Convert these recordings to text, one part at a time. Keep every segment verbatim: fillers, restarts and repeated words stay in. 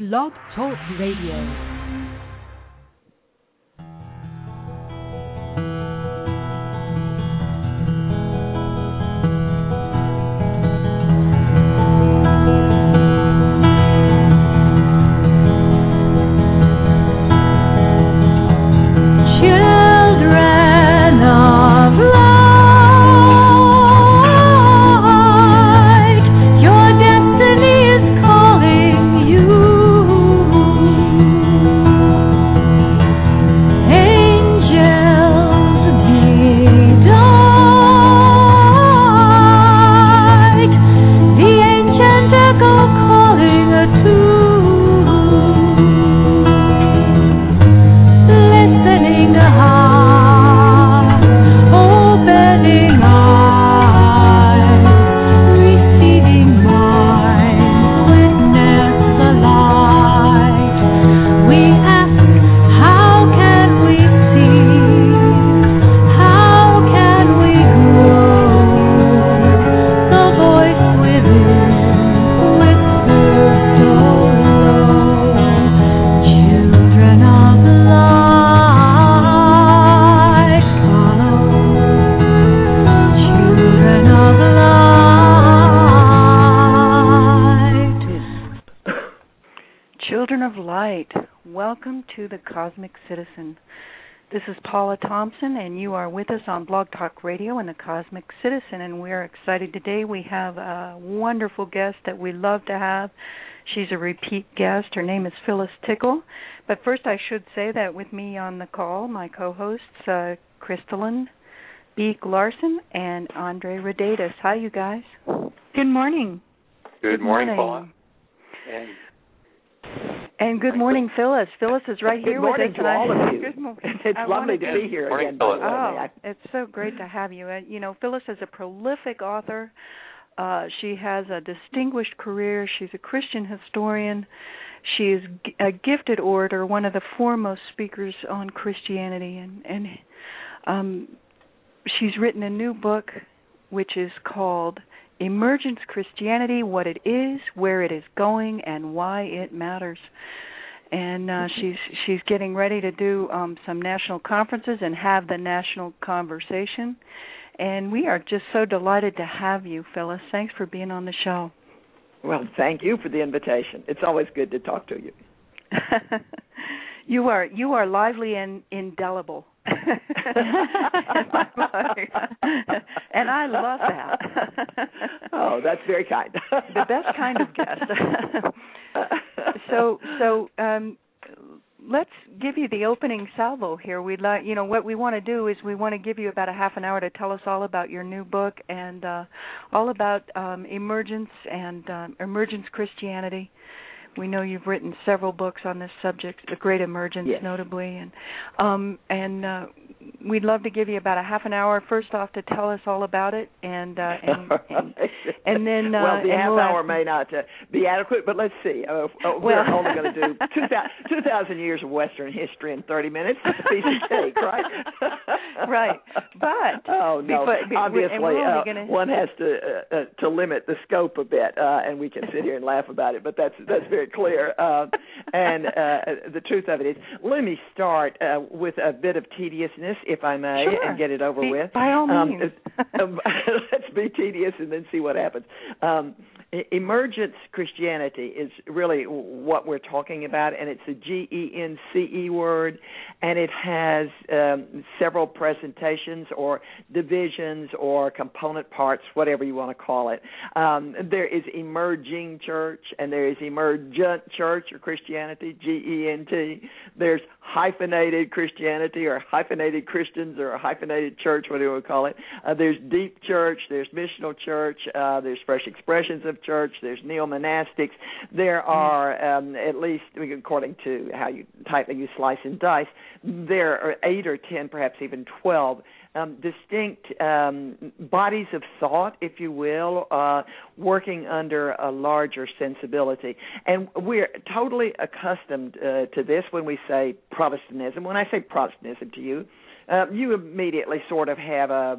Blog Talk Radio. Cosmic Citizen. This is Paula Thompson, and you are with us on Blog Talk Radio and the Cosmic Citizen, and we're excited today. We have a wonderful guest that we love to have. She's a repeat guest. Her name is Phyllis Tickle. But first I should say that with me on the call, my co-hosts, uh, Crystalline Beek Larson and Andre Rodatus. Hi, you guys. Good morning. Good, good morning, morning, Paula. And And good morning, Phyllis. Phyllis is right here with us. Good morning to all of you. Good morning. It's lovely to be here morning, again. Phyllis. Oh, it's so great to have you. Uh, you know, Phyllis is a prolific author. Uh, she has a distinguished career. She's a Christian historian. She is a gifted orator, one of the foremost speakers on Christianity, and, and um, she's written a new book, which is called Emergence Christianity, What It Is, Where It Is Going, and Why It Matters. And uh, she's she's getting ready to do um, some national conferences and have the national conversation. And we are just so delighted to have you, Phyllis. Thanks for being on the show. Well, thank you for the invitation. It's always good to talk to you. You are you are lively and indelible. And I love that. Oh, that's very kind. The best kind of guest. so so um, let's give you the opening salvo here. We'd like, you know, what we want to do is we want to give you about a half an hour to tell us all about your new book and uh, all about um, emergence and uh, emergence Christianity. We know you've written several books on this subject, The Great Emergence, yes. notably, and um, and uh, we'd love to give you about a half an hour first off to tell us all about it, and uh, and, and and then uh, well, the and half we'll hour ask... may not uh, be adequate, but let's see. Uh, uh, we're well... only going to do two thousand years of Western history in thirty minutes. It's a piece of cake, right? Right, but oh no, before, obviously uh, gonna... one has to uh, uh, to limit the scope a bit, uh, and we can sit here and laugh about it, but that's that's very clear. Uh, and uh, the truth of it is, let me start uh, with a bit of tediousness, if I may, sure. and get it over be, with. By all means. Um, let's be tedious and then see what happens. Um, emergence Christianity is really what we're talking about, and it's a G E N C E word, and it has um, several presentations or divisions or component parts, whatever you want to call it. Um, there is emerging church, and there is emergent church or Christianity, G E N T. There's hyphenated Christianity or hyphenated Christians or a hyphenated church, whatever you want to call it. Uh, there's deep church, there's missional church, uh, there's fresh expressions of church, there's neo-monastics. There are, um, at least according to how you tightly you slice and dice, there are eight or ten, perhaps even twelve Um, distinct um, bodies of thought, if you will, uh, working under a larger sensibility. And we're totally accustomed uh, to this when we say Protestantism. When I say Protestantism to you, uh, you immediately sort of have a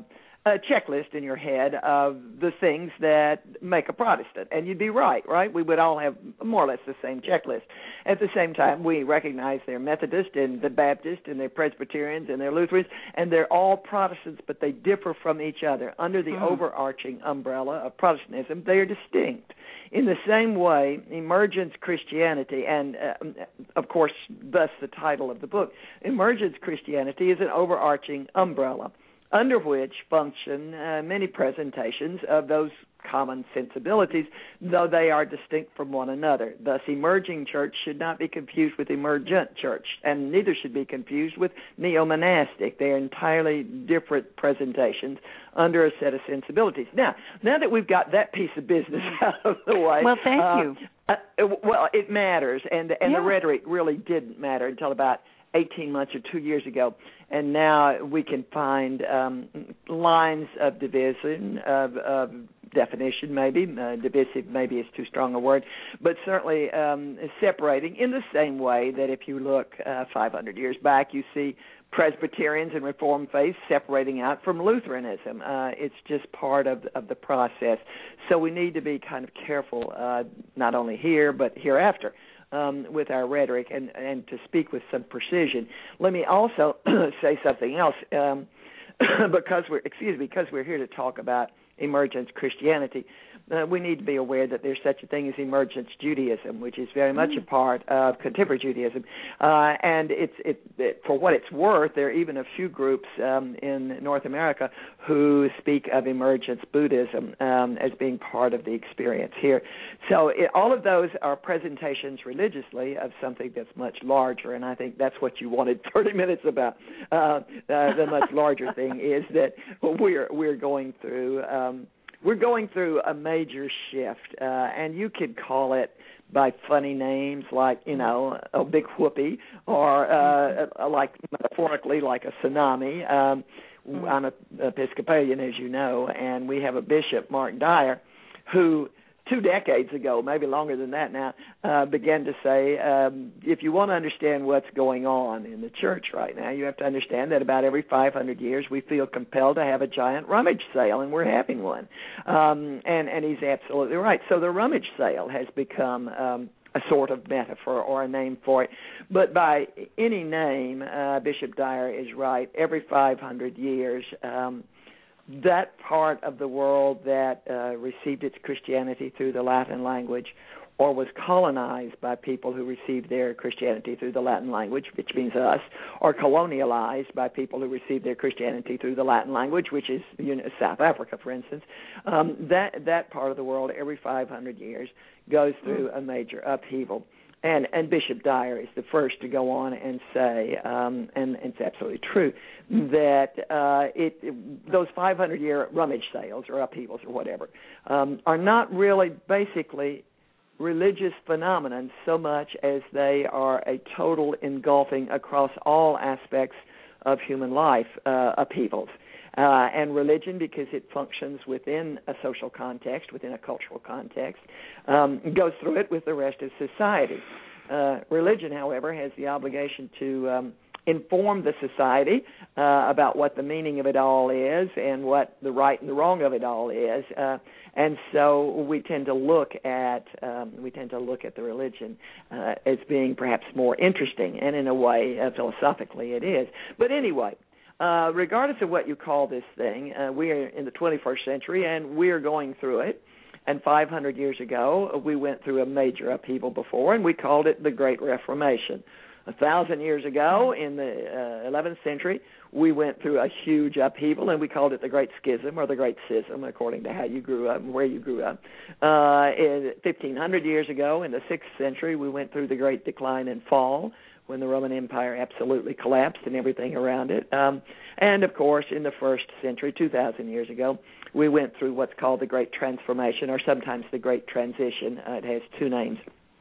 a checklist in your head of the things that make a Protestant. And you'd be right, right? We would all have more or less the same checklist. At the same time, we recognize they're Methodist and they're Baptist and they're Presbyterians and they're Lutherans, and they're all Protestants, but they differ from each other. Under the mm. overarching umbrella of Protestantism, they are distinct. In the same way, Emergence Christianity, and uh, of course, thus the title of the book, Emergence Christianity is an overarching umbrella under which function uh, many presentations of those common sensibilities, though they are distinct from one another. Thus, emerging church should not be confused with emergent church, and neither should be confused with neo-monastic. They are entirely different presentations under a set of sensibilities. Now, now that we've got that piece of business out of the way. Well, thank uh, you. Uh, well, it matters, and, and yeah. the rhetoric really didn't matter until about eighteen months or two years ago, and now we can find um, lines of division, of, of definition maybe, uh, divisive maybe is too strong a word, but certainly um, separating in the same way that if you look uh, five hundred years back, you see Presbyterians and Reformed faiths separating out from Lutheranism. Uh, it's just part of, of the process. So we need to be kind of careful, uh, not only here, but hereafter. Um, with our rhetoric and, and to speak with some precision. Let me also say something else, um, because we're excuse me, because we're here to talk about emergence Christianity. Uh, we need to be aware that there's such a thing as emergence Judaism, which is very much mm. a part of contemporary Judaism. Uh, and it's it, it, for what it's worth, there are even a few groups um, in North America who speak of emergence Buddhism um, as being part of the experience here. So it, all of those are presentations religiously of something that's much larger, and I think that's what you wanted thirty minutes about. Uh, uh, the much larger thing is that we're we're going through. Um, We're going through a major shift, uh, and you could call it by funny names like, you know, a big whoopee, or uh, like metaphorically like a tsunami. Um, I'm an Episcopalian, as you know, and we have a bishop, Mark Dyer, who two decades ago, maybe longer than that now, uh, began to say, um, if you want to understand what's going on in the church right now, you have to understand that about every five hundred years we feel compelled to have a giant rummage sale, and we're having one. Um, and, and he's absolutely right. So the rummage sale has become um, a sort of metaphor or a name for it. But by any name, uh, Bishop Dyer is right. Every five hundred years, um, that part of the world that uh, received its Christianity through the Latin language or was colonized by people who received their Christianity through the Latin language, which means us, or colonialized by people who received their Christianity through the Latin language, which is you know, South Africa, for instance, um, that, that part of the world every five hundred years goes through a major upheaval. And, and Bishop Dyer is the first to go on and say, um, and, and it's absolutely true, that uh, it, it, those five hundred year rummage sales or upheavals or whatever um, are not really basically religious phenomenon so much as they are a total engulfing across all aspects of human life uh, upheavals. Uh, and religion, because it functions within a social context, within a cultural context, um, goes through it with the rest of society. Uh, religion, however, has the obligation to um, inform the society uh, about what the meaning of it all is and what the right and the wrong of it all is. Uh, and so we tend to look at um, we tend to look at the religion uh, as being perhaps more interesting, and in a way, uh, philosophically, it is. But anyway. Uh, regardless of what you call this thing, uh, we are in the twenty-first century, and we are going through it. And five hundred years ago, we went through a major upheaval before, and we called it the Great Reformation. A thousand years ago, in the uh, eleventh century, we went through a huge upheaval, and we called it the Great Schism or the Great Schism, according to how you grew up and where you grew up. Uh, fifteen hundred years ago, in the sixth century, we went through the Great Decline and Fall, when the Roman Empire absolutely collapsed and everything around it. Um, and, of course, in the first century, two thousand years ago, we went through what's called the Great Transformation, or sometimes the Great Transition. Uh, it has two names.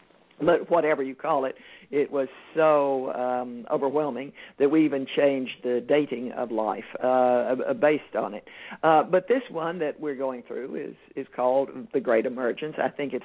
But whatever you call it, it was so um, overwhelming that we even changed the dating of life uh, based on it. Uh, but this one that we're going through is, is called the Great Emergence. I think it's a,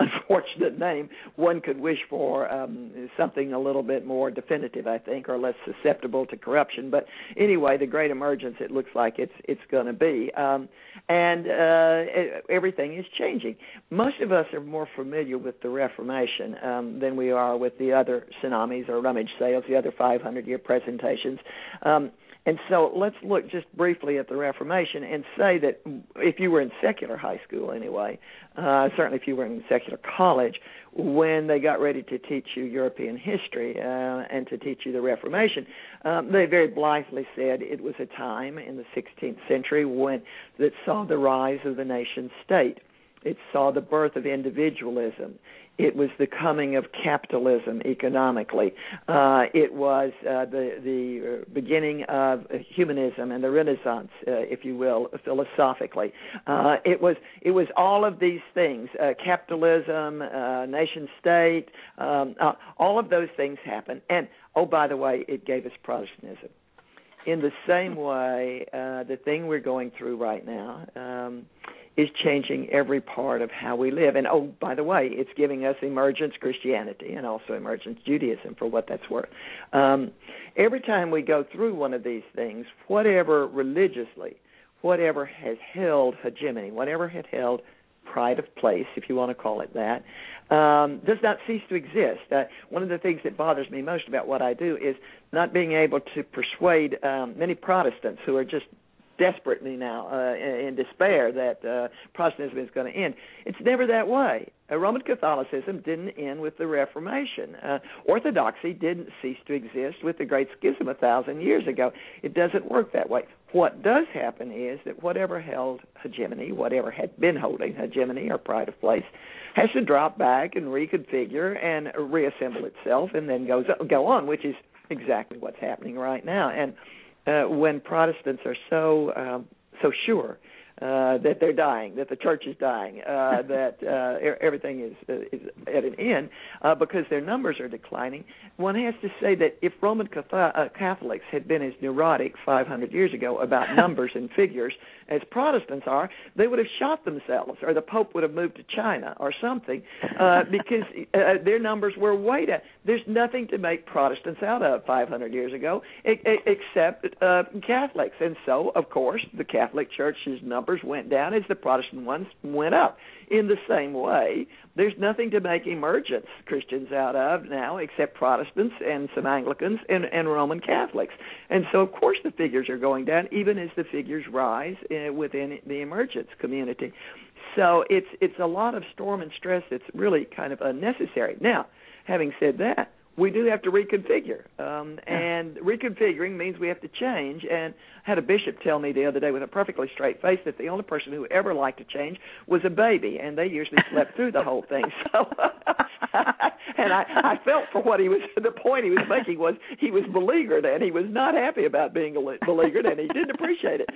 unfortunate name. One could wish for um, something a little bit more definitive, I think, or less susceptible to corruption. But anyway, the Great Emergence, it looks like it's it's going to be. Um, and uh, everything is changing. Most of us are more familiar with the Reformation um, than we are with the other tsunamis or rummage sales, the other five hundred year presentations. Um, And so let's look just briefly at the Reformation and say that if you were in secular high school anyway, uh, certainly if you were in secular college, when they got ready to teach you European history uh, and to teach you the Reformation, um, they very blithely said it was a time in the sixteenth century when that saw the rise of the nation state. It saw the birth of individualism. It was the coming of capitalism economically. Uh, it was uh, the the beginning of humanism and the Renaissance, uh, if you will, philosophically. Uh, it was it was all of these things: uh, capitalism, uh, nation state, um, uh, all of those things happened. And oh, by the way, it gave us Protestantism. In the same way, uh, the thing we're going through right now um, is changing every part of how we live. And, oh, by the way, it's giving us emergence Christianity and also emergence Judaism, for what that's worth. Um, every time we go through one of these things, whatever religiously, whatever has held hegemony, whatever had held pride of place, if you want to call it that, um, does not cease to exist. Uh, one of the things that bothers me most about what I do is not being able to persuade um, many Protestants who are just desperately now uh, in, in despair that uh, Protestantism is going to end. It's never that way. Uh, Roman Catholicism didn't end with the Reformation. Uh, Orthodoxy didn't cease to exist with the Great Schism a thousand years ago. It doesn't work that way. What does happen is that whatever held hegemony, whatever had been holding hegemony or pride of place, has to drop back and reconfigure and reassemble itself and then goes go on, which is exactly what's happening right now. And Uh, when Protestants are so um, so sure uh, that they're dying, that the church is dying, uh, that uh, everything is, uh, is at an end uh, because their numbers are declining, one has to say that if Roman Catholics had been as neurotic five hundred years ago about numbers and figures as Protestants are, they would have shot themselves, or the Pope would have moved to China or something, uh, because uh, their numbers were way down. There's nothing to make Protestants out of five hundred years ago except uh, Catholics. And so, of course, the Catholic Church's numbers went down as the Protestant ones went up. In the same way, there's nothing to make emergence Christians out of now except Protestants and some Anglicans and, and Roman Catholics. And so, of course, the figures are going down, even as the figures rise uh, within the emergence community. So it's it's a lot of storm and stress that's really kind of unnecessary. Now, having said that, we do have to reconfigure, um, and reconfiguring means we have to change. And I had a bishop tell me the other day with a perfectly straight face that the only person who ever liked to change was a baby, and they usually slept through the whole thing. So, and I, I felt for what he was. The point he was making was he was beleaguered, and he was not happy about being beleaguered, and he didn't appreciate it.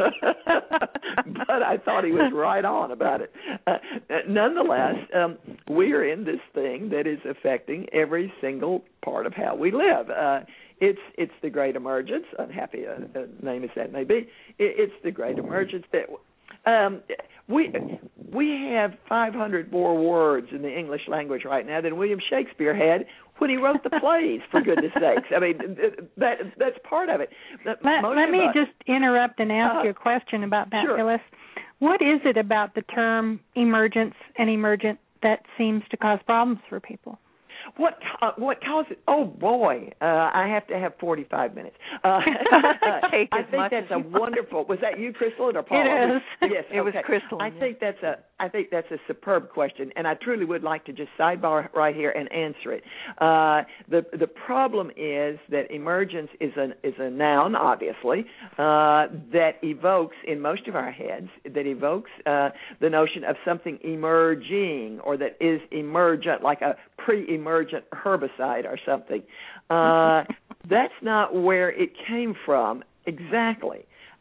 But I thought he was right on about it. Uh, nonetheless, um, we are in this thing that is affecting every single part of how we live. Uh, it's it's the Great Emergence, unhappy a, a name as that may be. It, it's the Great Emergence that um, we we have five hundred more words in the English language right now than William Shakespeare had when he wrote the plays, for goodness sakes. I mean, that that's part of it. Let, let me us, just interrupt and ask uh, you a question about that, sure. Phyllis. What is it about the term emergence and emergent that seems to cause problems for people? What uh, what causes? Oh boy, uh, I have to have forty-five minutes. Uh, Take I as think much that's as a wonderful. Was that you, Crystal, or Paula? It is. Yes, it okay. was Crystal. I yes. think that's a. I think that's a superb question, and I truly would like to just sidebar right here and answer it. Uh, the the problem is that emergence is an is a noun, obviously, uh, that evokes in most of our heads that evokes uh, the notion of something emerging or that is emergent, like a pre-emergent herbicide or something. Uh, that's not where it came from exactly. It,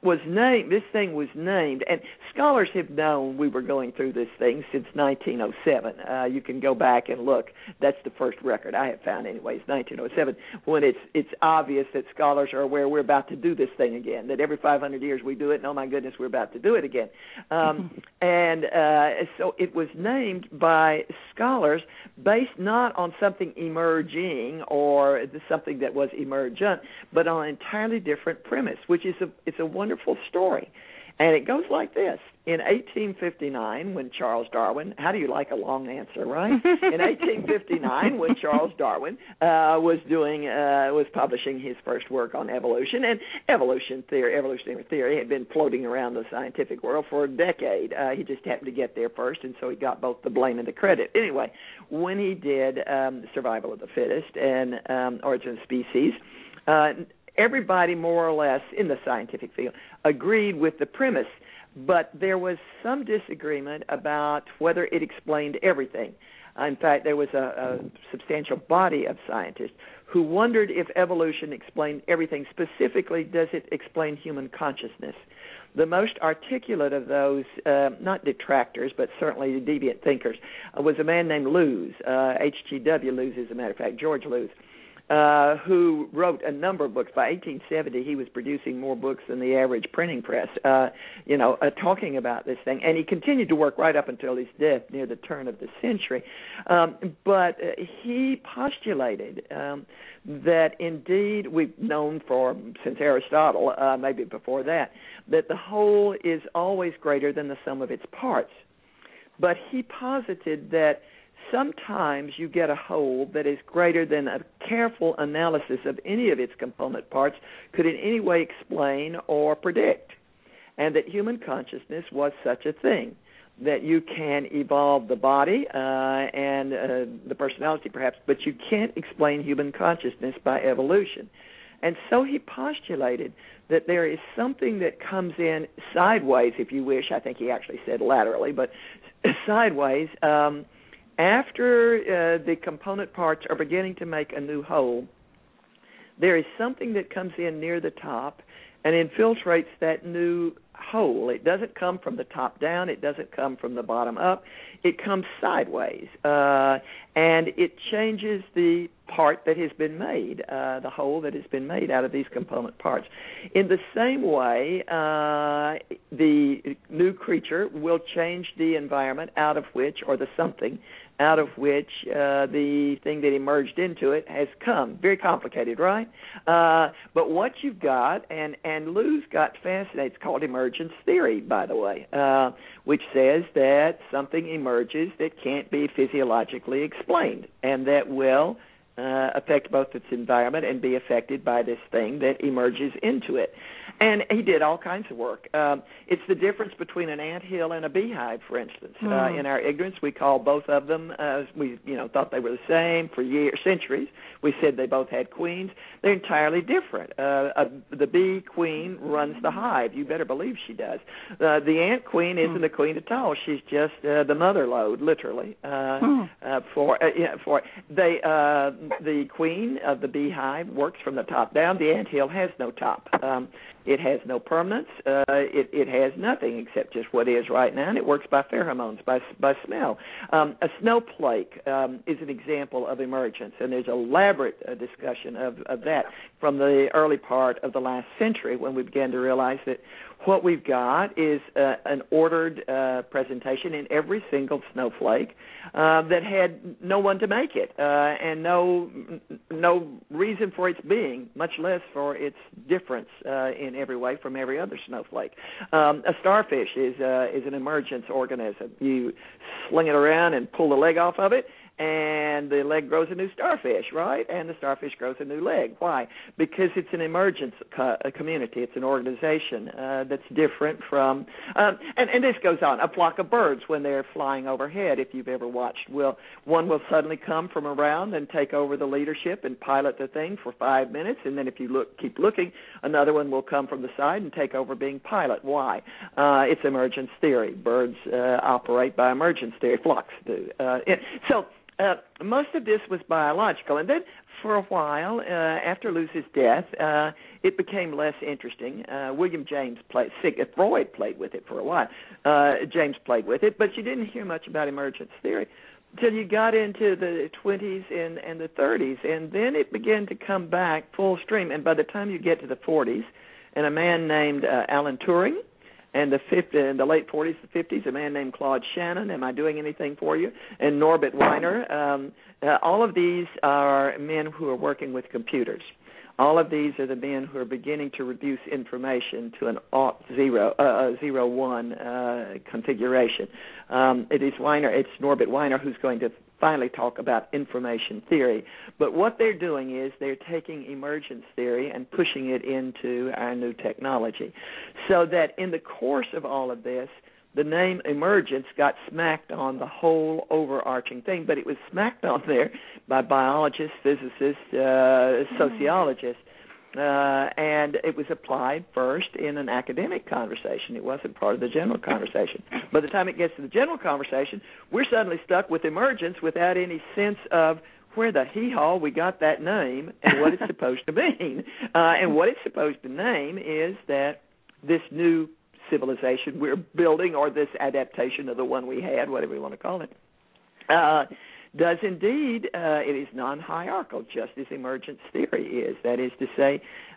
was named. This thing was named, and scholars have known we were going through this thing since nineteen oh seven. Uh, you can go back and look. That's the first record I have found, anyways, nineteen oh seven, when it's it's obvious that scholars are aware we're about to do this thing again. That every five hundred years we do it, and oh my goodness, we're about to do it again. Um, and uh, so it was named by scholars based not on something emerging or something that was emergent, but on an entirely different premise, which is a it's a wonderful story. And it goes like this. In eighteen fifty-nine, when Charles Darwin, how do you like a long answer, right? In eighteen fifty-nine, when Charles Darwin uh, was doing, uh, was publishing his first work on evolution, and evolution theory, evolutionary theory had been floating around the scientific world for a decade. Uh, he just happened to get there first, and so he got both the blame and the credit. Anyway, when he did um, Survival of the Fittest and um, Origin of Species, uh, everybody more or less in the scientific field agreed with the premise, but there was some disagreement about whether it explained everything. Uh, in fact, there was a, a substantial body of scientists who wondered if evolution explained everything. Specifically, does it explain human consciousness? The most articulate of those, uh, not detractors, but certainly deviant thinkers, uh, was a man named Lewes, uh, H G W Lewes, as a matter of fact, George Lewes, Uh, who wrote a number of books. By eighteen seventy, he was producing more books than the average printing press, uh, you know, uh, talking about this thing. And he continued to work right up until his death near the turn of the century. Um, but uh, he postulated um, that indeed we've known for, since Aristotle, uh, maybe before that, that the whole is always greater than the sum of its parts. But he posited that sometimes you get a whole that is greater than a careful analysis of any of its component parts could in any way explain or predict, and that human consciousness was such a thing, that you can evolve the body uh, and uh, the personality perhaps, but you can't explain human consciousness by evolution. And so he postulated that there is something that comes in sideways, if you wish. I think he actually said laterally, but sideways, um, after uh, the component parts are beginning to make a new whole, there is something that comes in near the top and infiltrates that new whole. It doesn't come from the top down. It doesn't come from the bottom up. It comes sideways, uh, and it changes the part that has been made, uh, the whole that has been made out of these component parts. In the same way, uh, the new creature will change the environment out of which, or the something, out of which uh, the thing that emerged into it has come. Very complicated, right? Uh, but what you've got, and, and Lewes got fascinated, it's called emergence theory, by the way, uh, which says that something emerges that can't be physiologically explained, and that will uh, affect both its environment and be affected by this thing that emerges into it. And he did all kinds of work. Um, it's the difference between an anthill and a beehive, for instance. Mm. Uh, in our ignorance, we call both of them, uh, we you know thought they were the same for years, centuries. We said they both had queens. They're entirely different. Uh, uh, the bee queen runs the hive. You better believe she does. Uh, the ant queen isn't mm. a queen at all. She's just uh, the mother lode, literally. Uh, mm. uh, for uh, yeah, for they uh, the queen of the beehive works from the top down. The anthill has no top. Um, It has no permanence. Uh, it, it has nothing except just what is right now, and it works by pheromones, by by smell. Um, a snowflake um, is an example of emergence, and there's elaborate uh, discussion of, of that from the early part of the last century when we began to realize that what we've got is uh, an ordered uh, presentation in every single snowflake uh, that had no one to make it uh, and no no reason for its being, much less for its difference uh, in every way from every other snowflake. Um, a starfish is uh, is an emergence organism. You sling it around and pull the leg off of it, and the leg grows a new starfish, right? And the starfish grows a new leg. Why? Because it's an emergence co- a community. It's an organization uh, that's different from, um, and, and this goes on. A flock of birds, when they're flying overhead, if you've ever watched, will one will suddenly come from around and take over the leadership and pilot the thing for five minutes, and then if you look, keep looking, another one will come from the side and take over being pilot. Why? Uh, it's emergence theory. Birds uh, operate by emergence theory. Flocks do. Uh, it, so uh, most of this was biological, and then for a while, uh, after Lucy's death, uh, it became less interesting. Uh, William James played, Freud played with it for a while. Uh, James played with it, but you didn't hear much about emergence theory until you got into the twenties and, and the thirties, and then it began to come back full stream. And by the time you get to the forties, and a man named uh, Alan Turing, and the fifty, in the late forties, the fifties, a man named Claude Shannon, Am I Doing Anything for You? And Norbert Wiener. Um, uh, all of these are men who are working with computers. All of these are the men who are beginning to reduce information to an aught zero, uh, zero one uh, configuration. Um, it is Wiener, it's Norbert Wiener who's going to finally talk about information theory. But what they're doing is they're taking emergence theory and pushing it into our new technology. So that in the course of all of this, the name emergence got smacked on the whole overarching thing, but it was smacked on there by biologists, physicists, uh, sociologists, uh, and it was applied first in an academic conversation. It wasn't part of the general conversation. By the time it gets to the general conversation, we're suddenly stuck with emergence without any sense of where the hee-haw we got that name and what it's supposed to mean. Uh, and what it's supposed to name is that this new civilization we're building, or this adaptation of the one we had, whatever you want to call it, uh, does indeed, uh, it is non-hierarchical, just as emergence theory is. That is to say,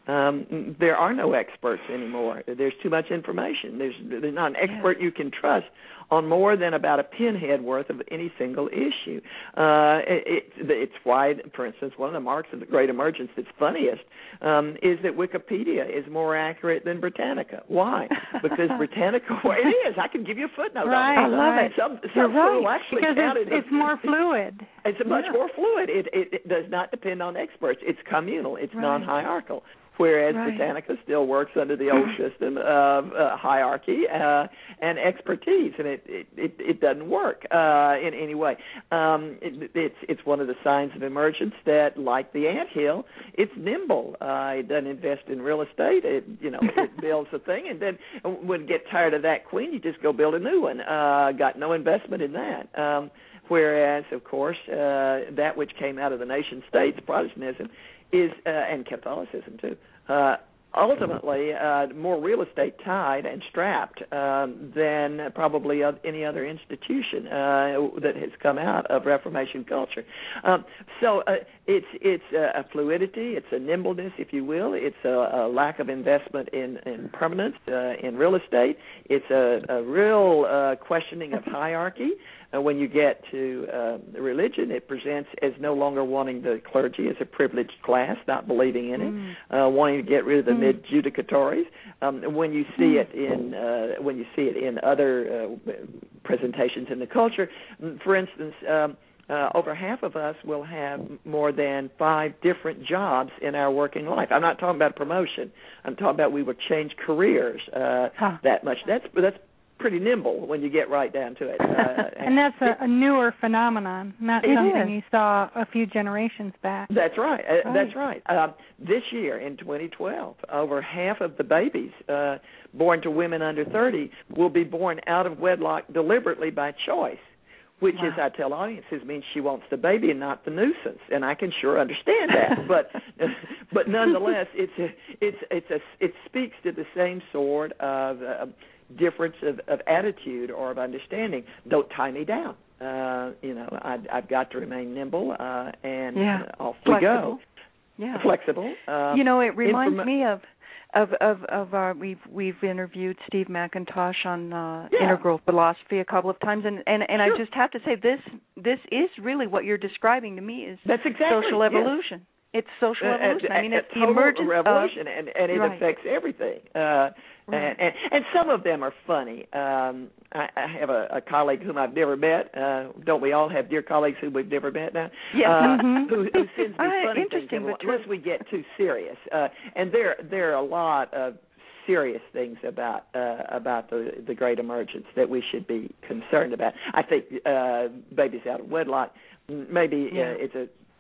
um, there are no experts anymore. There's too much information. There's, there's not an expert you can trust on more than about a pinhead worth of any single issue. Uh, it, it, it's why, for instance, one of the marks of the Great Emergence that's funniest um, is that Wikipedia is more accurate than Britannica. Why? Because Britannica, well, it is. I can give you a footnote right, on it. I love it. Some, some right. actually because it's, it's more fluid. It's much yeah. more fluid. It, it, it does not depend on experts. It's communal. It's right. non-hierarchical. Whereas right. Britannica still works under the old system of uh, hierarchy uh, and expertise, and it, it, it, it doesn't work uh, in any way. Um, it, it's it's one of the signs of emergence that, like the anthill, it's nimble. Uh, it doesn't invest in real estate. It you know it builds a thing, and then when you get tired of that queen, you just go build a new one. Uh, got no investment in that. Um, whereas, of course, uh, that which came out of the nation states, Protestantism, is uh, and Catholicism too, uh, ultimately uh, more real estate tied and strapped um, than probably any other institution uh, that has come out of Reformation culture. Um, so uh, it's it's a fluidity, it's a nimbleness, if you will. It's a, a lack of investment in, in permanence uh, in real estate. It's a, a real uh, questioning of hierarchy. Uh, when you get to uh, religion, it presents as no longer wanting the clergy as a privileged class, not believing in it, mm. uh, wanting to get rid of the mm. mid-judicatories. Um, when you see it in uh, when you see it in other uh, presentations in the culture, for instance, um, uh, over half of us will have more than five different jobs in our working life. I'm not talking about promotion. I'm talking about we will change careers uh, huh. that much. That's that's pretty nimble when you get right down to it. Uh, and that's a, a newer phenomenon, not something you saw a few generations back. That's right. Uh, right. That's right. Uh, this year, in twenty twelve, over half of the babies uh, born to women under thirty will be born out of wedlock deliberately by choice, which wow. is, I tell audiences, means she wants the baby and not the nuisance, and I can sure understand that. but but nonetheless, it's a, it's it's a, it speaks to the same sort of uh, difference of, of attitude or of understanding. Don't tie me down. Uh, you know, I, I've got to remain nimble, uh, and yeah. uh, off Flexible. we go. Yeah, flexible. Um, you know, it reminds inform- me of of of, of our we've we've interviewed Steve McIntosh on uh, yeah. integral philosophy a couple of times, and and, and sure. I just have to say this this is really what you're describing to me is That's exactly, social evolution. Yes. It's social Uh, evolution. a, I mean, a it's the total emergence revolution, of, and, and it right. affects everything. Uh, right. and, and and some of them are funny. Um, I, I have a, a colleague whom I've never met. Uh, don't we all have dear colleagues who we've never met now? Yeah. Uh, mm-hmm. who, who sends me uh, funny interesting, things but true. unless we get too serious. Uh, and there there are a lot of serious things about uh, about the the great emergence that we should be concerned about. I think uh, babies out of wedlock, maybe yeah. uh, it's a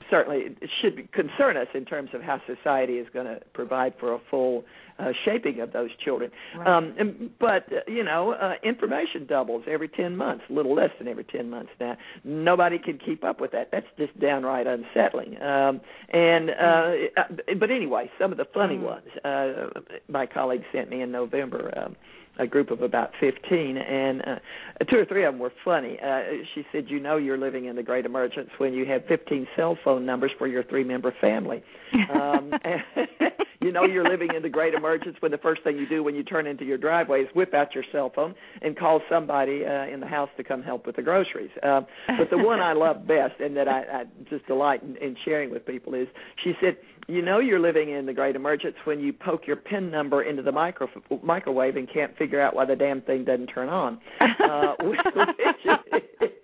certainly it should be, concern us in terms of how society is going to provide for a full uh, shaping of those children. Right. Um, and, but, uh, you know, uh, information doubles every ten months, a little less than every ten months now. Nobody can keep up with that. That's just downright unsettling. Um, and uh, But anyway, some of the funny mm. ones. Uh, my colleague sent me in November um, a group of about fifteen, and uh, two or three of them were funny. Uh, she said, you know you're living in the great emergence when you have fifteen cell phone numbers for your three-member family. Um, and you know you're living in the great emergence when the first thing you do when you turn into your driveway is whip out your cell phone and call somebody uh, in the house to come help with the groceries. Uh, but the one I love best and that I, I just delight in, in sharing with people is, she said, you know you're living in the great emergence when you poke your PIN number into the micro, microwave and can't figure out why the damn thing doesn't turn on. Uh, which is,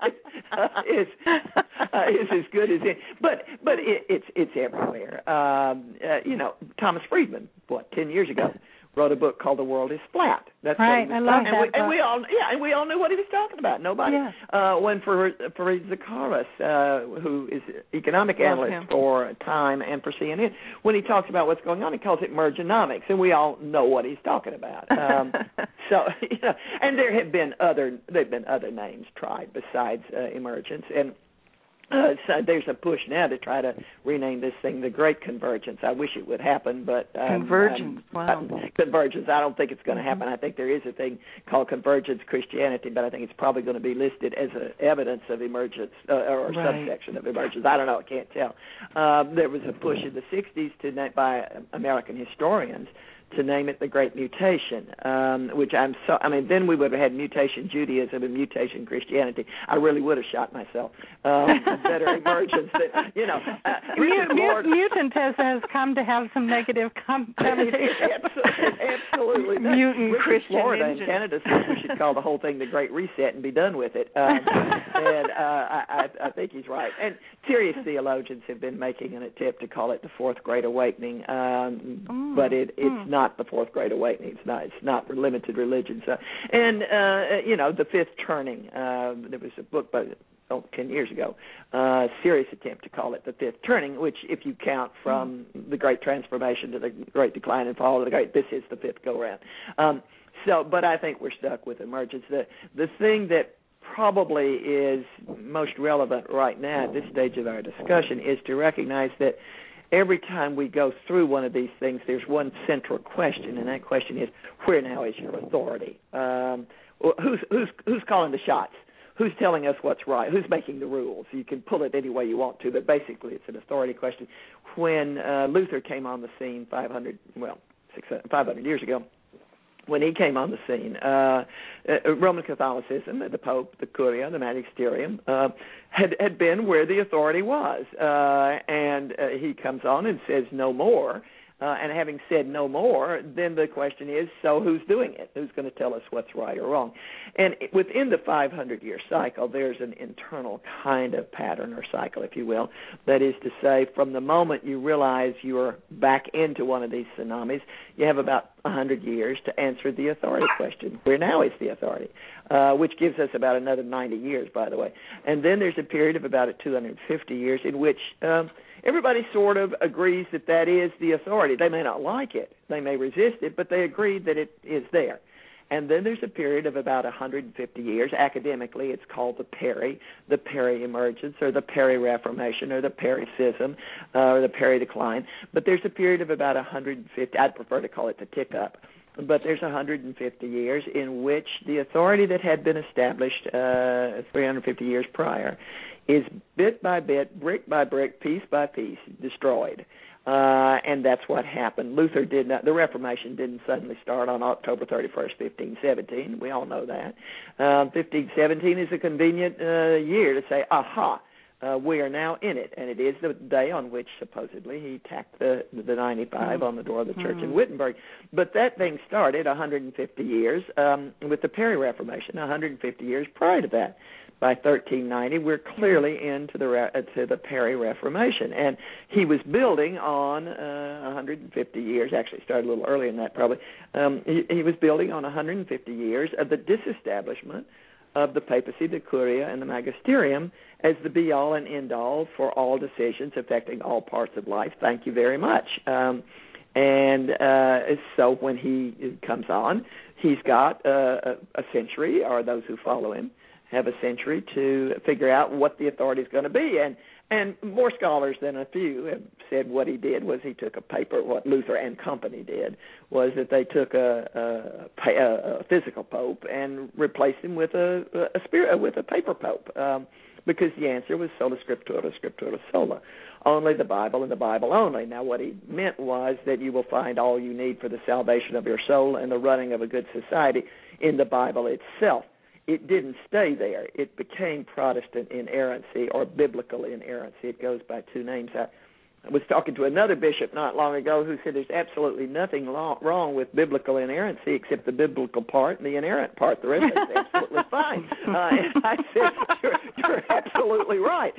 uh, is, uh, is as good as it. But but it, it's it's everywhere. Um, uh, you know, Thomas Friedman, what, ten years ago, wrote a book called The World is Flat. That's right, I love and that we, book. And we all, yeah, and we all knew what he was talking about. Nobody. Yeah. Uh, when Fareed Zakaria, uh, who is economic love analyst him. for Time and for C N N, when he talks about what's going on, he calls it mergenomics, and we all know what he's talking about. Um, so, you know, and there have been other, there've been other names tried besides uh, emergence, and. Uh, so there's a push now to try to rename this thing the Great Convergence. I wish it would happen, but um, Convergence. Um, wow. Uh, convergence. I don't think it's going to happen. I think there is a thing called Convergence Christianity, but I think it's probably going to be listed as a evidence of emergence uh, or a Right. subsection of emergence. I don't know. I can't tell. Um, there was a push in the sixties to by American historians to name it the Great Mutation, um, which I'm so, I mean, then we would have had Mutation Judaism and Mutation Christianity. I really would have shot myself. Um, better emergence that, you know. Uh, Mut- mut- mutant has, has come to have some negative connotations. Absolutely. Mutant Richard Christian Florida in engine. Canada says we should call the whole thing the Great Reset and be done with it. Um, and uh, I, I, I think he's right. And serious theologians have been making an attempt to call it the Fourth Great Awakening, um, mm, but it, it's mm. not the Fourth Great Awakening. It's not. It's not limited religion. So, and uh, you know, the Fifth Turning. Uh, there was a book by oh, ten years ago, uh, serious attempt to call it the Fifth Turning, which, if you count from mm. the Great Transformation to the Great Decline and Fall of the Great, this is the fifth go round. Um, so, but I think we're stuck with emergence. The the thing that probably is most relevant right now at this stage of our discussion is to recognize that every time we go through one of these things, there's one central question, and that question is, where now is your authority? Um, who's who's who's calling the shots? Who's telling us what's right? Who's making the rules? You can pull it any way you want to, but basically it's an authority question. When uh, Luther came on the scene five hundred, well, six, five hundred years ago, when he came on the scene, uh, uh, Roman Catholicism, the Pope, the Curia, the Magisterium, uh, had had been where the authority was. Uh, and uh, he comes on and says no more. Uh, and having said no more, then the question is, so who's doing it? Who's going to tell us what's right or wrong? And within the five hundred year cycle, there's an internal kind of pattern or cycle, if you will. That is to say, from the moment you realize you're back into one of these tsunamis, you have about one hundred years to answer the authority question. Where now is the authority? Uh, which gives us about another ninety years, by the way. And then there's a period of about two hundred fifty years in which um, everybody sort of agrees that that is the authority. They may not like it, they may resist it, but they agree that it is there. And then there's a period of about one hundred fifty years. Academically, it's called the peri, the peri-emergence, or the peri-reformation, or the peri-schism, uh, or the peri-decline. But there's a period of about one hundred fifty. I'd prefer to call it the tick-up. But there's one hundred fifty years in which the authority that had been established uh, three hundred fifty years prior is bit by bit, brick by brick, piece by piece destroyed. Uh, and that's what happened. Luther did not, the Reformation didn't suddenly start on October thirty-first, fifteen seventeen. We all know that. Uh, fifteen seventeen is a convenient uh, year to say, aha, uh, we are now in it. And it is the day on which supposedly he tacked the, the ninety-five mm-hmm. on the door of the church mm-hmm. in Wittenberg. But that thing started one hundred fifty years um, with the Peri-Reformation, one hundred fifty years prior to that. By thirteen ninety, we're clearly into the to the Peri-Reformation, and he was building on uh, one hundred fifty years. Actually, it started a little earlier than that, probably. Um, he, he was building on one hundred fifty years of the disestablishment of the papacy, the Curia, and the Magisterium as the be-all and end-all for all decisions affecting all parts of life. Thank you very much. Um, and uh, so when he comes on, he's got uh, a century, or those who follow him have a century to figure out what the authority is going to be. And and more scholars than a few have said what he did was he took a paper, what Luther and company did, was that they took a, a, a physical pope and replaced him with a, a spirit, with a paper pope, um, because the answer was sola scriptura, scriptura sola, only the Bible and the Bible only. Now, what he meant was that you will find all you need for the salvation of your soul and the running of a good society in the Bible itself. It didn't stay there. It became Protestant inerrancy or biblical inerrancy. It goes by two names. I, I was talking to another bishop not long ago who said there's absolutely nothing long, wrong with biblical inerrancy except the biblical part and the inerrant part. The rest is absolutely fine. Uh, and I said, you're, you're absolutely right.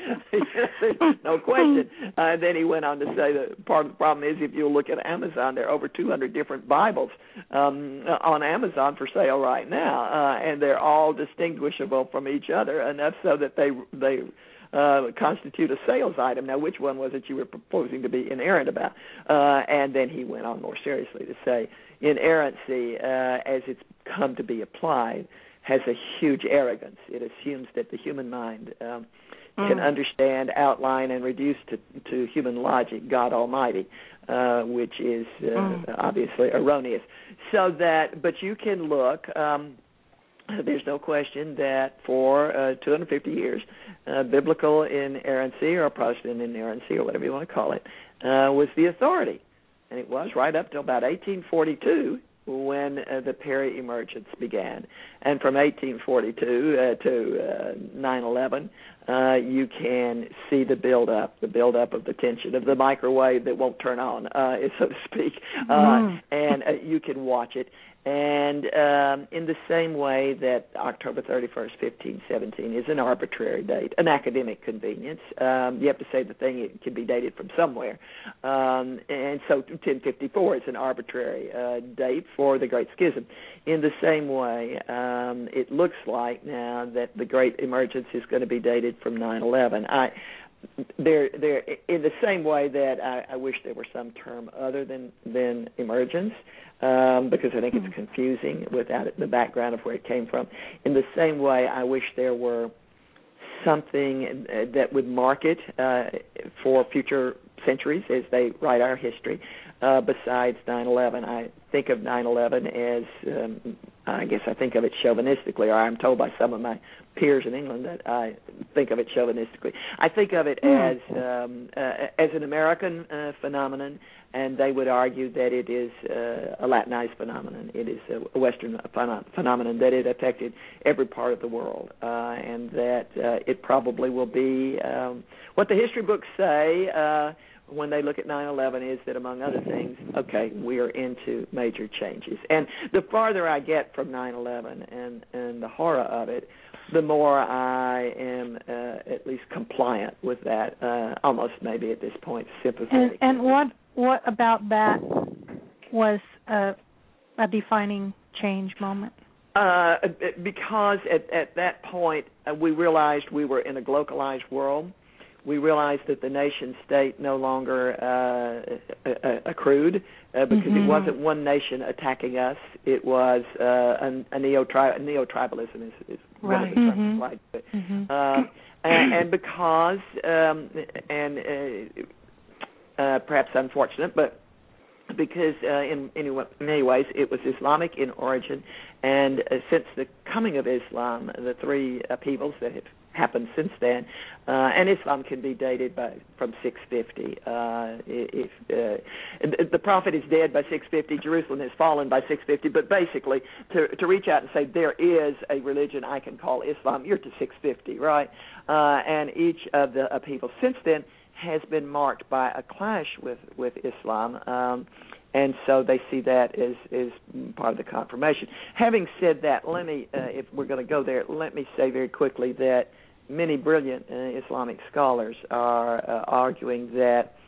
No question. Uh, and then he went on to say that part of the problem is if you look at Amazon, there are over two hundred different Bibles um, on Amazon for sale right now, uh, and they're all distinguishable from each other enough so that they they Uh, constitute a sales item. Now, which one was it you were proposing to be inerrant about? Uh, and then he went on more seriously to say, inerrancy, uh, as it's come to be applied, has a huge arrogance. It assumes that the human mind um, mm. can understand, outline, and reduce to, to human logic God Almighty, uh, which is uh, mm. obviously erroneous. So that, but you can look. Um, There's no question that for uh, two hundred fifty years, uh, biblical inerrancy or Protestant inerrancy or whatever you want to call it uh, was the authority. And it was right up till about eighteen forty-two when uh, the peri-emergence began. And from eighteen forty-two uh, to uh, nine eleven, uh, you can see the build-up, the build-up of the tension, of the microwave that won't turn on, uh, so to speak. Uh, mm. And uh, you can watch it. And um, in the same way that October thirty-first, fifteen seventeen is an arbitrary date, an academic convenience, um, you have to say the thing it can be dated from somewhere. Um, and so ten fifty-four is an arbitrary uh, date for the Great Schism. In the same way, um, it looks like now that the Great Emergence is going to be dated from nine eleven. I They're, they're in the same way that I, I wish there were some term other than, than emergence, um, because I think it's confusing without it, the background of where it came from. In the same way, I wish there were something that would mark it uh, for future centuries as they write our history, uh, besides nine eleven. I think of nine eleven as, um, I guess I think of it chauvinistically, or I'm told by some of my peers in England that I think of it chauvinistically. I think of it as um, uh, as an American uh, phenomenon, and they would argue that it is uh, a Latinized phenomenon. It is a Western phenom- phenomenon, that it affected every part of the world, uh, and that uh, it probably will be um, what the history books say uh, when they look at nine eleven is that, among other things, okay, we are into major changes. And the farther I get from nine eleven and, and the horror of it, the more I am uh, at least compliant with that, uh, almost maybe at this point sympathetic. And, and what what about that was a, a defining change moment? Uh, because at, at that point uh, we realized we were in a globalized world. We realized that the nation state no longer uh, accrued uh, because mm-hmm. it wasn't one nation attacking us. It was uh, a, a neo-tri- neo-tribalism is, is right. one of the terms mm-hmm. applied to it. Mm-hmm. Uh, and, and because, um, and uh, uh, perhaps unfortunate, but because uh, in, in many ways it was Islamic in origin, and uh, since the coming of Islam, the three upheavals that have happened since then, uh, and Islam can be dated by from six fifty. Uh, if uh, the Prophet is dead by six fifty, Jerusalem has fallen by six fifty. But basically, to to reach out and say there is a religion I can call Islam, you're to six fifty, right? Uh, and each of the upheavals since then has been marked by a clash with with Islam. Um, And so they see that as, as part of the confirmation. Having said that, let me, uh, if we're going to go there, let me say very quickly that many brilliant uh, Islamic scholars are uh, arguing that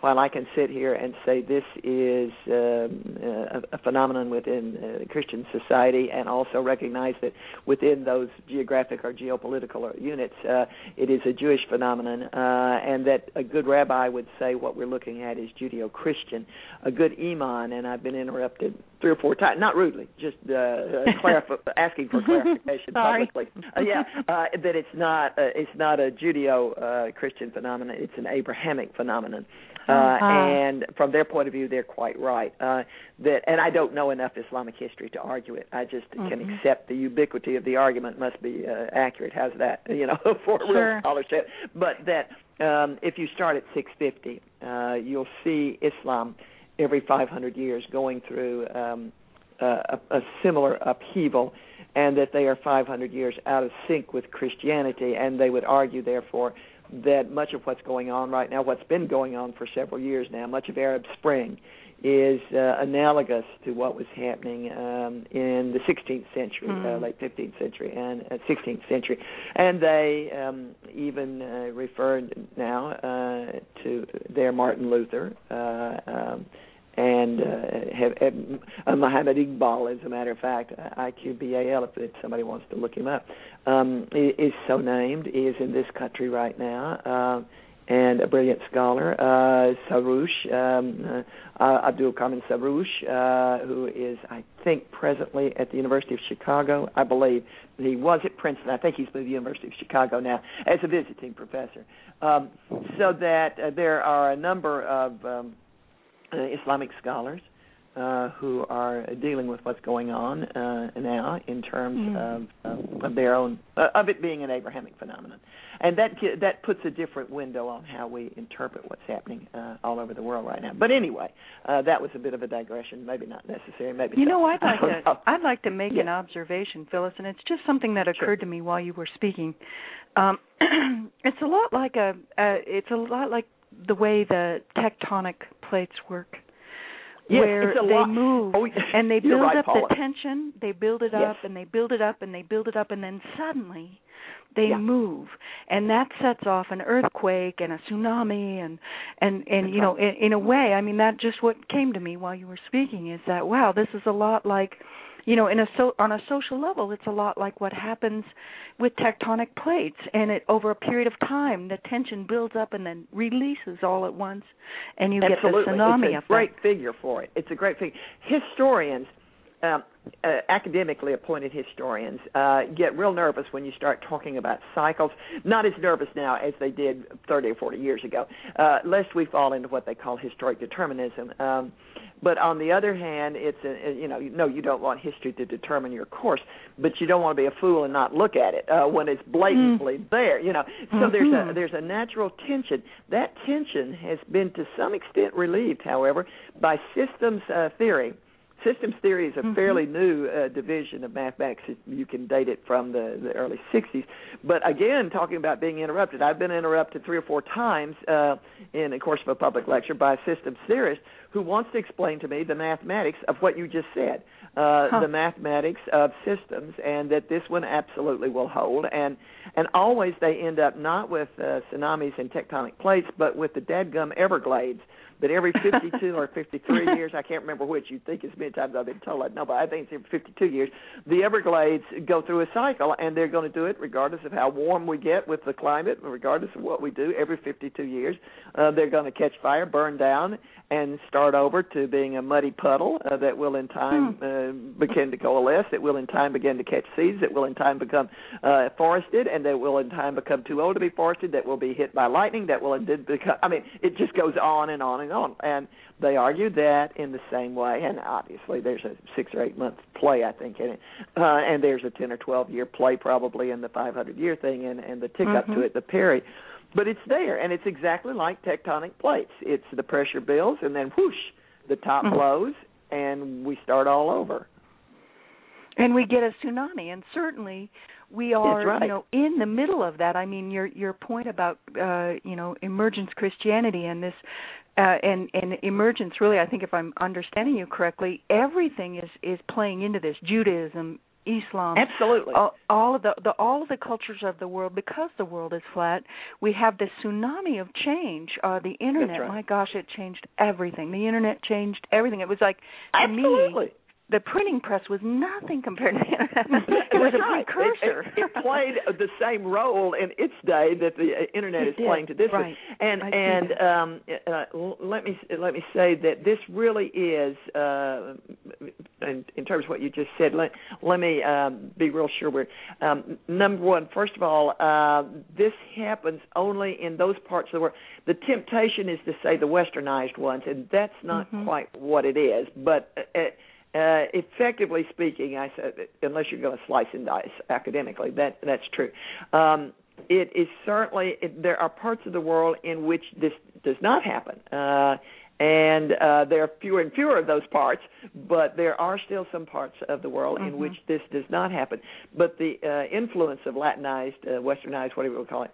while I can sit here and say this is um, a, a phenomenon within uh, Christian society, and also recognize that within those geographic or geopolitical units, uh, it is a Jewish phenomenon, uh, and that a good rabbi would say what we're looking at is Judeo-Christian. A good imam, and I've been interrupted three or four times, not rudely, just uh, uh, clarif- asking for clarification publicly. Uh, yeah, uh, that it's not uh, it's not a Judeo-Christian uh, phenomenon; it's an Abrahamic phenomenon. Uh, uh-huh. And from their point of view, they're quite right. Uh, that, and I don't know enough Islamic history to argue it. I just mm-hmm. can accept the ubiquity of the argument must be uh, accurate. How's that? You know, for sure. real scholarship. But that um, if you start at six fifty, uh, you'll see Islam every five hundred years going through um, a, a similar upheaval, and that they are five hundred years out of sync with Christianity, and they would argue, therefore, that much of what's going on right now, what's been going on for several years now, much of Arab Spring, is uh, analogous to what was happening um, in the sixteenth century, mm. uh, late fifteenth century, and uh, sixteenth century. And they um, even uh, refer now uh, to their Martin Luther, uh, um, and uh, have, have, uh, Muhammad Iqbal, as a matter of fact, I Q B A L, if, if somebody wants to look him up, um, is so named, is in this country right now, uh, and a brilliant scholar, uh, Sarouche, um, uh, Abdul Karim Sarouche, uh, who is, I think, presently at the University of Chicago. I believe he was at Princeton. I think he's moved to the University of Chicago now as a visiting professor. Um, so that uh, there are a number of um, Uh, Islamic scholars uh, who are dealing with what's going on uh, now in terms mm. of, of, of their own, uh, of it being an Abrahamic phenomenon. And that that puts a different window on how we interpret what's happening uh, all over the world right now. But anyway, uh, that was a bit of a digression, maybe not necessary, maybe You so. know, I'd like to I'd like to make yeah. an observation, Phyllis, and it's just something that occurred sure. to me while you were speaking. Um, it's a lot like a uh, it's a lot like the way the tectonic plates work, yes, where they lot. move oh, and they build right, up Paula. the tension, they build it yes. up and they build it up and they build it up, and then suddenly they yeah. move, and that sets off an earthquake and a tsunami, and and and That's you know, right. in, in a way, I mean, that just what came to me while you were speaking is that, wow, this is a lot like, you know, in a so on a social level, it's a lot like what happens with tectonic plates, and it over a period of time, the tension builds up and then releases all at once, and you Absolutely. get the tsunami It's a effect. great figure for it. It's a great figure. Historians, um, uh, academically appointed historians, uh, get real nervous when you start talking about cycles. Not as nervous now as they did thirty or forty years ago, uh, lest we fall into what they call historic determinism. Um, But on the other hand, it's a, you know, no, you don't want history to determine your course, but you don't want to be a fool and not look at it uh, when it's blatantly mm. there, you know. So mm-hmm. there's a there's a natural tension. That tension has been to some extent relieved, however, by systems uh, theory. Systems theory is a mm-hmm. fairly new uh, division of mathematics. You can date it from the, the early sixties. But again, talking about being interrupted, I've been interrupted three or four times uh, in the course of a public lecture by a systems theorist who wants to explain to me the mathematics of what you just said, uh, huh. the mathematics of systems, and that this one absolutely will hold. And and always they end up not with uh, tsunamis and tectonic plates, but with the dadgum Everglades. But every fifty-two or fifty-three years, I can't remember which, you'd think as many times I've been told that, no, but I think it's every fifty-two years, the Everglades go through a cycle, and they're going to do it regardless of how warm we get with the climate, regardless of what we do, every fifty-two years. Uh, they're going to catch fire, burn down, and start over to being a muddy puddle uh, that will in time uh, begin to coalesce, that will in time begin to catch seeds, that will in time become uh, forested, and that will in time become too old to be forested, that will be hit by lightning, that will indeed become, I mean, it just goes on and on and on. And they argue that in the same way, and obviously there's a six or eight month play, I think, in it, uh, and there's a ten or twelve year play probably in the five hundred year thing, and, and the tick mm-hmm. up to it, the Perry. But it's there, and it's exactly like tectonic plates. It's the pressure builds, and then whoosh, the top mm-hmm. blows, and we start all over. And we get a tsunami, and certainly we are, right. you know, in the middle of that. I mean, your your point about, uh, you know, emergence Christianity and this, uh, and and emergence. Really, I think if I'm understanding you correctly, everything is is playing into this. Judaism, Islam. Absolutely. All, all of the, the all of the cultures of the world, because the world is flat, we have this tsunami of change. Uh, the internet, That's right. my gosh, it changed everything. The internet changed everything. It was like, to Absolutely. me, the printing press was nothing compared to the internet. It was a right. precursor. It, it, it played the same role in its day that the internet it is did. playing to this right. day. And I and um, uh, let me let me say that this really is, uh, in, in terms of what you just said. Let let me um, be real sure we're um, number one. First of all, uh, this happens only in those parts of the world. The temptation is to say the westernized ones, and that's not mm-hmm. quite what it is. But uh, Uh, effectively speaking, I said, unless you're going to slice and dice academically, that that's true. Um, it is certainly it, there are parts of the world in which this does not happen, uh, and uh, there are fewer and fewer of those parts. But there are still some parts of the world mm-hmm. in which this does not happen. But the uh, influence of Latinized, uh, Westernized, whatever you call it,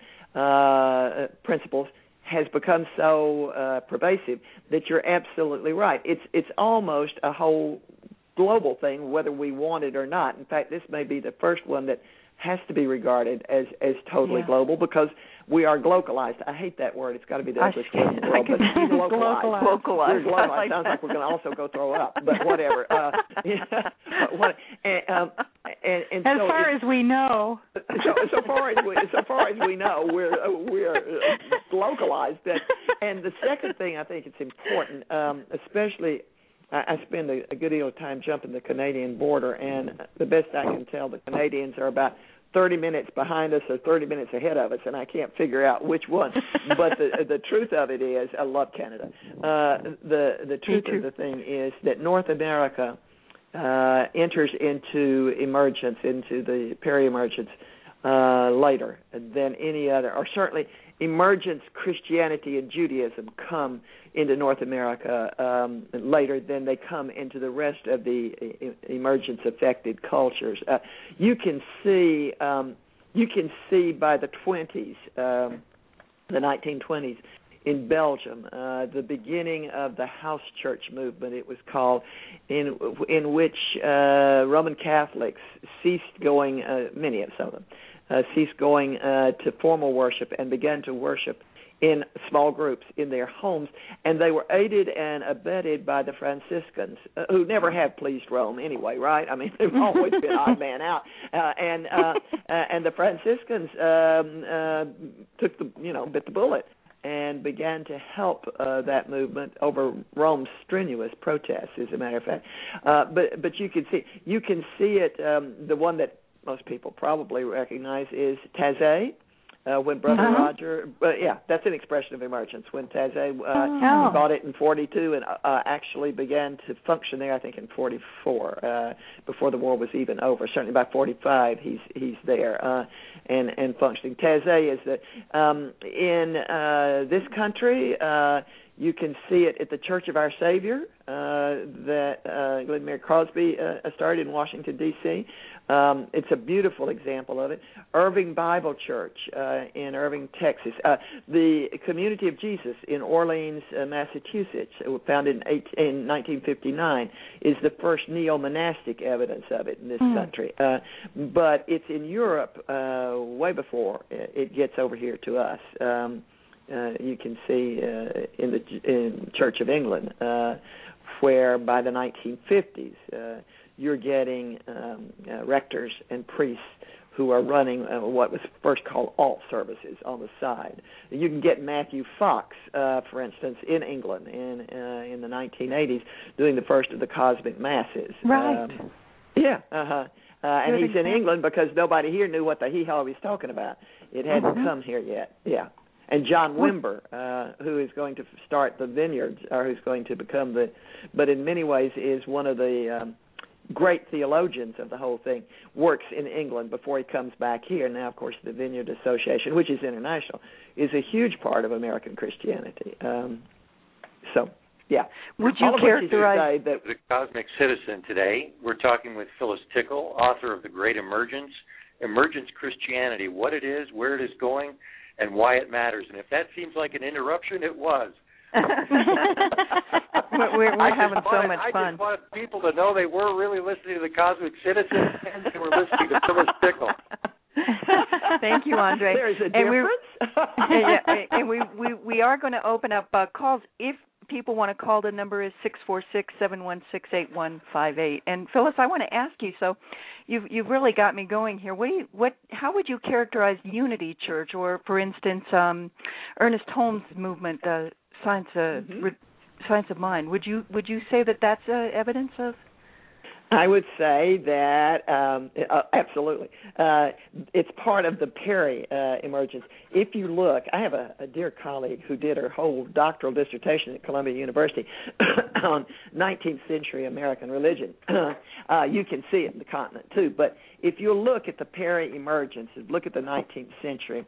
uh, principles has become so uh, pervasive that you're absolutely right. It's it's almost a whole global thing, whether we want it or not. In fact, this may be the first one that has to be regarded as, as totally yeah. global, because we are glocalized. I hate that word. It's got to be the ugliest word in the world, but localized. Localized. We're globalized. Like Sounds that. like we're going to also go throw up, but whatever. Uh, yeah, what, and, um, and, and as so far as we know, so, so far as we so far as we know, we're uh, we're uh, localized. And, and the second thing I think it's important, um, especially. I spend a, a good deal of time jumping the Canadian border, and the best I can tell, the Canadians are about thirty minutes behind us or thirty minutes ahead of us, and I can't figure out which one. But the the truth of it is, I love Canada. Uh, the the truth of the thing is that North America uh, enters into emergence, into the peri-emergence uh, later than any other, or certainly emergence Christianity and Judaism come into North America um, later than they come into the rest of the e- emergence-affected cultures. Uh, you can see, um, you can see by the twenties, um, the nineteen twenties, in Belgium, uh, the beginning of the house church movement, it was called, in in which uh, Roman Catholics ceased going, uh, many of some of them, uh, ceased going uh, to formal worship and began to worship in small groups in their homes, and they were aided and abetted by the Franciscans, uh, who never have pleased Rome anyway, right? I mean, they've always been odd man out, uh, and uh, uh, and the Franciscans um, uh, took the you know bit the bullet and began to help uh, that movement over Rome's strenuous protests, as a matter of fact. Uh, but but you can see you can see it. Um, the one that most people probably recognize is Taizé. Uh, when Brother uh-huh. Roger, uh, yeah, that's an expression of emergence. When Taizé uh, oh. bought it in forty-two and uh, actually began to function there, I think in forty-four, uh, before the war was even over. Certainly by forty-five, he's he's there uh, and and functioning. Taizé is the um, in uh, this country. Uh, You can see it at the Church of Our Savior uh, that uh, Glenn Mary Crosby uh, started in Washington, D C Um, it's a beautiful example of it. Irving Bible Church uh, in Irving, Texas. Uh, the Community of Jesus in Orleans, uh, Massachusetts, founded in, eighteen, in nineteen fifty-nine, is the first neo-monastic evidence of it in this mm. country. Uh, but it's in Europe uh, way before it gets over here to us. Um Uh, you can see uh, in the in Church of England, uh, where by the nineteen fifties uh, you're getting um, uh, rectors and priests who are running uh, what was first called alt services on the side. You can get Matthew Fox, uh, for instance, in England in uh, in the nineteen eighties, doing the first of the cosmic masses. Right. Um, yeah. Uh-huh. Uh, and he's in England because nobody here knew what the hee-haw he was talking about. It hadn't mm-hmm. come here yet. Yeah. And John Wimber, uh, who is going to start the Vineyards, or who's going to become the, but in many ways is one of the um, great theologians of the whole thing, works in England before he comes back here. Now, of course, the Vineyard Association, which is international, is a huge part of American Christianity. Um, so, yeah. Would you All characterize that the Cosmic Citizen today? We're talking with Phyllis Tickle, author of The Great Emergence, Emergence Christianity, what it is, where it is going, and why it matters. And if that seems like an interruption, it was. we're, we're having so wanted, much I fun. I just wanted people to know they were really listening to the Cosmic Citizen and they were listening to Phyllis Tickle. Thank you, Andre. There's a and difference. We, and, and we, we, we are going to open up uh, calls. If people want to call, the number is six four six, seven one six, eight one five eight. And Phyllis, I want to ask you, so you've you've really got me going here. What do you, what how would you characterize Unity Church, or for instance, um, Ernest Holmes' movement, uh, Science uh, mm-hmm. Re- Science of Mind? Would you would you say that that's uh, evidence of? I would say that um, uh, absolutely. Uh, it's part of the Perry uh, emergence. If you look, I have a, a dear colleague who did her whole doctoral dissertation at Columbia University on nineteenth century American religion. uh, you can see it in the continent too. But if you look at the Perry emergence, look at the nineteenth century,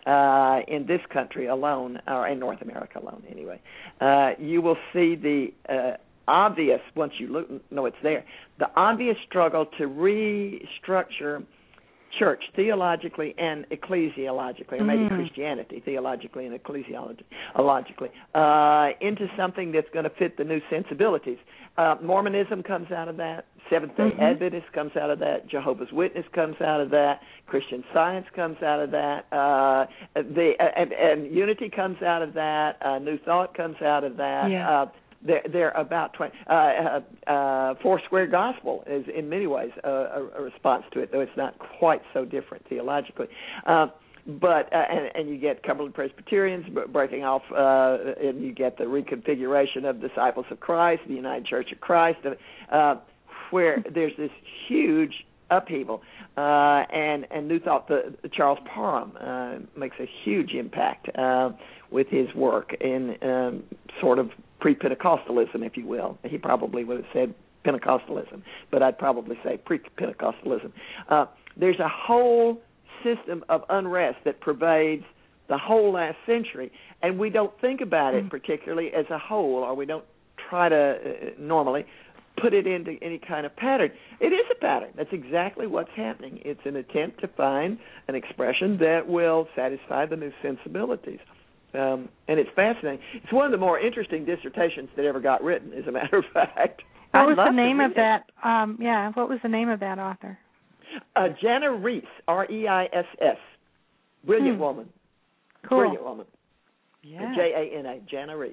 uh, in this country alone, or in North America alone anyway, uh, you will see the uh, obvious, once you look, know it's there, the obvious struggle to restructure church theologically and ecclesiologically, or maybe mm. Christianity theologically and ecclesiologically, uh, into something that's going to fit the new sensibilities. Uh, Mormonism comes out of that. Seventh-day mm-hmm. Adventist comes out of that. Jehovah's Witness comes out of that. Christian Science comes out of that. Uh, the uh, and, and Unity comes out of that. Uh, New Thought comes out of that. Yeah. Uh, They're, they're about twenty. Uh, uh, uh, Foursquare Gospel is in many ways a, a, a response to it, though it's not quite so different theologically. Uh, but uh, and, and you get Cumberland Presbyterians breaking off, uh, and you get the reconfiguration of Disciples of Christ, the United Church of Christ, uh, where there's this huge upheaval. Uh, and, and New Thought, the, the Charles Parham uh, makes a huge impact uh, with his work in um, sort of pre-Pentecostalism, if you will. He probably would have said Pentecostalism, but I'd probably say pre-Pentecostalism. Uh, there's a whole system of unrest that pervades the whole last century, and we don't think about it particularly as a whole, or we don't try to uh, normally put it into any kind of pattern. It is a pattern. That's exactly what's happening. It's an attempt to find an expression that will satisfy the new sensibilities. Um, and it's fascinating. It's one of the more interesting dissertations that ever got written, as a matter of fact. What I'd was love the to name read of that? Um, yeah, what was the name of that author? Uh, Jana Reese, R E I S S. Brilliant hmm. woman. Cool. Brilliant woman. Yeah. J A N A, Jana Reese.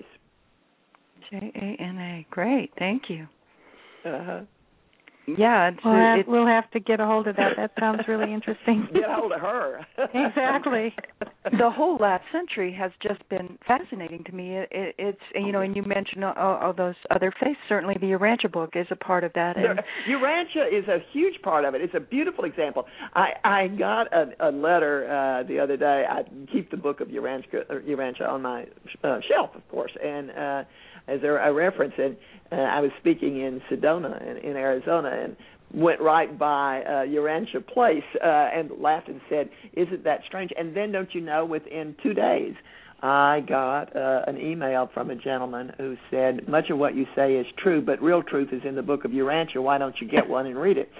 J A N A. Great. Thank you. Uh-huh. Yeah, it's, We'll have, it's, we'll have to get a hold of that. That sounds really interesting. Get a hold of her. Exactly. The whole last century has just been fascinating to me. It, it, it's, you know, and you mentioned all, all those other faiths. Certainly the Urantia book is a part of that. And Urantia is a huge part of it. It's a beautiful example. I, I got a, a letter uh, the other day. I keep the book of Urantia, Urantia on my uh, shelf, of course, and uh, as a, a reference. And uh, I was speaking in Sedona, in, in Arizona, and went right by uh, Urantia Place uh, and laughed and said, "Isn't that strange?" And then, don't you know, within two days, I got uh, an email from a gentleman who said, "Much of what you say is true, but real truth is in the book of Urantia. Why don't you get one and read it?"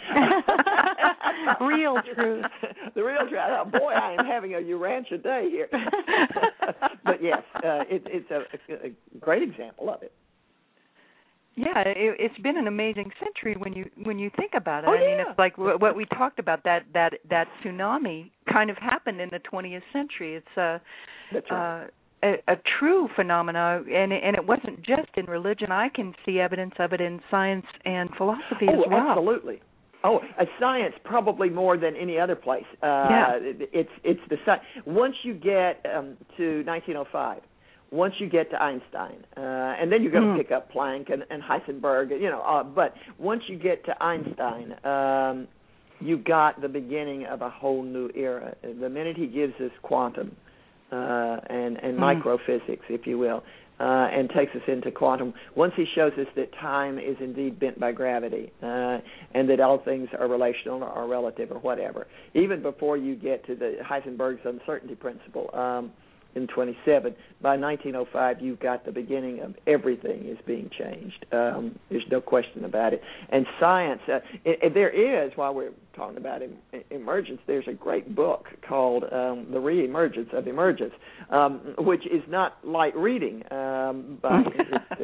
Real truth. The real truth. I thought, boy, I am having a Urantia day here. But yes, uh, it, it's a, a great example of it. Yeah, it, it's been an amazing century when you when you think about it. Oh, I mean, yeah. it's like what we talked about, that that that tsunami kind of happened in the twentieth century. It's a That's right. uh, a, a true phenomena, and and it wasn't just in religion. I can see evidence of it in science and philosophy oh, as well. Absolutely. Oh, uh, science probably more than any other place. Uh, yeah. It, it's it's the sci- once you get um, to nineteen oh five. Once you get to Einstein, uh, and then you're going to mm. pick up Planck and, and Heisenberg, you know. Uh, but once you get to Einstein, um, you got the beginning of a whole new era. The minute he gives us quantum uh, and, and mm. microphysics, if you will, uh, and takes us into quantum, once he shows us that time is indeed bent by gravity uh, and that all things are relational or relative or whatever, even before you get to the Heisenberg's uncertainty principle, um, in twenty-seven, by nineteen oh five, you've got the beginning of everything is being changed. Um, there's no question about it. And science, uh, it, it, there is, while we're talking about em, emergence, there's a great book called um, The Re-Emergence of Emergence, um, which is not light reading, um, but it's,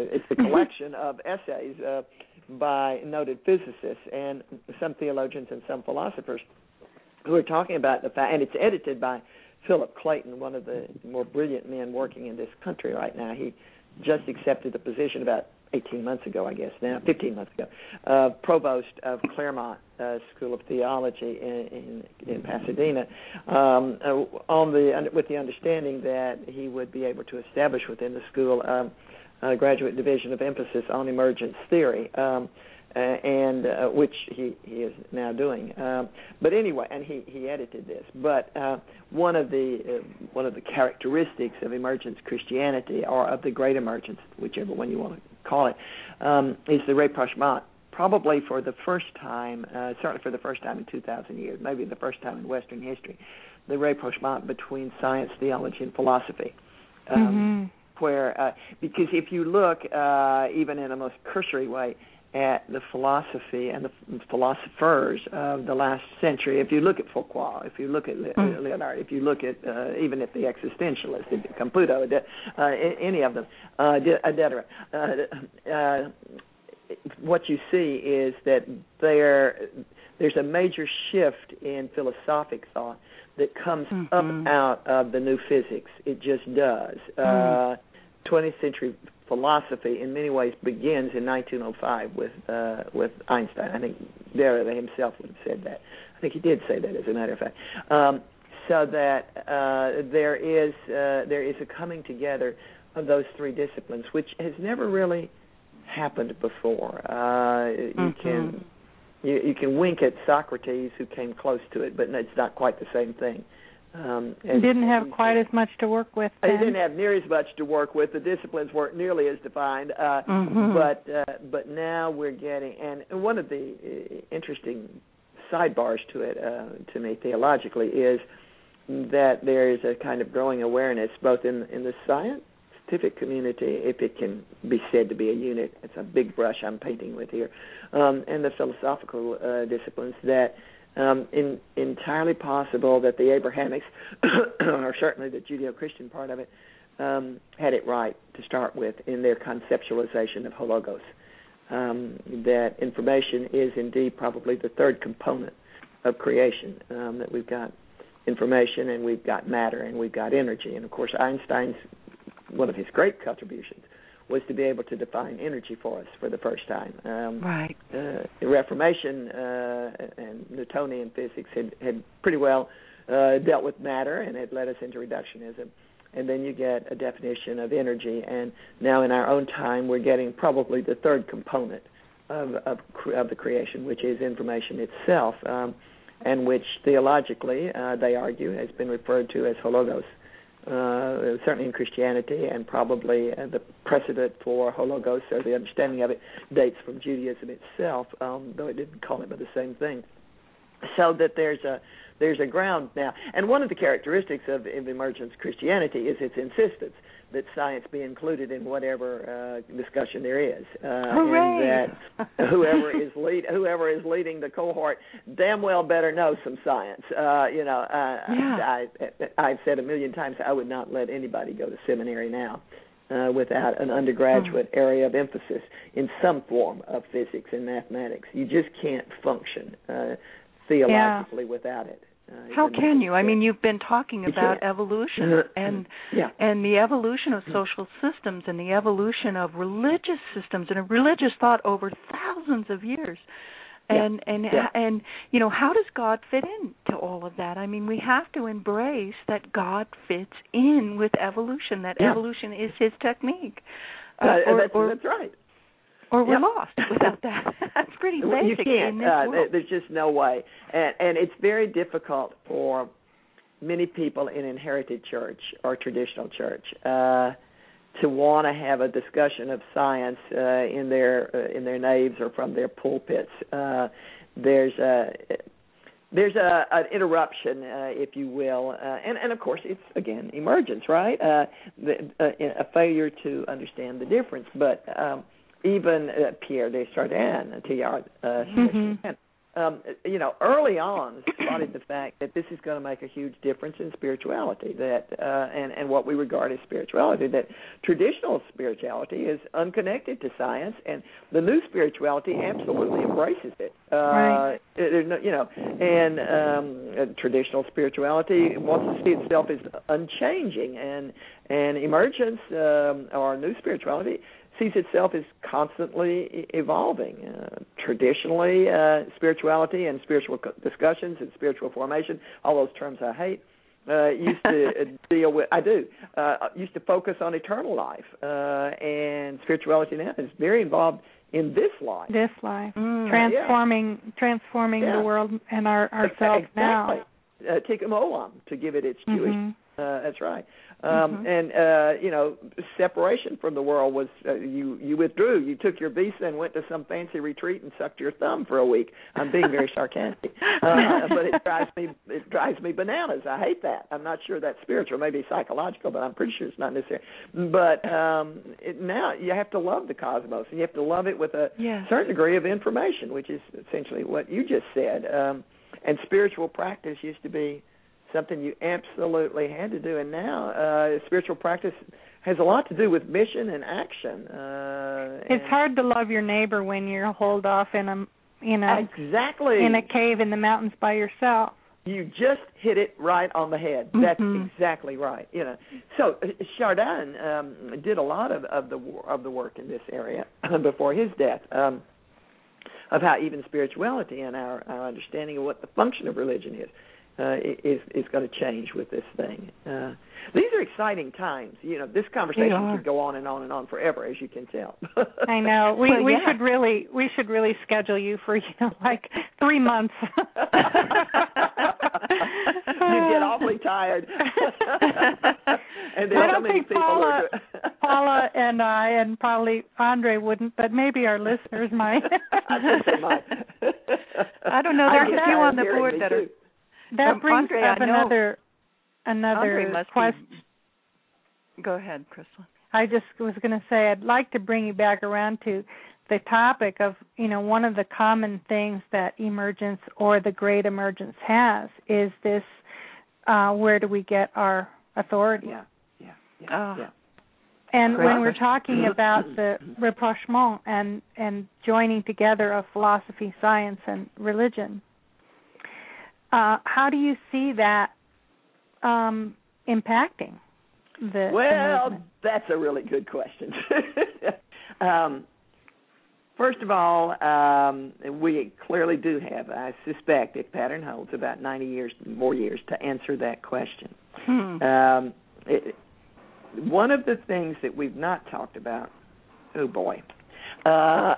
a, it's a collection of essays uh, by noted physicists and some theologians and some philosophers who are talking about the fact, and it's edited by Philip Clayton, one of the more brilliant men working in this country right now. He just accepted the position about eighteen months ago, I guess now, fifteen months ago, uh, provost of Claremont uh, School of Theology in, in, in Pasadena, um, uh, on the with the understanding that he would be able to establish within the school um, a graduate division of emphasis on emergence theory. Um, Uh, and uh, which he, he is now doing, um, but anyway, and he, he edited this. But uh, one of the uh, one of the characteristics of emergence Christianity, or of the Great Emergence, whichever one you want to call it, um, is the rapprochement. Probably for the first time, uh, certainly for the first time in two thousand years, maybe the first time in Western history, the rapprochement between science, theology, and philosophy. Um, mm-hmm. Where, uh, because if you look, uh, even in a most cursory way, at the philosophy and the philosophers of the last century. If you look at Foucault, if you look at Leonardo, if you look at uh, even at the existentialists, Caputo, uh, any of them, uh, et cetera, uh, uh, what you see is that there there's a major shift in philosophic thought that comes mm-hmm. up out of the new physics. It just does. Mm. Uh, twentieth century philosophy, in many ways, begins in nineteen oh five with uh, with Einstein. I think Derrida himself would have said that. I think he did say that, as a matter of fact. Um, so that uh, there is uh, there is a coming together of those three disciplines, which has never really happened before. Uh, mm-hmm. You can you, you can wink at Socrates, who came close to it, but it's not quite the same thing. Um, and didn't have quite as much to work with. He didn't have near as much to work with. The disciplines weren't nearly as defined. Uh, mm-hmm. But uh, but now we're getting, and one of the uh, interesting sidebars to it, uh, to me theologically, is that there is a kind of growing awareness, both in in the scientific community, if it can be said to be a unit. It's a big brush I'm painting with here, um, and the philosophical uh, disciplines that. Um, in, entirely possible that the Abrahamics, or certainly the Judeo-Christian part of it, um, had it right to start with in their conceptualization of hologos. Um, that information is indeed probably the third component of creation, um, that we've got information and we've got matter and we've got energy. And, of course, Einstein's, one of his great contributions was to be able to define energy for us for the first time. Um, right. Uh, the Reformation uh, and Newtonian physics had, had pretty well uh, dealt with matter, and it led us into reductionism. And then you get a definition of energy, and now in our own time we're getting probably the third component of, of, of the creation, which is information itself, um, and which theologically, uh, they argue, has been referred to as hologos. Uh, certainly in Christianity, and probably uh, the precedent for hologos, or the understanding of it, dates from Judaism itself, um, though it didn't call it by the same thing. So that there's a there's a ground now, and one of the characteristics of, of emergence Christianity is its insistence that science be included in whatever uh, discussion there is, uh, Hooray! and that whoever is lead whoever is leading the cohort damn well better know some science. Uh, you know, uh, yeah. I, I, I've said a million times I would not let anybody go to seminary now uh, without an undergraduate mm. area of emphasis in some form of physics and mathematics. You just can't function uh, theologically yeah. without it. Uh, How can you? I mean, you've been talking about evolution and yeah. and the evolution of social systems and the evolution of religious systems and of religious thought over thousands of years. And yeah. and yeah. and you know, how does God fit into all of that? I mean, we have to embrace that God fits in with evolution. That yeah. evolution is His technique. Uh, uh, or, that's, or, that's right. Or we're yep. lost without that. That's pretty basic you can't. in this uh, world. There's just no way. And, and it's very difficult for many people in inherited church or traditional church uh, to want to have a discussion of science uh, in their uh, in their naves or from their pulpits. Uh, there's a there's a an interruption, uh, if you will, uh, and and of course it's again emergence, right? Uh, the, uh, a failure to understand the difference, but. Um, Even uh, Pierre Desjardins, Teilhard, uh, mm-hmm. um, you know, early on spotted the fact that this is going to make a huge difference in spirituality, that uh, and and what we regard as spirituality. That traditional spirituality is unconnected to science, and the new spirituality absolutely embraces it. Uh, right. it, you know, and um, traditional spirituality wants to see itself as unchanging, and and emergence um, or new spirituality sees itself as constantly evolving. Uh, traditionally, uh, spirituality and spiritual discussions and spiritual formation, all those terms I hate, uh, used to deal with, I do, uh, used to focus on eternal life. Uh, and spirituality now is very involved in this life. This life. Mm, transforming yeah. transforming yeah. the world and our, ourselves exactly. now. Uh, Tikkun Olam, to give it its Jewish. Mm-hmm. Uh, that's right. Um, mm-hmm. And, uh, you know, separation from the world was uh, you, you withdrew. You took your visa and went to some fancy retreat and sucked your thumb for a week. I'm being very sarcastic. Uh, but it drives me it drives me bananas. I hate that. I'm not sure that's spiritual, maybe psychological, but I'm pretty sure it's not necessary. But um, it, now you have to love the cosmos, and you have to love it with a yes. certain degree of information, which is essentially what you just said. Um, and spiritual practice used to be something you absolutely had to do, and now uh, spiritual practice has a lot to do with mission and action. Uh, it's and hard to love your neighbor when you're holed off in a in a exactly in a cave in the mountains by yourself. You just hit it right on the head. Mm-hmm. That's exactly right. You know, so Chardin um, did a lot of, of the of the work in this area before his death. Um, of how even spirituality and our, our understanding of what the function of religion is. Uh, is is going to change with this thing. Uh, these are exciting times. You know, this conversation could go on and on and on forever, as you can tell. I know. We well, we yeah. should really we should really schedule you for you know like three months. You'd get awfully tired. And I don't so many think people Paula, are Paula and I and probably Andre wouldn't, but maybe our listeners might. I think they might. I don't know. There's a few on the board that are. That Um, brings Andre, up I know another another question. Be... Go ahead, Crystal. I just was going to say I'd like to bring you back around to the topic of, you know, one of the common things that emergence or the great emergence has is this, uh, where do we get our authority? Yeah, yeah, yeah. Oh. yeah. And Great when we're question. talking about the rapprochement and, and joining together of philosophy, science, and religion, Uh, how do you see that um, impacting the Well, the that's a really good question. um, first of all, um, we clearly do have, I suspect, if pattern holds, about ninety years, more years to answer that question. Hmm. Um, it, one of the things that we've not talked about, oh boy, Uh,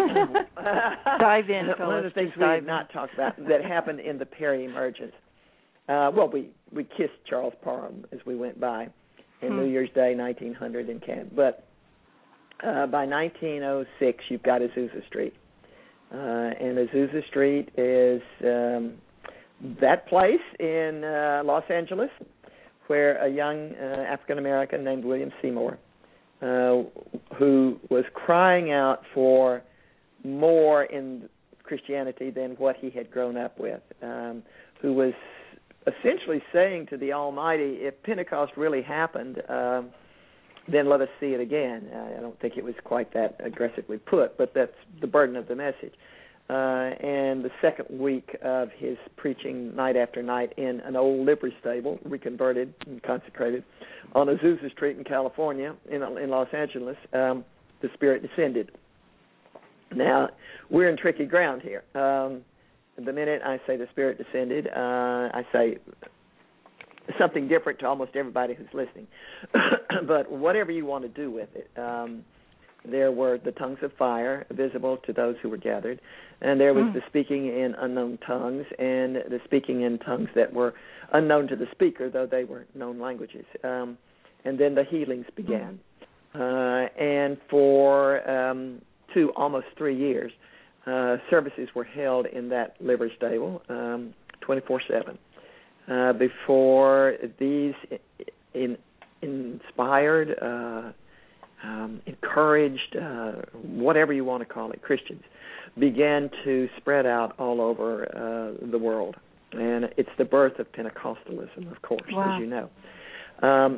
dive in, Phyllis. One of the things Just we have in. not talked about that happened in the peri-emergence. Uh, well, we, we kissed Charles Parham as we went by in hmm. New Year's Day, nineteen hundred in Canada. But uh, by nineteen oh six, you've got Azusa Street. Uh, and Azusa Street is um, that place in uh, Los Angeles where a young uh, African-American named William Seymour Uh, who was crying out for more in Christianity than what he had grown up with, um, who was essentially saying to the Almighty, if Pentecost really happened, um, then let us see it again. Uh, I don't think it was quite that aggressively put, but that's the burden of the message. Uh, and the second week of his preaching night after night in an old livery stable, reconverted and consecrated, on Azusa Street in California, in, in Los Angeles, um, the Spirit descended. Now, we're in tricky ground here. Um, the minute I say the Spirit descended, uh, I say something different to almost everybody who's listening. But whatever you want to do with it, um, there were the tongues of fire visible to those who were gathered, and there was mm. the speaking in unknown tongues and the speaking in tongues that were unknown to the speaker, though they were known languages. Um, and then the healings began. Mm. Uh, and for um, two, almost three years, uh, services were held in that livery stable um, twenty-four seven. Uh, before these in, inspired uh um, encouraged, uh, whatever you want to call it, Christians, began to spread out all over uh, the world. And it's the birth of Pentecostalism, of course, wow. as you know. Um,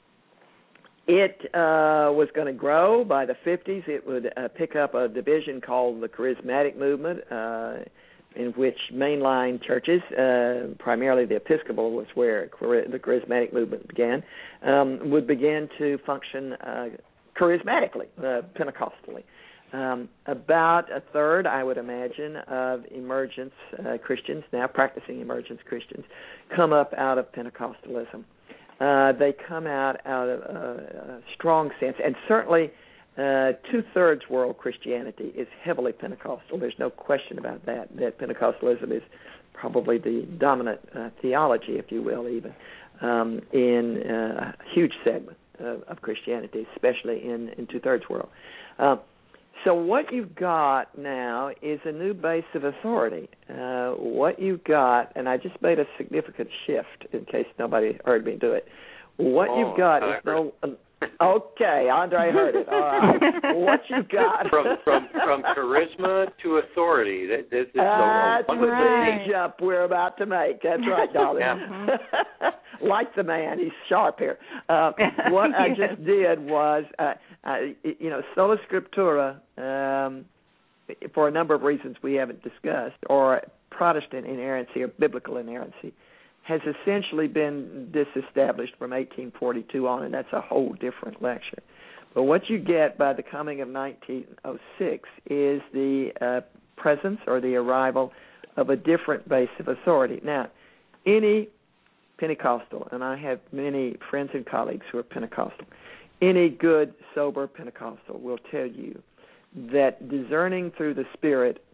it uh, was going to grow. By the fifties, it would uh, pick up a division called the Charismatic Movement, uh, in which mainline churches, uh, primarily the Episcopal was where the Charismatic Movement began, um, would begin to function uh, charismatically, uh, Pentecostally. Um, about a third, I would imagine, of emergence uh, Christians, now practicing emergence Christians, come up out of Pentecostalism. Uh, they come out out of uh, a strong sense, and certainly uh, two-thirds world Christianity is heavily Pentecostal. There's no question about that, that Pentecostalism is probably the dominant uh, theology, if you will, even, um, in uh, a huge segment of, of Christianity, especially in, in two-thirds world. Uh, So what you've got now is a new base of authority. Uh, what you've got, and I just made a significant shift in case nobody heard me do it. What oh, you've got is no. Um, okay, Andre heard it. All right. What you've got from from from charisma to authority. That, that, that's That's the the right. big jump we're about to make. That's right, darling. Yeah. Like the man, he's sharp here. Uh, what I just did was, uh, I, you know, sola scriptura, um, for a number of reasons we haven't discussed, or Protestant inerrancy or biblical inerrancy, has essentially been disestablished from eighteen forty-two on, and that's a whole different lecture. But what you get by the coming of nineteen oh six is the uh, presence or the arrival of a different base of authority. Now, any Pentecostal, and I have many friends and colleagues who are Pentecostal, any good, sober Pentecostal will tell you that discerning through the Spirit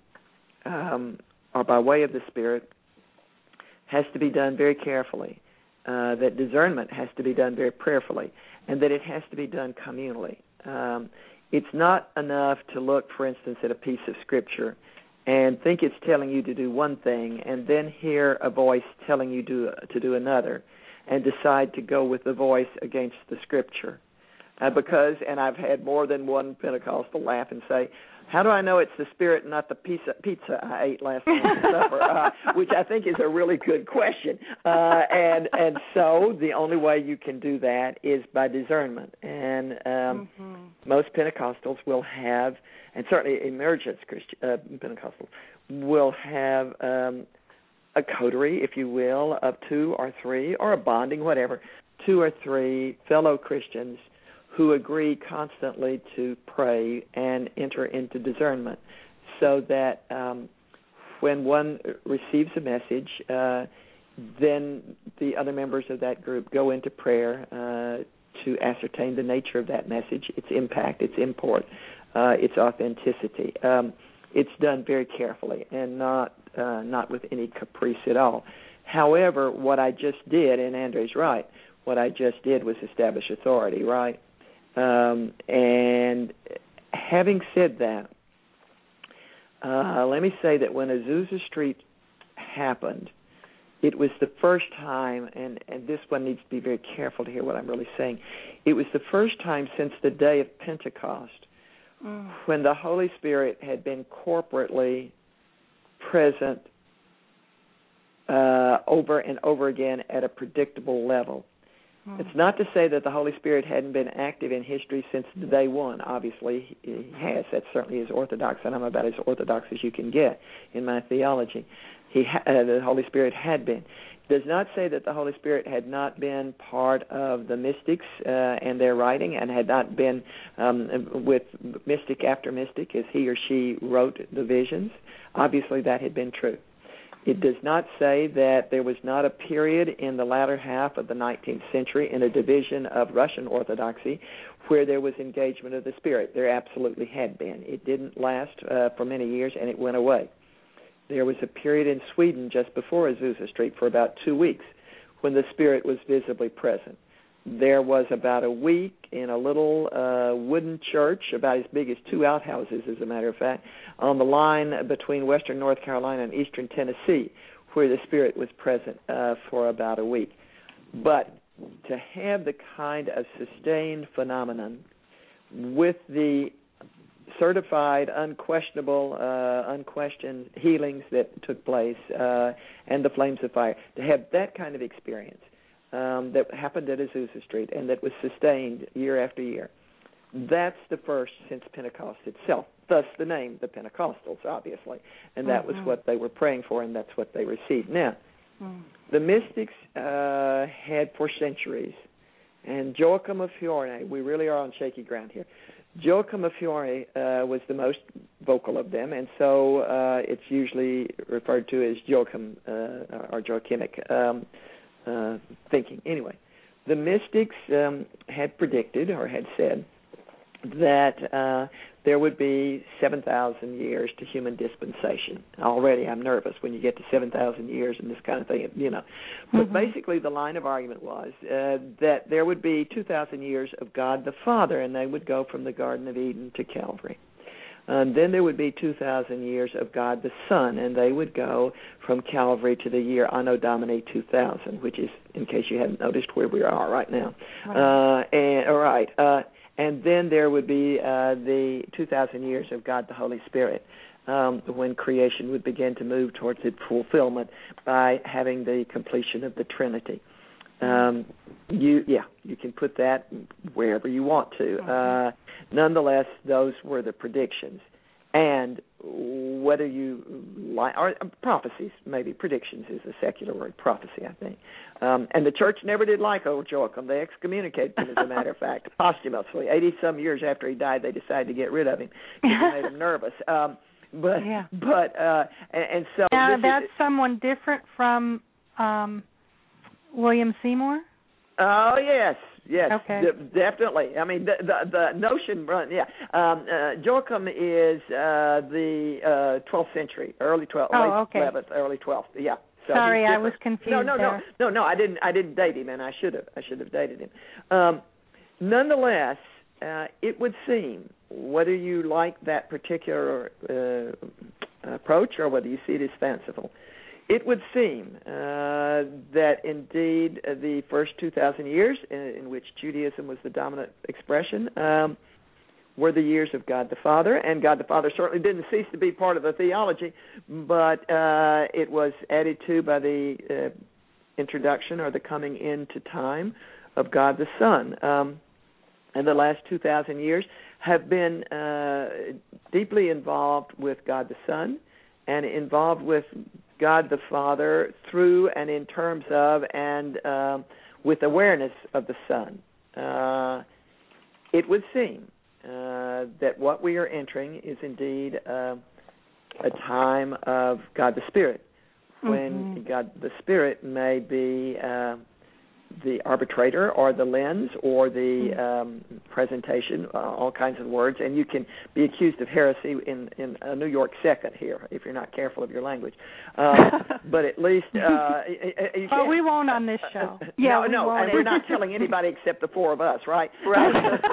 um, or by way of the Spirit has to be done very carefully, uh, that discernment has to be done very prayerfully, and that it has to be done communally. Um, it's not enough to look, for instance, at a piece of Scripture and think it's telling you to do one thing, and then hear a voice telling you to, to do another, and decide to go with the voice against the Scripture. Uh, because, and I've had more than one Pentecostal laugh and say, how do I know it's the Spirit and not the pizza, pizza I ate last night for supper? Uh, which I think is a really good question. Uh, and and so the only way you can do that is by discernment. And um, mm-hmm. most Pentecostals will have, and certainly emergence Christi- uh, Pentecostals will have um, a coterie, if you will, of two or three, or a bonding, whatever, two or three fellow Christians who agree constantly to pray and enter into discernment, so that um, when one receives a message, uh, then the other members of that group go into prayer uh, to ascertain the nature of that message, its impact, its import, uh, its authenticity. Um, it's done very carefully and not uh, not with any caprice at all. However, what I just did, and Andre's right, what I just did was establish authority, right? Um, and having said that, uh, let me say that when Azusa Street happened, it was the first time, and, and this one needs to be very careful to hear what I'm really saying, it was the first time since the day of Pentecost mm. when the Holy Spirit had been corporately present uh, over and over again at a predictable level. It's not to say that the Holy Spirit hadn't been active in history since day one. Obviously, he has. That certainly is orthodox, and I'm about as orthodox as you can get in my theology. He, ha- uh, the Holy Spirit had been. It does not say that the Holy Spirit had not been part of the mystics uh, and their writing, and had not been um, with mystic after mystic as he or she wrote the visions. Obviously, that had been true. It does not say that there was not a period in the latter half of the nineteenth century in a division of Russian Orthodoxy where there was engagement of the Spirit. There absolutely had been. It didn't last uh, for many years, and it went away. There was a period in Sweden just before Azusa Street for about two weeks when the Spirit was visibly present. There was about a week in a little uh, wooden church, about as big as two outhouses, as a matter of fact, on the line between western North Carolina and eastern Tennessee, where the Spirit was present uh, for about a week. But to have the kind of sustained phenomenon with the certified, unquestionable, uh, unquestioned healings that took place uh, and the flames of fire, to have that kind of experience um, that happened at Azusa Street and that was sustained year after year, that's the first since Pentecost itself. Thus the name, the Pentecostals, obviously. And that mm-hmm. was what they were praying for, and that's what they received. Now, mm. the mystics uh, had for centuries, and Joachim of Fiore, we really are on shaky ground here. Joachim of Fiore uh, was the most vocal of them, and so uh, it's usually referred to as Joachim uh, or Joachimic um, uh, thinking. Anyway, the mystics um, had predicted or had said that uh, there would be seven thousand years to human dispensation. Already I'm nervous when you get to seven thousand years and this kind of thing, you know. But mm-hmm. basically the line of argument was uh, that there would be two thousand years of God the Father, and they would go from the Garden of Eden to Calvary. And then there would be two thousand years of God the Son, and they would go from Calvary to the year Anno Domini two thousand, which is, in case you hadn't noticed, where we are right now. Right. Uh, and, all right. Uh, And then there would be uh, the two thousand years of God the Holy Spirit, um, when creation would begin to move towards its fulfillment by having the completion of the Trinity. Um, you, yeah, you can put that wherever you want to. Uh, nonetheless, those were the predictions. And whether you like, or prophecies, maybe predictions is a secular word, prophecy, I think. Um, and the church never did like old Joachim. They excommunicated him, as a matter of fact, posthumously. eighty-some years after he died, they decided to get rid of him because it made him nervous. Um, but, yeah. but uh, and, and so... Now, this that's is, someone different from um, William Seymour? Oh, yes. Yes, okay. d- definitely. I mean, the the, the notion, yeah. Um, uh, Joachim is uh, the uh, twelfth century, early twelfth, oh, late okay. eleventh, early twelfth. Yeah. So Sorry, I was confused. No, no, there. no, no, no. I didn't. I didn't date him, and I should have. I should have dated him. Um, nonetheless, uh, it would seem, whether you like that particular uh, approach or whether you see it as fanciful, it would seem uh, that indeed uh, the first two thousand years in, in which Judaism was the dominant expression um, were the years of God the Father, and God the Father certainly didn't cease to be part of the theology, but uh, it was added to by the uh, introduction or the coming into time of God the Son. Um, and the last two thousand years have been uh, deeply involved with God the Son and involved with God the Father through and in terms of and um, with awareness of the Son. Uh, it would seem uh, that what we are entering is indeed uh, a time of God the Spirit, when mm-hmm. God the Spirit may be uh, the arbitrator or the lens or the um, presentation, uh, all kinds of words, and you can be accused of heresy in, in a New York second here if you're not careful of your language. Um, but at least uh, you well, we won't on this show. Yeah, no, we no, won't. and we're not telling anybody except the four of us, right? Right.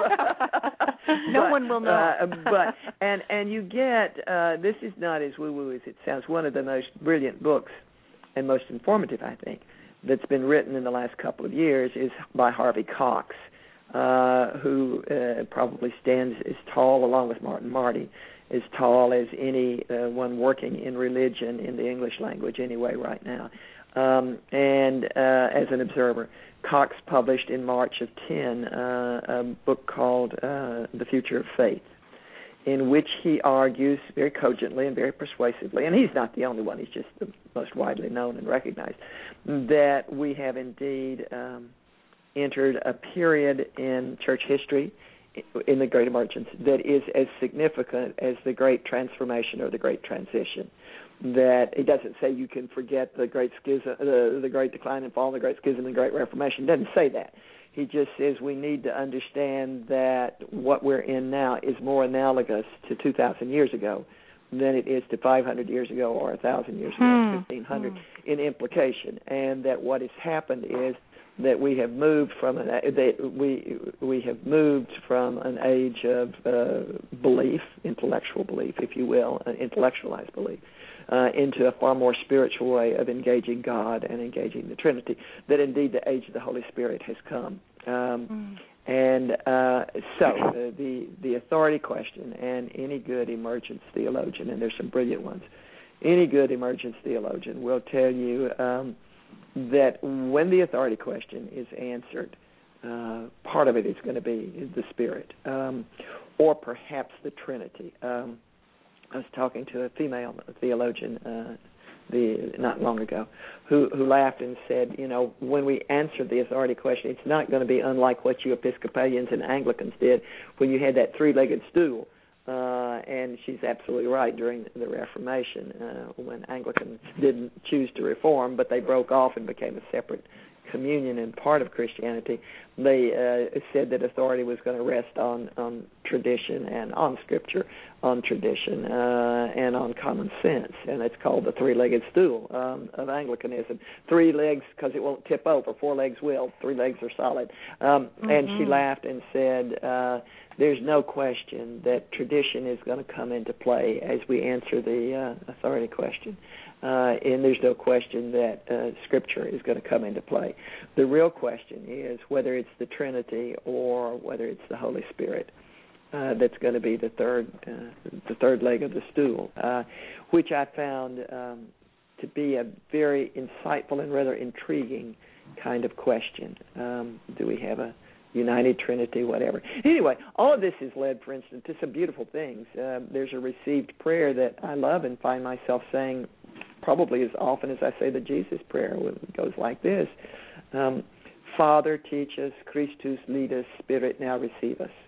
No but, one will know. Uh, but and and you get uh, this is not as woo-woo as it sounds. One of the most brilliant books and most informative, I think, that's been written in the last couple of years is by Harvey Cox, uh, who uh, probably stands as tall, along with Martin Marty, as tall as any uh, one working in religion in the English language anyway right now. Um, and uh, as an observer, Cox published in March of ten uh, a book called uh, The Future of Faith, in which he argues very cogently and very persuasively, and he's not the only one, he's just the most widely known and recognized, that we have indeed um, entered a period in church history, in the Great Emergence, that is as significant as the Great Transformation or the Great Transition. That it doesn't say you can forget the Great Schism, the, the Great Decline and Fall, the Great Schism, and the Great Reformation. It doesn't say that. He just says we need to understand that what we're in now is more analogous to two thousand years ago than it is to five hundred years ago or one thousand years ago, hmm. fifteen hundred hmm. in implication, and that what has happened is that we have moved from an that we we have moved from an age of uh, belief, intellectual belief, if you will, an intellectualized belief, uh, into a far more spiritual way of engaging God and engaging the Trinity. That indeed the age of the Holy Spirit has come, um, mm. And uh, so uh, the the authority question, and any good emergence theologian, and there's some brilliant ones, any good emergence theologian will tell you um, that when the authority question is answered, uh, part of it is going to be the Spirit, um, or perhaps the Trinity. Um, I was talking to a female theologian uh, the not long ago, who who laughed and said, you know, when we answered the authority question, it's not going to be unlike what you Episcopalians and Anglicans did when you had that three-legged stool. Uh, and she's absolutely right. During the Reformation, uh, when Anglicans didn't choose to reform, but they broke off and became a separate communion and part of Christianity, they uh, said that authority was going to rest on, on tradition and on Scripture, on tradition uh, and on common sense, and it's called the three-legged stool um, of Anglicanism. Three legs because it won't tip over. Four legs will. Three legs are solid. Um, mm-hmm. And she laughed and said, uh, there's no question that tradition is going to come into play as we answer the uh, authority question. Uh, and there's no question that uh, Scripture is going to come into play. The real question is whether it's the Trinity or whether it's the Holy Spirit uh, that's going to be the third, uh, the third leg of the stool, uh, which I found um, to be a very insightful and rather intriguing kind of question. Um, do we have a United Trinity, whatever. Anyway, all of this has led, for instance, to some beautiful things. Uh, there's a received prayer that I love and find myself saying probably as often as I say the Jesus prayer. It goes like this. Um, Father, teach us. Christus, lead us. Spirit, now receive us.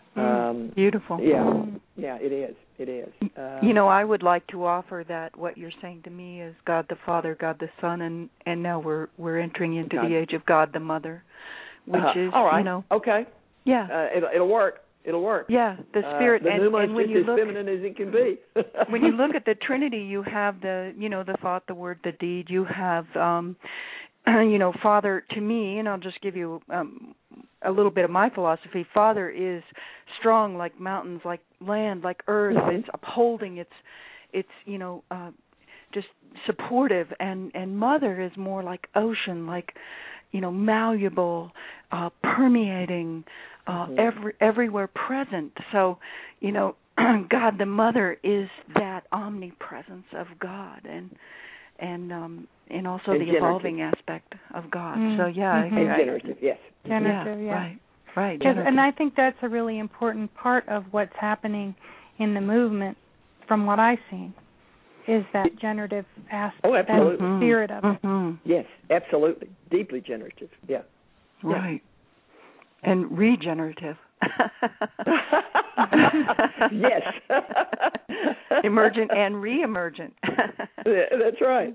Um, Beautiful. Yeah, yeah, it is. It is. Uh, you know, I would like to offer that what you're saying to me is God the Father, God the Son, and, and now we're we're entering into God. the age of God the Mother. Which uh, is, all right. you know, okay, yeah, uh, it'll, it'll work. It'll work. Yeah, the Spirit, uh, the and, pneuma and when is you as look, feminine as it can be. when you look at the Trinity, you have the, you know, the thought, the word, the deed. You have, um, you know, Father. To me, and I'll just give you um, a little bit of my philosophy. Father is strong, like mountains, like land, like earth. Mm-hmm. It's upholding. It's, it's, you know, uh, just supportive, and and Mother is more like ocean, like, you know, malleable, uh, permeating, uh, mm-hmm. every, everywhere present. So, you know, God the Mother is that omnipresence of God, and and um, and also and the generative. evolving aspect of God. Mm-hmm. So yeah, mm-hmm. I, and I, generative, yes, generative, yeah, yeah, right, right. Yes, and I think that's a really important part of what's happening in the movement, from what I've seen, is that generative aspect, oh, absolutely. that spirit of it. Mm-hmm. Yes, absolutely. Deeply generative, yeah. Right. Yeah. And regenerative. Yes. Emergent and re-emergent. That's right.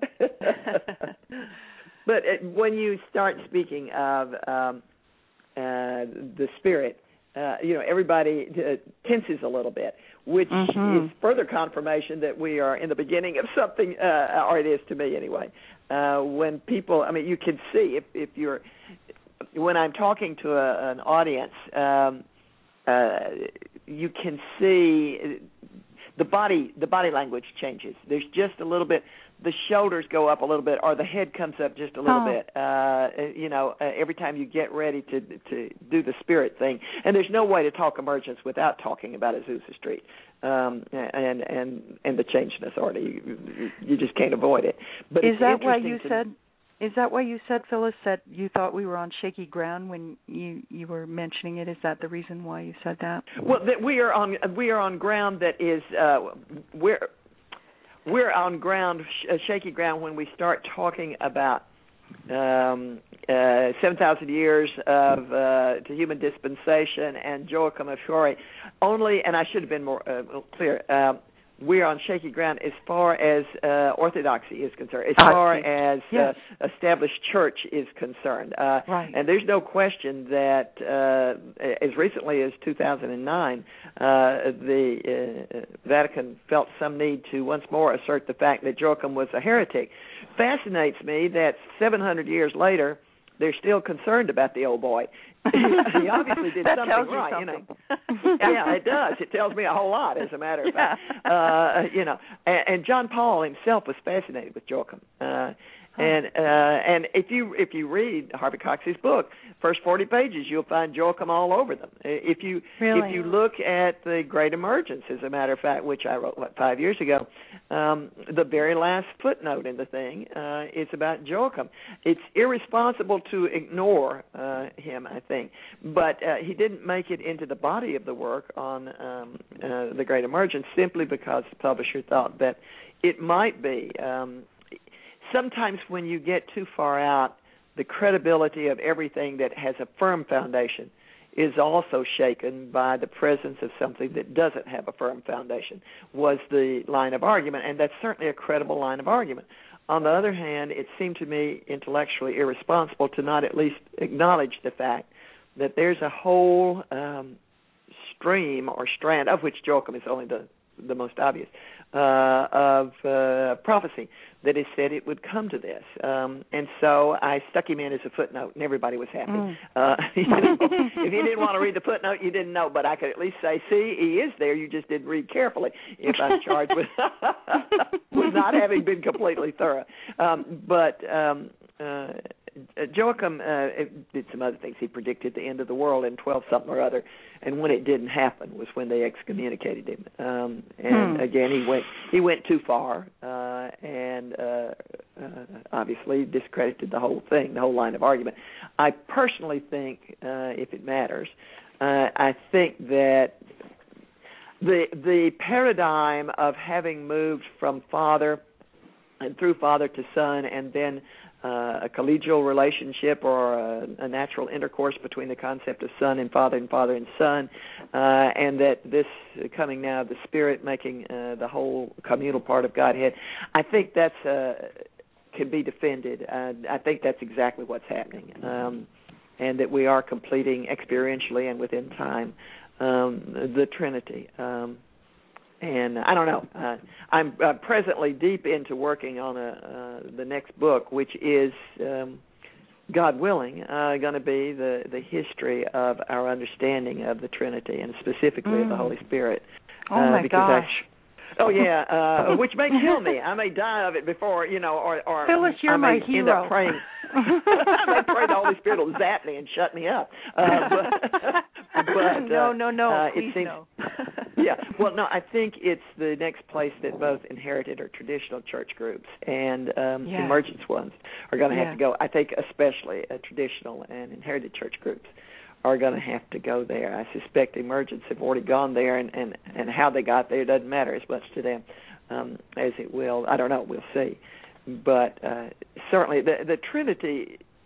But uh, when you start speaking of um, uh, the Spirit, uh, you know, everybody uh, tenses a little bit, which mm-hmm. is further confirmation that we are in the beginning of something, uh, or it is to me anyway. Uh, when people, I mean, you can see if, if you're, when I'm talking to a, an audience, um, uh, you can see the body, the body language changes. There's just a little bit. The shoulders go up a little bit, or the head comes up just a little oh. bit. Uh, you know, uh, every time you get ready to to do the Spirit thing, and there's no way to talk emergence without talking about Azusa Street um, and and and the change in authority. You, you just can't avoid it. But is it's that why you to, said? Is that why you said, Phyllis, that you thought we were on shaky ground when you, you were mentioning it? Is that the reason why you said that? Well, that we are on we are on ground that is uh, we're. We're on ground, sh- shaky ground, when we start talking about um, uh, seven thousand years of uh, to human dispensation and Joachim of Fiore. Only, and I should have been more uh, clear, uh, we're on shaky ground as far as uh, orthodoxy is concerned, as far as yes. uh, established church is concerned. Uh, right. And there's no question that uh, as recently as two thousand nine, uh, the uh, Vatican felt some need to once more assert the fact that Joachim was a heretic. Fascinates me that seven hundred years later, they're still concerned about the old boy. He obviously did that something tells you right, something. you know. Yeah, it does. It tells me a whole lot, as a matter of fact. Yeah. Uh, you know, and, and John Paul himself was fascinated with Joachim. Uh, And uh, and if you if you read Harvey Cox's book, first forty pages, you'll find Joachim all over them. If you really? if you look at the Great Emergence, as a matter of fact, which I wrote what, five years ago, um, the very last footnote in the thing uh, is about Joachim. It's irresponsible to ignore uh, him, I think, but uh, he didn't make it into the body of the work on um, uh, the Great Emergence simply because the publisher thought that it might be. Um, Sometimes when you get too far out, the credibility of everything that has a firm foundation is also shaken by the presence of something that doesn't have a firm foundation, was the line of argument, and that's certainly a credible line of argument. On the other hand, it seemed to me intellectually irresponsible to not at least acknowledge the fact that there's a whole um, stream or strand, of which Joachim is only the, the most obvious, uh, of uh, prophecy that has said it would come to this. Um, and so I stuck him in as a footnote, and everybody was happy. Mm. Uh, you know, if you didn't want to read the footnote, you didn't know, but I could at least say, see, he is there, you just didn't read carefully, if I'm charged with, with not having been completely thorough. Um, but um, uh, Joachim uh, did some other things. He predicted the end of the world in twelve something or other, and when it didn't happen was when they excommunicated him. Um, and hmm. again, he went he went too far, uh, and uh, uh, obviously discredited the whole thing, the whole line of argument. I personally think, uh, if it matters, uh, I think that the the paradigm of having moved from father and through father to son, and then Uh, a collegial relationship or a, a natural intercourse between the concept of son and father and father and son, uh, and that this coming now of the Spirit making uh, the whole communal part of Godhead, I think that's uh, can be defended. Uh, I think that's exactly what's happening, um, and that we are completing experientially and within time um, the Trinity. Um, And I don't know. Uh, I'm uh, presently deep into working on a, uh, the next book, which is, um, God willing, uh, going to be the, the history of our understanding of the Trinity, and specifically mm. of the Holy Spirit. Oh, uh, my gosh. I, oh, yeah, uh, which may kill me. I may die of it before, you know, or, or Phyllis, you're I may my hero. end up praying. I may pray the Holy Spirit will zap me and shut me up. Uh, but, but, no, uh, no, no, uh, please it seems, no. Yeah, well, no, I think it's the next place that both inherited or traditional church groups and um, yeah. emergence ones are going to have yeah. to go. I think especially uh, traditional and inherited church groups are going to have to go there. I suspect emergence have already gone there, and, and, and how they got there doesn't matter as much to them um, as it will. I don't know. We'll see. But uh, certainly the, the Trinity...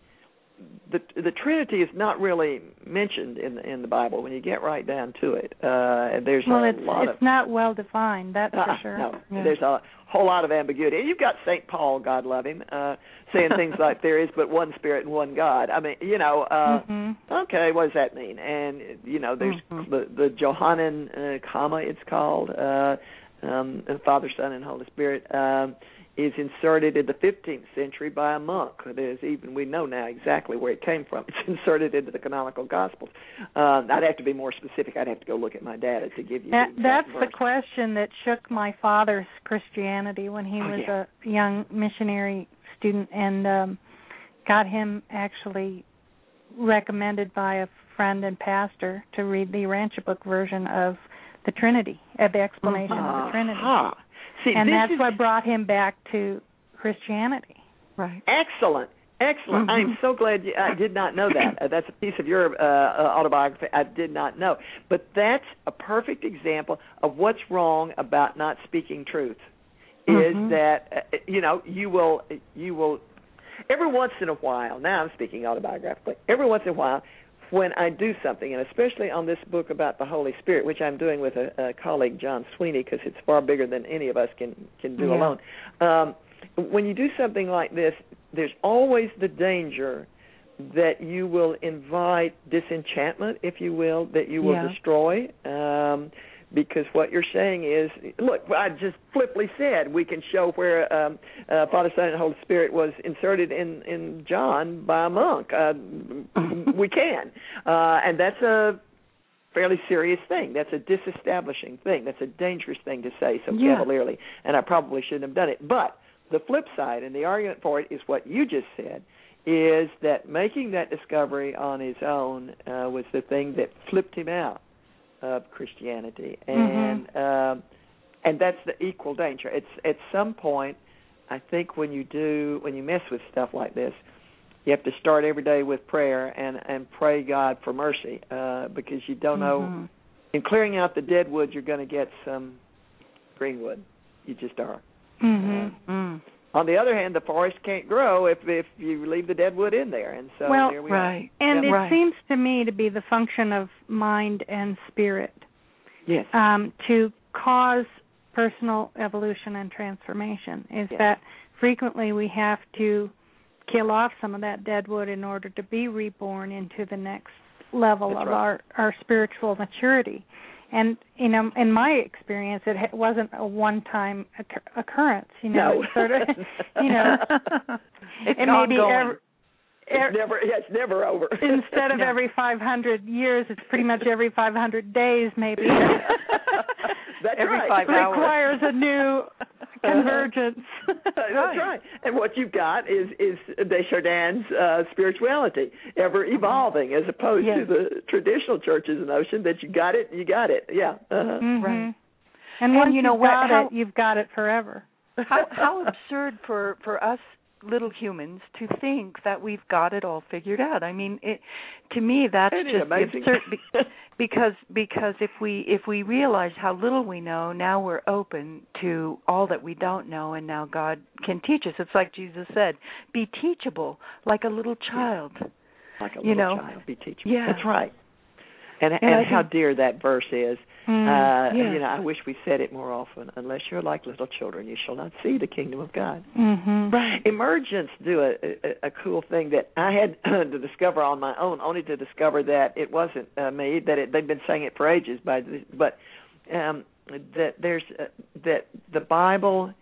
The the Trinity is not really mentioned in the, in the Bible when you get right down to it. Uh, there's well, a it's, lot it's of not well defined. That's uh, for sure. No, yeah. there's a whole lot of ambiguity. And you've got Saint Paul, God love him, uh, saying things like there is but one Spirit and one God. I mean, you know, uh, mm-hmm. okay, what does that mean? And you know, there's mm-hmm. the the Johannine uh, comma, it's called uh, um, Father, Son, and Holy Spirit. Um, is inserted in the fifteenth century by a monk. There's even we know now exactly where it came from. It's inserted into the canonical Gospels. Um, I'd have to be more specific. I'd have to go look at my data to give you. That, the that's verse. the question that shook my father's Christianity when he oh, was yeah. a young missionary student, and um, got him actually recommended by a friend and pastor to read the Urantia book version of the Trinity, of the explanation uh-huh. of the Trinity. Uh-huh. See, and that's is... what brought him back to Christianity. Right. Excellent. Excellent. Mm-hmm. I am so glad you, I did not know that. Uh, that's a piece of your uh, autobiography I did not know. But that's a perfect example of what's wrong about not speaking truth, is mm-hmm. that, uh, you know, you will, you will, every once in a while, now I'm speaking autobiographically, every once in a while, when I do something, and especially on this book about the Holy Spirit, which I'm doing with a, a colleague, John Sweeney, because it's far bigger than any of us can, can do yeah. alone. Um, when you do something like this, there's always the danger that you will invite disenchantment, if you will, that you will yeah. destroy. Um, because what you're saying is, look, I just flippantly said we can show where um, uh, Father, Son, and Holy Spirit was inserted in, in John by a monk. Uh, we can. Uh, and that's a fairly serious thing. That's a disestablishing thing. That's a dangerous thing to say so yeah. cavalierly, and I probably shouldn't have done it. But the flip side, and the argument for it is what you just said, is that making that discovery on his own uh, was the thing that flipped him out of Christianity, and mm-hmm. um, and that's the equal danger. It's at some point, I think when you do when you mess with stuff like this, you have to start every day with prayer and, and pray God for mercy, uh, because you don't mm-hmm. know. In clearing out the dead wood, you're going to get some green wood. You just are. Mm-hmm. Uh, mm. On the other hand, the forest can't grow if if you leave the dead wood in there, and so well, there we right. are. And yep. it right. seems to me to be the function of mind and spirit. Yes. Um, to cause personal evolution and transformation is yes. that frequently we have to kill off some of that dead wood in order to be reborn into the next level That's of right. our, our spiritual maturity. And, you know, in my experience, it ha- wasn't a one-time occur- occurrence. You know, no. it's sort of, you know, it's it ongoing. may be every, It's never, yeah, it's never over. instead of No. every five hundred years, it's pretty much every five hundred days, maybe. That's every right. five hours. Requires a new convergence. That's right. And what you've got is is Desjardins' uh, spirituality, ever evolving, as opposed yes. to the traditional church's notion that you got it, you got it. Yeah. Uh-huh. Mm-hmm. Right. And And once you know you've what, got how- it, you've got it forever. how how absurd for for us little humans to think that we've got it all figured out. I mean, it, to me, that's Isn't it just amazing? absurd. Be, because because if we if we realize how little we know, now we're open to all that we don't know, and now God can teach us. It's like Jesus said, "Be teachable, like a little child." Like a you little know? child, be teachable. Yeah. That's right. And And and I how think- dear that verse is. Mm, uh, yes. You know, I wish we said it more often. Unless you're like little children, you shall not see the kingdom of God. mm-hmm. Right. Emergence do a, a, a cool thing that I had to discover on my own, only to discover that it wasn't uh, me. That it, they've been saying it for ages, by the, but um, that there's uh, that the Bible.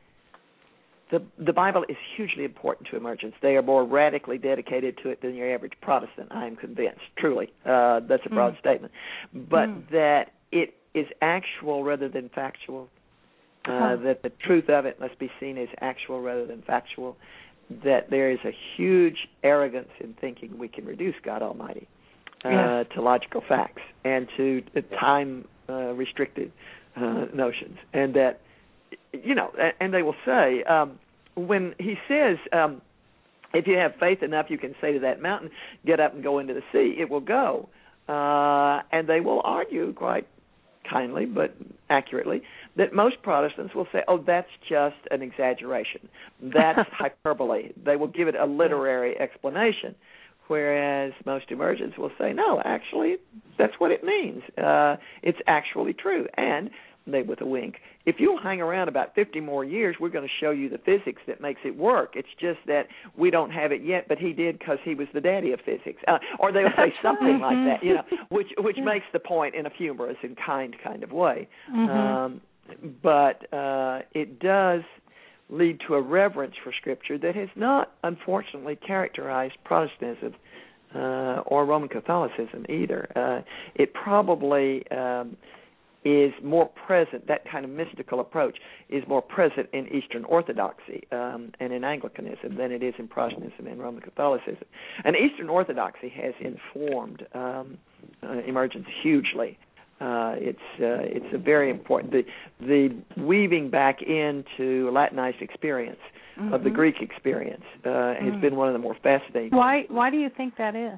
The, the Bible is hugely important to emergence. They are more radically dedicated to it than your average Protestant, I am convinced, truly. Uh, that's a broad Mm. statement. But Mm. that it is actual rather than factual, uh, Huh. that the truth of it must be seen as actual rather than factual, that there is a huge arrogance in thinking we can reduce God Almighty uh, Yes. to logical facts and to time-restricted uh, uh, notions, and that you know, and they will say, um, when he says, um, if you have faith enough, you can say to that mountain, get up and go into the sea, it will go. Uh, and they will argue quite kindly but accurately that most Protestants will say, oh, that's just an exaggeration. That's hyperbole. They will give it a literary explanation, whereas most emergents will say, no, actually, that's what it means. Uh, it's actually true. And they, with a wink, if you'll hang around about fifty more years, we're going to show you the physics that makes it work. It's just that we don't have it yet, but he did because he was the daddy of physics. Uh, or they'll say something like that, you know, which which yeah. makes the point in a humorous and kind kind of way. Mm-hmm. Um, but uh, it does lead to a reverence for Scripture that has not, unfortunately, characterized Protestantism uh, or Roman Catholicism either. Uh, it probably um, is more present, that kind of mystical approach is more present in Eastern Orthodoxy um, and in Anglicanism than it is in Protestantism and Roman Catholicism. And Eastern Orthodoxy has informed um, uh, emergence hugely. Uh, it's uh, it's a very important, the, the weaving back into Latinized experience mm-hmm. of the Greek experience uh, mm. has been one of the more fascinating. Why, why do you think that is?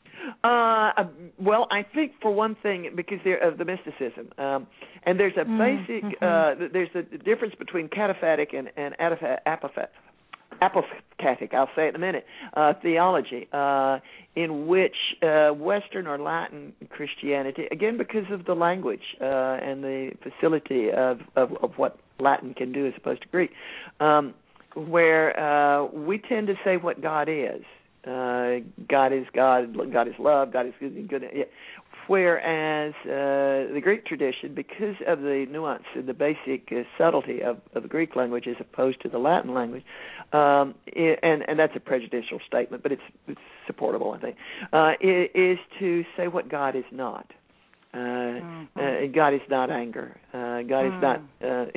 Uh, well, I think for one thing, because there of the mysticism, um, and there's a basic, mm-hmm. uh, there's a difference between cataphatic and, and apophatic, apophatic, I'll say it in a minute, uh, theology, uh, in which uh, Western or Latin Christianity, again because of the language uh, and the facility of, of, of what Latin can do as opposed to Greek, um, where uh, we tend to say what God is. Uh, God is God, God is love, God is good. good yeah. Whereas uh, the Greek tradition, because of the nuance and the basic uh, subtlety of, of the Greek language as opposed to the Latin language, um, it, and, and that's a prejudicial statement, but it's, it's supportable, I think, uh, it, is to say what God is not. Uh, mm-hmm. uh, God is not anger. Uh, God mm. is not, uh, you know,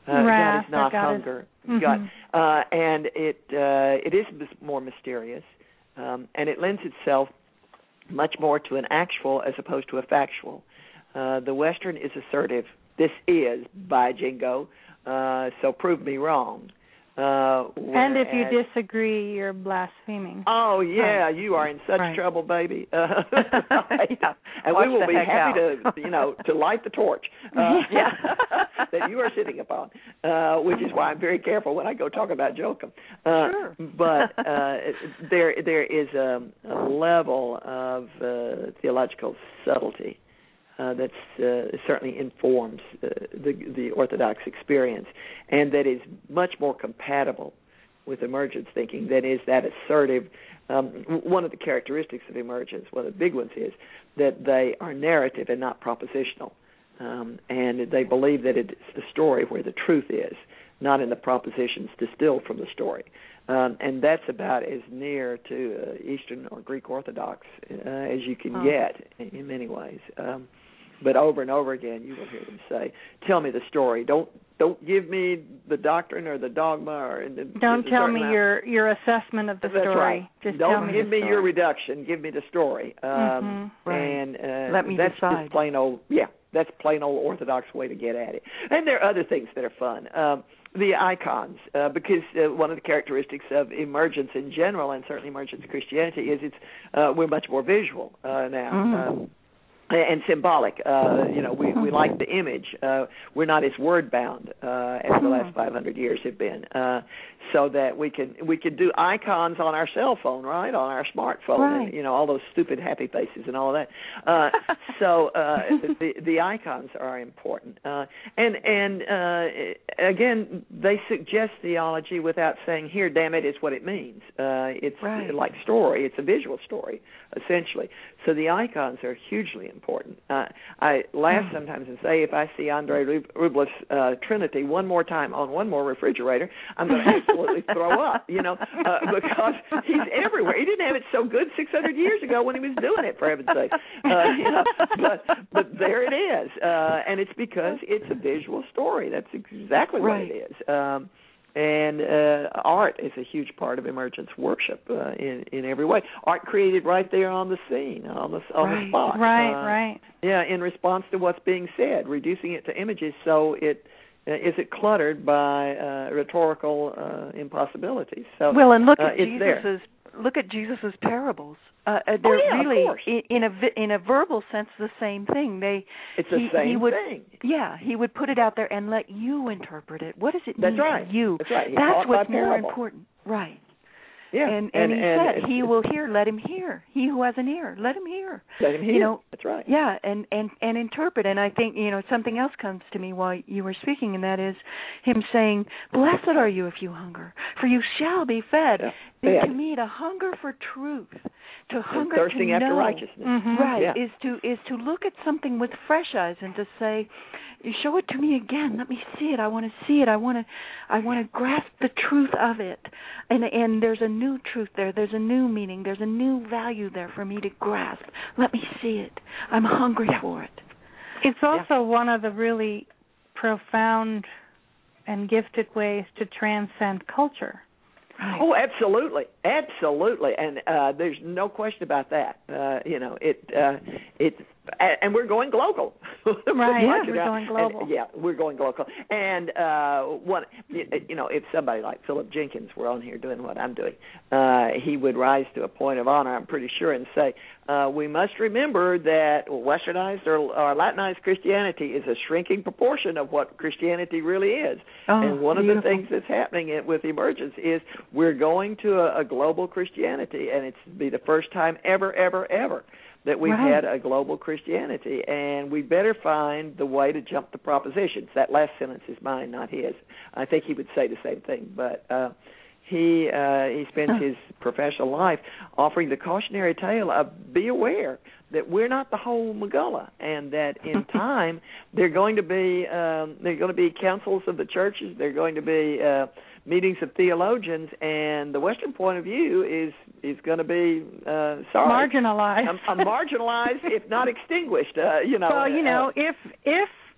Uh, Wrath, God is not God hunger. Is, mm-hmm. God, uh, and it uh, it is more mysterious, um, and it lends itself much more to an actual as opposed to a factual. Uh, the Western is assertive. This is by Jingo, uh, so prove me wrong. Uh, and if you disagree, you're blaspheming. Oh yeah, right. You are in such right. trouble, baby. Uh, right. yeah. And Watch we will be happy out. to, you know, to light the torch uh, yeah. that you are sitting upon, uh, which is why I'm very careful when I go talk about Joachim. Uh, sure. But uh, there, there is a, a level of uh, theological subtlety Uh, that uh, certainly informs uh, the, the Orthodox experience, and that is much more compatible with emergence thinking than is that assertive. Um, one of the characteristics of emergence, one of the big ones, is that they are narrative and not propositional, um, and they believe that it's the story where the truth is, not in the propositions distilled from the story. Um, and that's about as near to uh, Eastern or Greek Orthodox uh, as you can oh. get in, in many ways. Um, But over and over again, you will hear them say, "Tell me the story. Don't don't give me the doctrine or the dogma or." The, don't the tell me amount. your your assessment of the That's story. Right. Just don't tell me give the me story. your reduction. Give me the story. Um, mm-hmm. right. And uh, let me that's decide. Just plain old, yeah. That's plain old Orthodox way to get at it. And there are other things that are fun. Um, the icons, uh, because uh, one of the characteristics of emergence in general, and certainly emergence Christianity, is it's uh, we're much more visual uh, now. Mm. Um, and symbolic. Uh, you know, we, we like the image. Uh, we're not as word bound uh, as the last five hundred years have been, uh, so that we can we can do icons on our cell phone, right, on our smartphone, right. and, you know, all those stupid happy faces and all of that. Uh, so uh, the the icons are important, uh, and and uh, again, they suggest theology without saying, "Here, damn it, it's what it means." Uh, it's right. like story. It's a visual story, essentially. So the icons are hugely important. Uh, I laugh sometimes and say, if I see Andrei Rublev's uh, Trinity one more time on one more refrigerator, I'm going to absolutely throw up, you know, uh, because he's everywhere. He didn't have it so good six hundred years ago when he was doing it, for heaven's sake. Uh, you know, but, but there it is, uh, and it's because it's a visual story. That's exactly what right. it is. Um, And uh, art is a huge part of emergence worship uh, in in every way. Art created right there on the scene, on the on right. the spot. Right, uh, right. Yeah, in response to what's being said, reducing it to images so it uh, isn't cluttered by uh, rhetorical uh, impossibilities. So well, and look uh, at Jesus's look at Jesus's parables. Uh, they're oh, yeah, really of course. in, in a in a verbal sense the same thing. They it's the he, same he would, thing. Yeah, he would put it out there and let you interpret it. What does it That's mean right. to you? That's right. He That's what's by more parable. important, right? Yeah, and and, and he and, said, and, "He will hear. Let him hear. He who has an ear, let him hear. Let him hear. You know, that's right. Yeah, and and and interpret. And I think you know something else comes to me while you were speaking, and that is him saying, "Blessed are you if you hunger, for you shall be fed." Yeah. And fed. to me, to hunger for truth, to and hunger thirsting to after know, righteousness, mm-hmm. right, yeah. is to is to look at something with fresh eyes and to say, "You show it to me again. Let me see it. I want to see it. I want to, I want to grasp the truth of it." And and there's a new truth there. There's a new meaning. There's a new value there for me to grasp. Let me see it. I'm hungry yeah. for it. It's also yeah. one of the really profound and gifted ways to transcend culture. Right. Oh, absolutely, absolutely, and uh, there's no question about that. Uh, you know, it uh, it, and we're going global. Right, yeah, we're about, going global. And, yeah, we're going global. And uh, one, you know, if somebody like Philip Jenkins were on here doing what I'm doing, uh, he would rise to a point of honor, I'm pretty sure, and say, uh, we must remember that Westernized or, or Latinized Christianity is a shrinking proportion of what Christianity really is. Oh, and one beautiful. of the things that's happening with emergence is we're going to a, a global Christianity, and it's be the first time ever, ever, ever that we've right. had a global Christianity, and we better find the way to jump the propositions. That last sentence is mine, not his. I think he would say the same thing, but uh, he uh, he spends his professional life offering the cautionary tale of be aware that we're not the whole Magilla, and that in time there are going to be um, there are going to be councils of the churches. There are going to be uh, meetings of theologians, and the Western point of view is is going to be uh, sorry marginalized, a, a marginalized, if not extinguished. Uh, you know, well, you know, uh, if if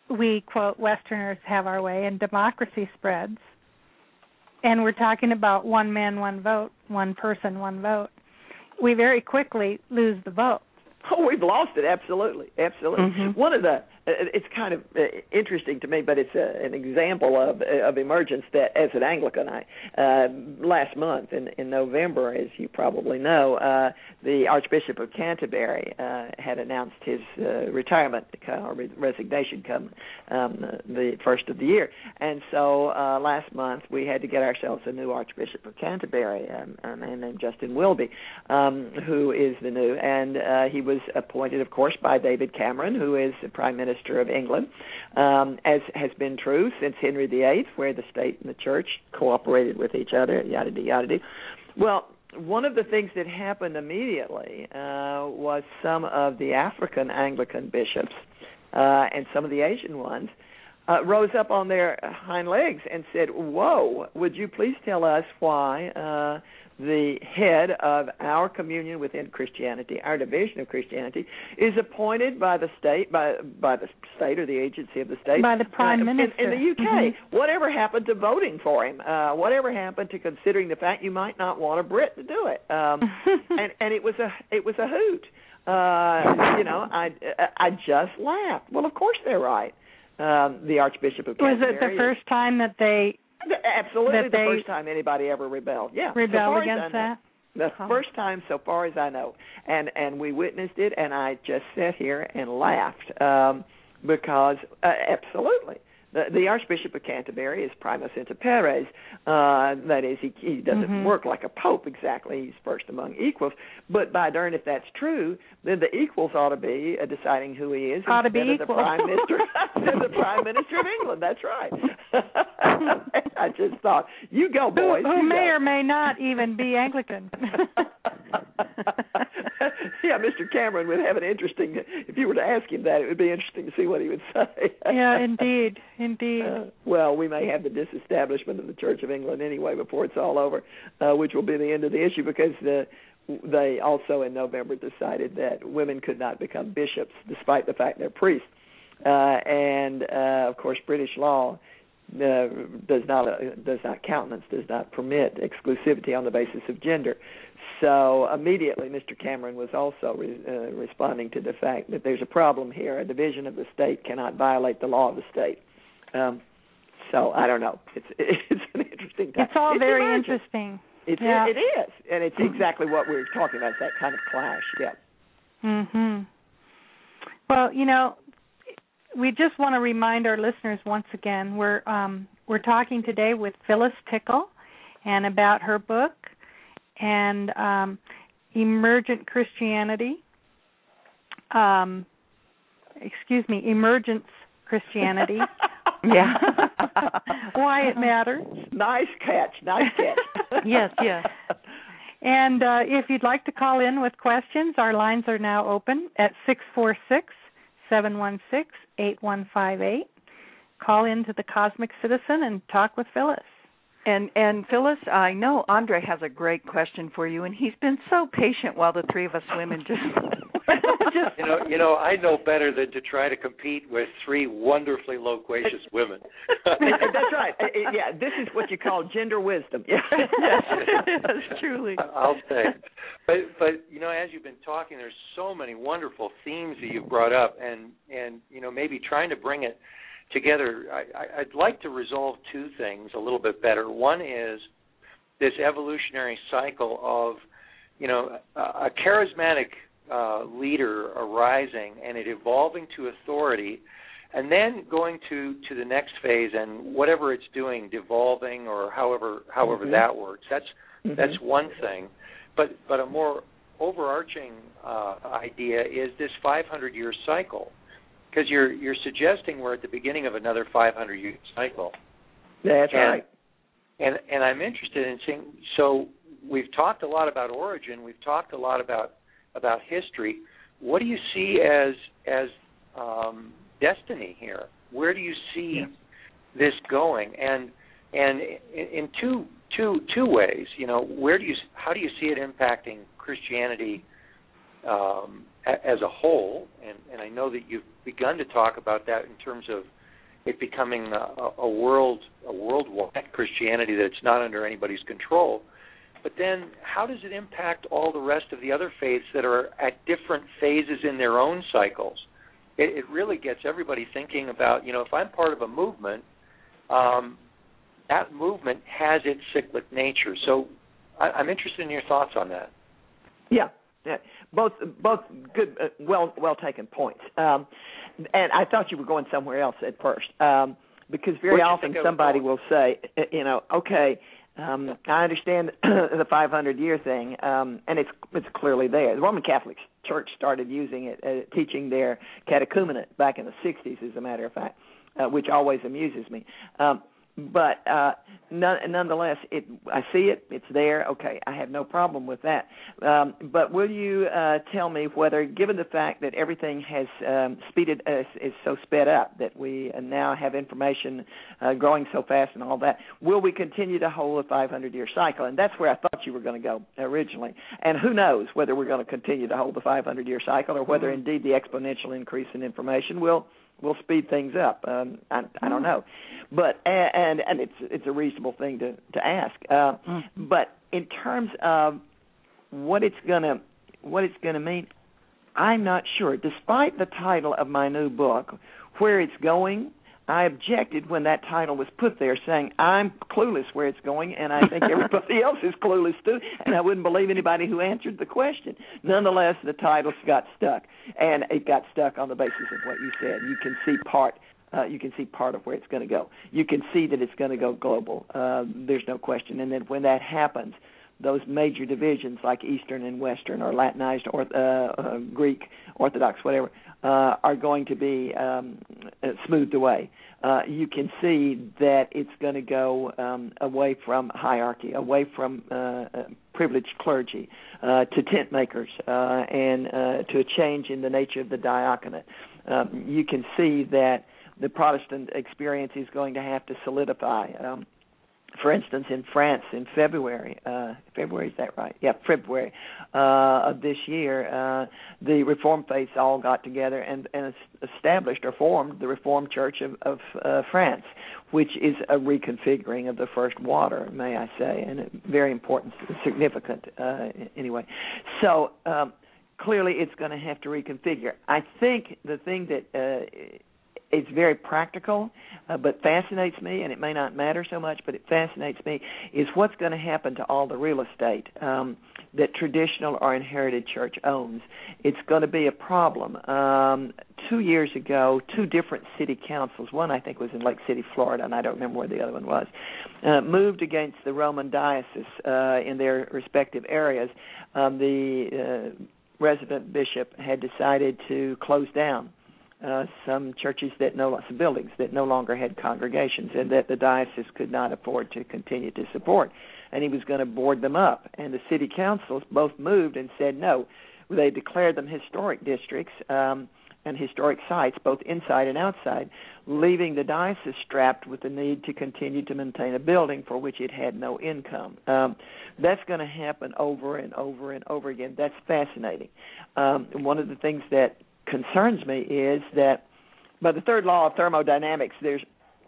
we, quote, Westerners have our way and democracy spreads, and we're talking about one man, one vote, one person, one vote, we very quickly lose the vote. Oh, we've lost it, absolutely, absolutely. Mm-hmm. One of the, it's kind of interesting to me, but it's a, an example of of emergence that, as an Anglican, I uh, last month in, in November, as you probably know, uh, the Archbishop of Canterbury uh, had announced his uh, retirement or resignation come um, the first of the year, and so uh, last month we had to get ourselves a new Archbishop of Canterbury, um, a man named Justin Wilby, um, who is the new, and uh, he was appointed, of course, by David Cameron, who is the Prime Minister of England, um, as has been true since Henry the Eighth, where the state and the church cooperated with each other, yada, yada, yada. Well, one of the things that happened immediately uh, was some of the African Anglican bishops uh, and some of the Asian ones uh, rose up on their hind legs and said, whoa, would you please tell us why uh, the head of our communion within Christianity, our division of Christianity, is appointed by the state, by by the state or the agency of the state, by the Prime uh, Minister in, in the U K. Mm-hmm. Whatever happened to voting for him? Uh, whatever happened to considering the fact you might not want a Brit to do it? Um, and and it was a it was a hoot. Uh, you know, I I just laughed. Well, of course they're right. Um, the Archbishop of Canterbury. Was it the first time that they? Absolutely, that the they first time anybody ever rebelled. Yeah, rebelled so against that. The oh. first time, so far as I know, and and we witnessed it, and I just sat here and laughed um, because uh, absolutely. The, the Archbishop of Canterbury is Primus Inter Pares. Uh, that is, he, he doesn't mm-hmm. work like a pope exactly. He's first among equals. But by darn, if that's true, then the equals ought to be uh, deciding who he is ought to instead be of the equal. Prime Minister, the Prime Minister of England. That's right. I just thought, you go, boys. Who, who you may go. or may not even be Anglican. Yeah, Mister Cameron would have an interesting, if you were to ask him that, it would be interesting to see what he would say. Yeah, indeed, indeed. Uh, well, we may have the disestablishment of the Church of England anyway before it's all over, uh, which will be the end of the issue, because the, they also in November decided that women could not become bishops despite the fact they're priests. Uh, and, uh, of course, British law uh, does not uh, does not countenance, does not permit exclusivity on the basis of gender. So immediately Mister Cameron was also re- uh, responding to the fact that there's a problem here. A division of the state cannot violate the law of the state. Um, so I don't know. It's it's an interesting time. It's all it's very emergent. interesting. It's, yeah. it, it is, and it's exactly what we were talking about, that kind of clash, yeah. Mm-hmm. Well, you know, we just want to remind our listeners once again, we're um, we're talking today with Phyllis Tickle and about her book and um, Emergent Christianity, um, excuse me, Emergence Christianity. Yeah. Why it matters. Nice catch, nice catch. Yes, yes. And uh, if you'd like to call in with questions, our lines are now open at six four six, seven one six, eight one five eight. Call in to the Cosmic Citizen and talk with Phyllis. And and Phyllis, I know Andre has a great question for you, and he's been so patient while the three of us women just, just you know, you know, I know better than to try to compete with three wonderfully loquacious women. That's right. Yeah, this is what you call gender wisdom. Yeah. Yes, yes, truly. I'll say. But but you know, as you've been talking, there's so many wonderful themes that you've brought up, and and you know, maybe trying to bring it together, I, I'd like to resolve two things a little bit better. One is this evolutionary cycle of, you know, a, a charismatic uh, leader arising and it evolving to authority, and then going to, to the next phase and whatever it's doing, devolving or however however mm-hmm. that works. That's mm-hmm. that's one thing. But but a more overarching uh, idea is this five hundred year cycle. Because you're you're suggesting we're at the beginning of another five hundred year cycle. That's and, right. And and I'm interested in seeing. So we've talked a lot about origin. We've talked a lot about about history. What do you see as as um, destiny here? Where do you see yeah. this going? And and in, in two two two ways. You know, where do you how do you see it impacting Christianity um, a, as a whole, and, and I know that you've begun to talk about that in terms of it becoming a, a world, a worldwide Christianity, that it's not under anybody's control. But then how does it impact all the rest of the other faiths that are at different phases in their own cycles? It, it really gets everybody thinking about, you know, if I'm part of a movement, um, that movement has its cyclic nature. So I, I'm interested in your thoughts on that. Yeah, yeah. both both good, uh, well well taken points. Um, and I thought you were going somewhere else at first, um, because very often somebody will say, you know, okay, um, I understand the five hundred year thing, um, and it's it's clearly there. The Roman Catholic Church started using it, uh, teaching their catechumenate back in the sixties, as a matter of fact, uh, which always amuses me. Um, But uh, none, nonetheless, it, I see it. It's there. Okay, I have no problem with that. Um, but will you uh, tell me whether, given the fact that everything has um, speeded, uh, is so sped up, that we uh, now have information uh, growing so fast and all that, will we continue to hold a five hundred year cycle? And that's where I thought you were going to go originally. And who knows whether we're going to continue to hold the five hundred year cycle, or whether indeed the exponential increase in information will will speed things up. Um, I, I don't know, but and and it's it's a reasonable thing to to ask. Uh, mm-hmm. But in terms of what it's gonna what it's gonna mean, I'm not sure. Despite the title of my new book, Where It's Going, I objected when that title was put there, saying I'm clueless where it's going, and I think everybody else is clueless too, and I wouldn't believe anybody who answered the question. Nonetheless, the title got stuck, and it got stuck on the basis of what you said. You can see part. Uh, you can see part of where it's going to go. You can see that it's going to go global. Uh, there's no question. And then when that happens, those major divisions like Eastern and Western, or Latinized, or uh, uh, Greek, Orthodox, whatever, uh, are going to be um, smoothed away. Uh, you can see that it's going to go um, away from hierarchy, away from uh, uh, privileged clergy, uh, to tent makers, uh, and uh, to a change in the nature of the diaconate. Um, you can see that the Protestant experience is going to have to solidify. Um, For instance, in France in February, uh, February, is that right? Yeah, February uh, of this year, uh, the Reformed faiths all got together and, and established or formed the Reformed Church of, of uh, France, which is a reconfiguring of the First Water, may I say, and very important, significant uh, anyway. So um, clearly it's going to have to reconfigure. I think the thing that uh, it's very practical, uh, but fascinates me, and it may not matter so much, but it fascinates me, is what's going to happen to all the real estate um, that traditional or inherited church owns. It's going to be a problem. Um, two years ago, two different city councils, one I think was in Lake City, Florida, and I don't remember where the other one was, uh, moved against the Roman diocese uh, in their respective areas. Um, the uh, resident bishop had decided to close down Uh, some churches that no, some buildings that no longer had congregations, and that the diocese could not afford to continue to support, and he was going to board them up. And the city councils both moved and said no. They declared them historic districts um, and historic sites, both inside and outside, leaving the diocese strapped with the need to continue to maintain a building for which it had no income. Um, that's going to happen over and over and over again. That's fascinating. Um, one of the things that concerns me is that by the third law of thermodynamics, there's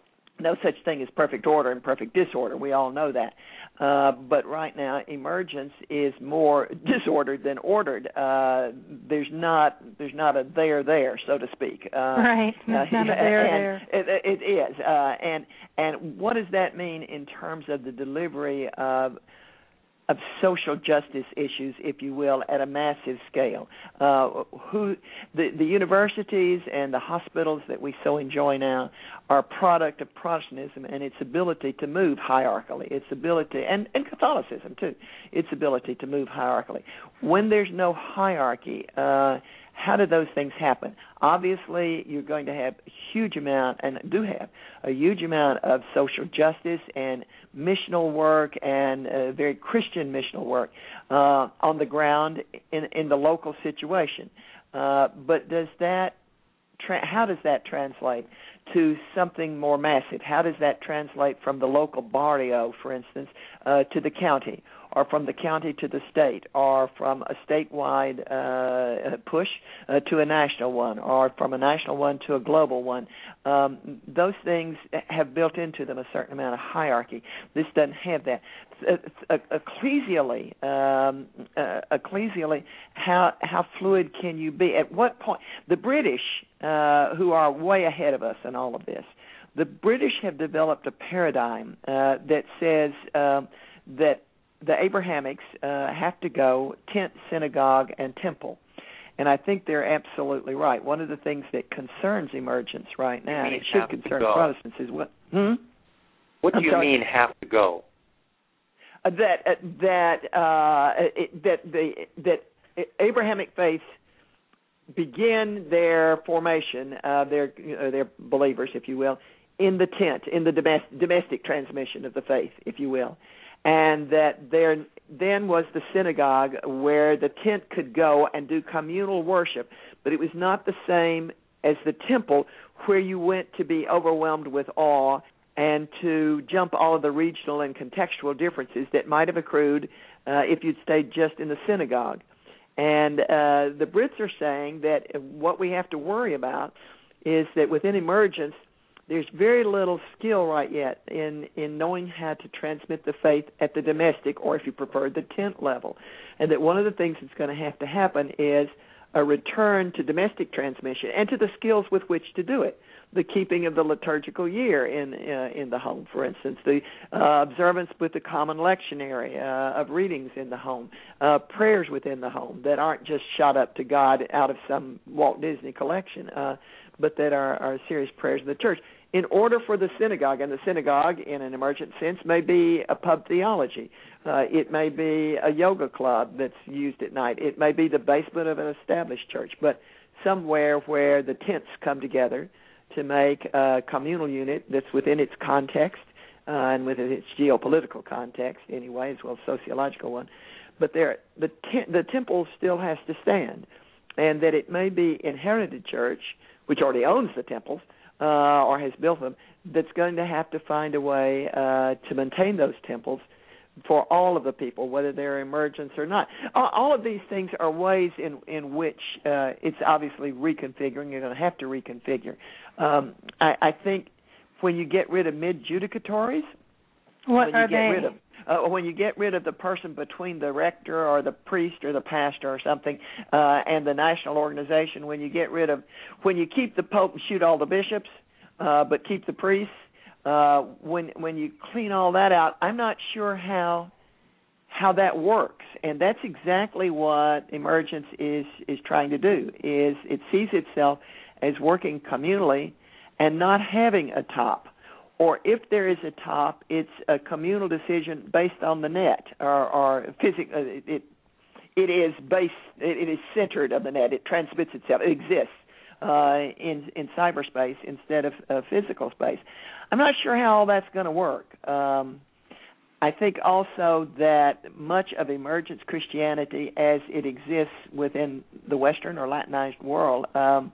no such thing as perfect order and perfect disorder. We all know that. Uh, but right now, emergence is more disordered than ordered. Uh, there's not there's not a there there, so to speak. Uh, right. There's uh, not a there there. It, it is. Uh, and and what does that mean in terms of the delivery of of social justice issues, if you will, at a massive scale? Uh, who the, the universities and the hospitals that we so enjoy now are a product of Protestantism and its ability to move hierarchically, its ability, and, and Catholicism too, its ability to move hierarchically. When there's no hierarchy, uh, how do those things happen? Obviously, you're going to have a huge amount, and do have a huge amount of social justice and missional work, and uh, very Christian missional work uh, on the ground in, in the local situation. Uh, but does that, tra- how does that translate to something more massive? How does that translate from the local barrio, for instance, uh, to the county, or from the county to the state, or from a statewide uh, push uh, to a national one, or from a national one to a global one? Um, those things have built into them a certain amount of hierarchy. This doesn't have that. Uh, ecclesially, um, uh, ecclesially, how how fluid can you be? At what point? The British, uh, who are way ahead of us in all of this, the British have developed a paradigm uh, that says uh, that the Abrahamics uh, have to go tent, synagogue, and temple. And I think they're absolutely right. One of the things that concerns emergence right now, and it should concern Protestants, is what? Hmm? What do I'm you sorry? mean have to go? Uh, that uh, that uh, it, that the that Abrahamic faiths begin their formation, uh, their uh, their believers, if you will, in the tent, in the domestic, domestic transmission of the faith, if you will, and that there then was the synagogue where the tent could go and do communal worship, but it was not the same as the temple where you went to be overwhelmed with awe and to jump all of the regional and contextual differences that might have accrued uh, if you'd stayed just in the synagogue. And uh, the Brits are saying that what we have to worry about is that within emergence, there's very little skill right yet in, in knowing how to transmit the faith at the domestic, or if you prefer, the tent level. And that one of the things that's going to have to happen is a return to domestic transmission and to the skills with which to do it. The keeping of the liturgical year in uh, in the home, for instance, the uh, observance with the common lectionary uh, of readings in the home, uh, prayers within the home that aren't just shot up to God out of some Walt Disney collection, uh, but that are, are serious prayers of the church. In order for the synagogue, and the synagogue in an emergent sense may be a pub theology. Uh, it may be a yoga club that's used at night. It may be the basement of an established church, but somewhere where the tents come together to make a communal unit that's within its context uh, and within its geopolitical context anyway, as well as sociological one. But there, the, te- the temple still has to stand, and that it may be inherited church, which already owns the temples, Uh, or has built them, that's going to have to find a way uh, to maintain those temples for all of the people, whether they're emergents or not. All, all of these things are ways in, in which uh, it's obviously reconfiguring. You're going to have to reconfigure. Um, I, I think when you get rid of mid-judicatories, what when are you get they? rid of Uh, when you get rid of the person between the rector or the priest or the pastor or something uh, and the national organization, when you get rid of, when you keep the Pope and shoot all the bishops, uh, but keep the priests, uh, when when you clean all that out, I'm not sure how how that works. And that's exactly what emergence is is trying to do. Is it sees itself as working communally and not having a top. Or if there is a top, it's a communal decision based on the net, or, or physic. Uh, it it is based. It, it is centered on the net. It transmits itself. It exists uh, in in cyberspace instead of uh, physical space. I'm not sure how all that's going to work. Um, I think also that much of emergence Christianity, as it exists within the Western or Latinized world, Um,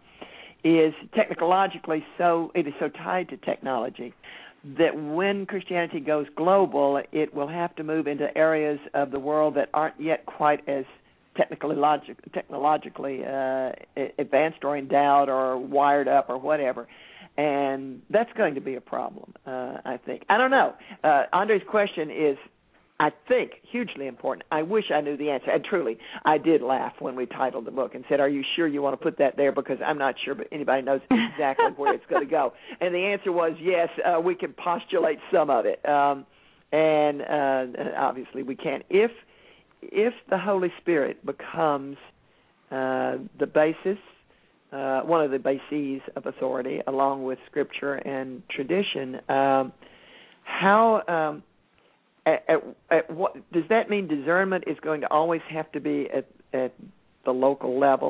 is technologically so, it is so tied to technology that when Christianity goes global, it will have to move into areas of the world that aren't yet quite as technically logic, technologically uh, advanced or endowed or wired up or whatever. And that's going to be a problem, uh, I think. I don't know. Uh, Andre's question is, I think, hugely important. I wish I knew the answer. And truly, I did laugh when we titled the book and said, are you sure you want to put that there? Because I'm not sure but anybody knows exactly where it's going to go. And the answer was, yes, uh, we can postulate some of it. Um, and uh, obviously we can. If, if the Holy Spirit becomes uh, the basis, uh, one of the bases of authority, along with Scripture and tradition, um, how... Um, At, at, at what does that mean? Discernment is going to always have to be at, at the local level,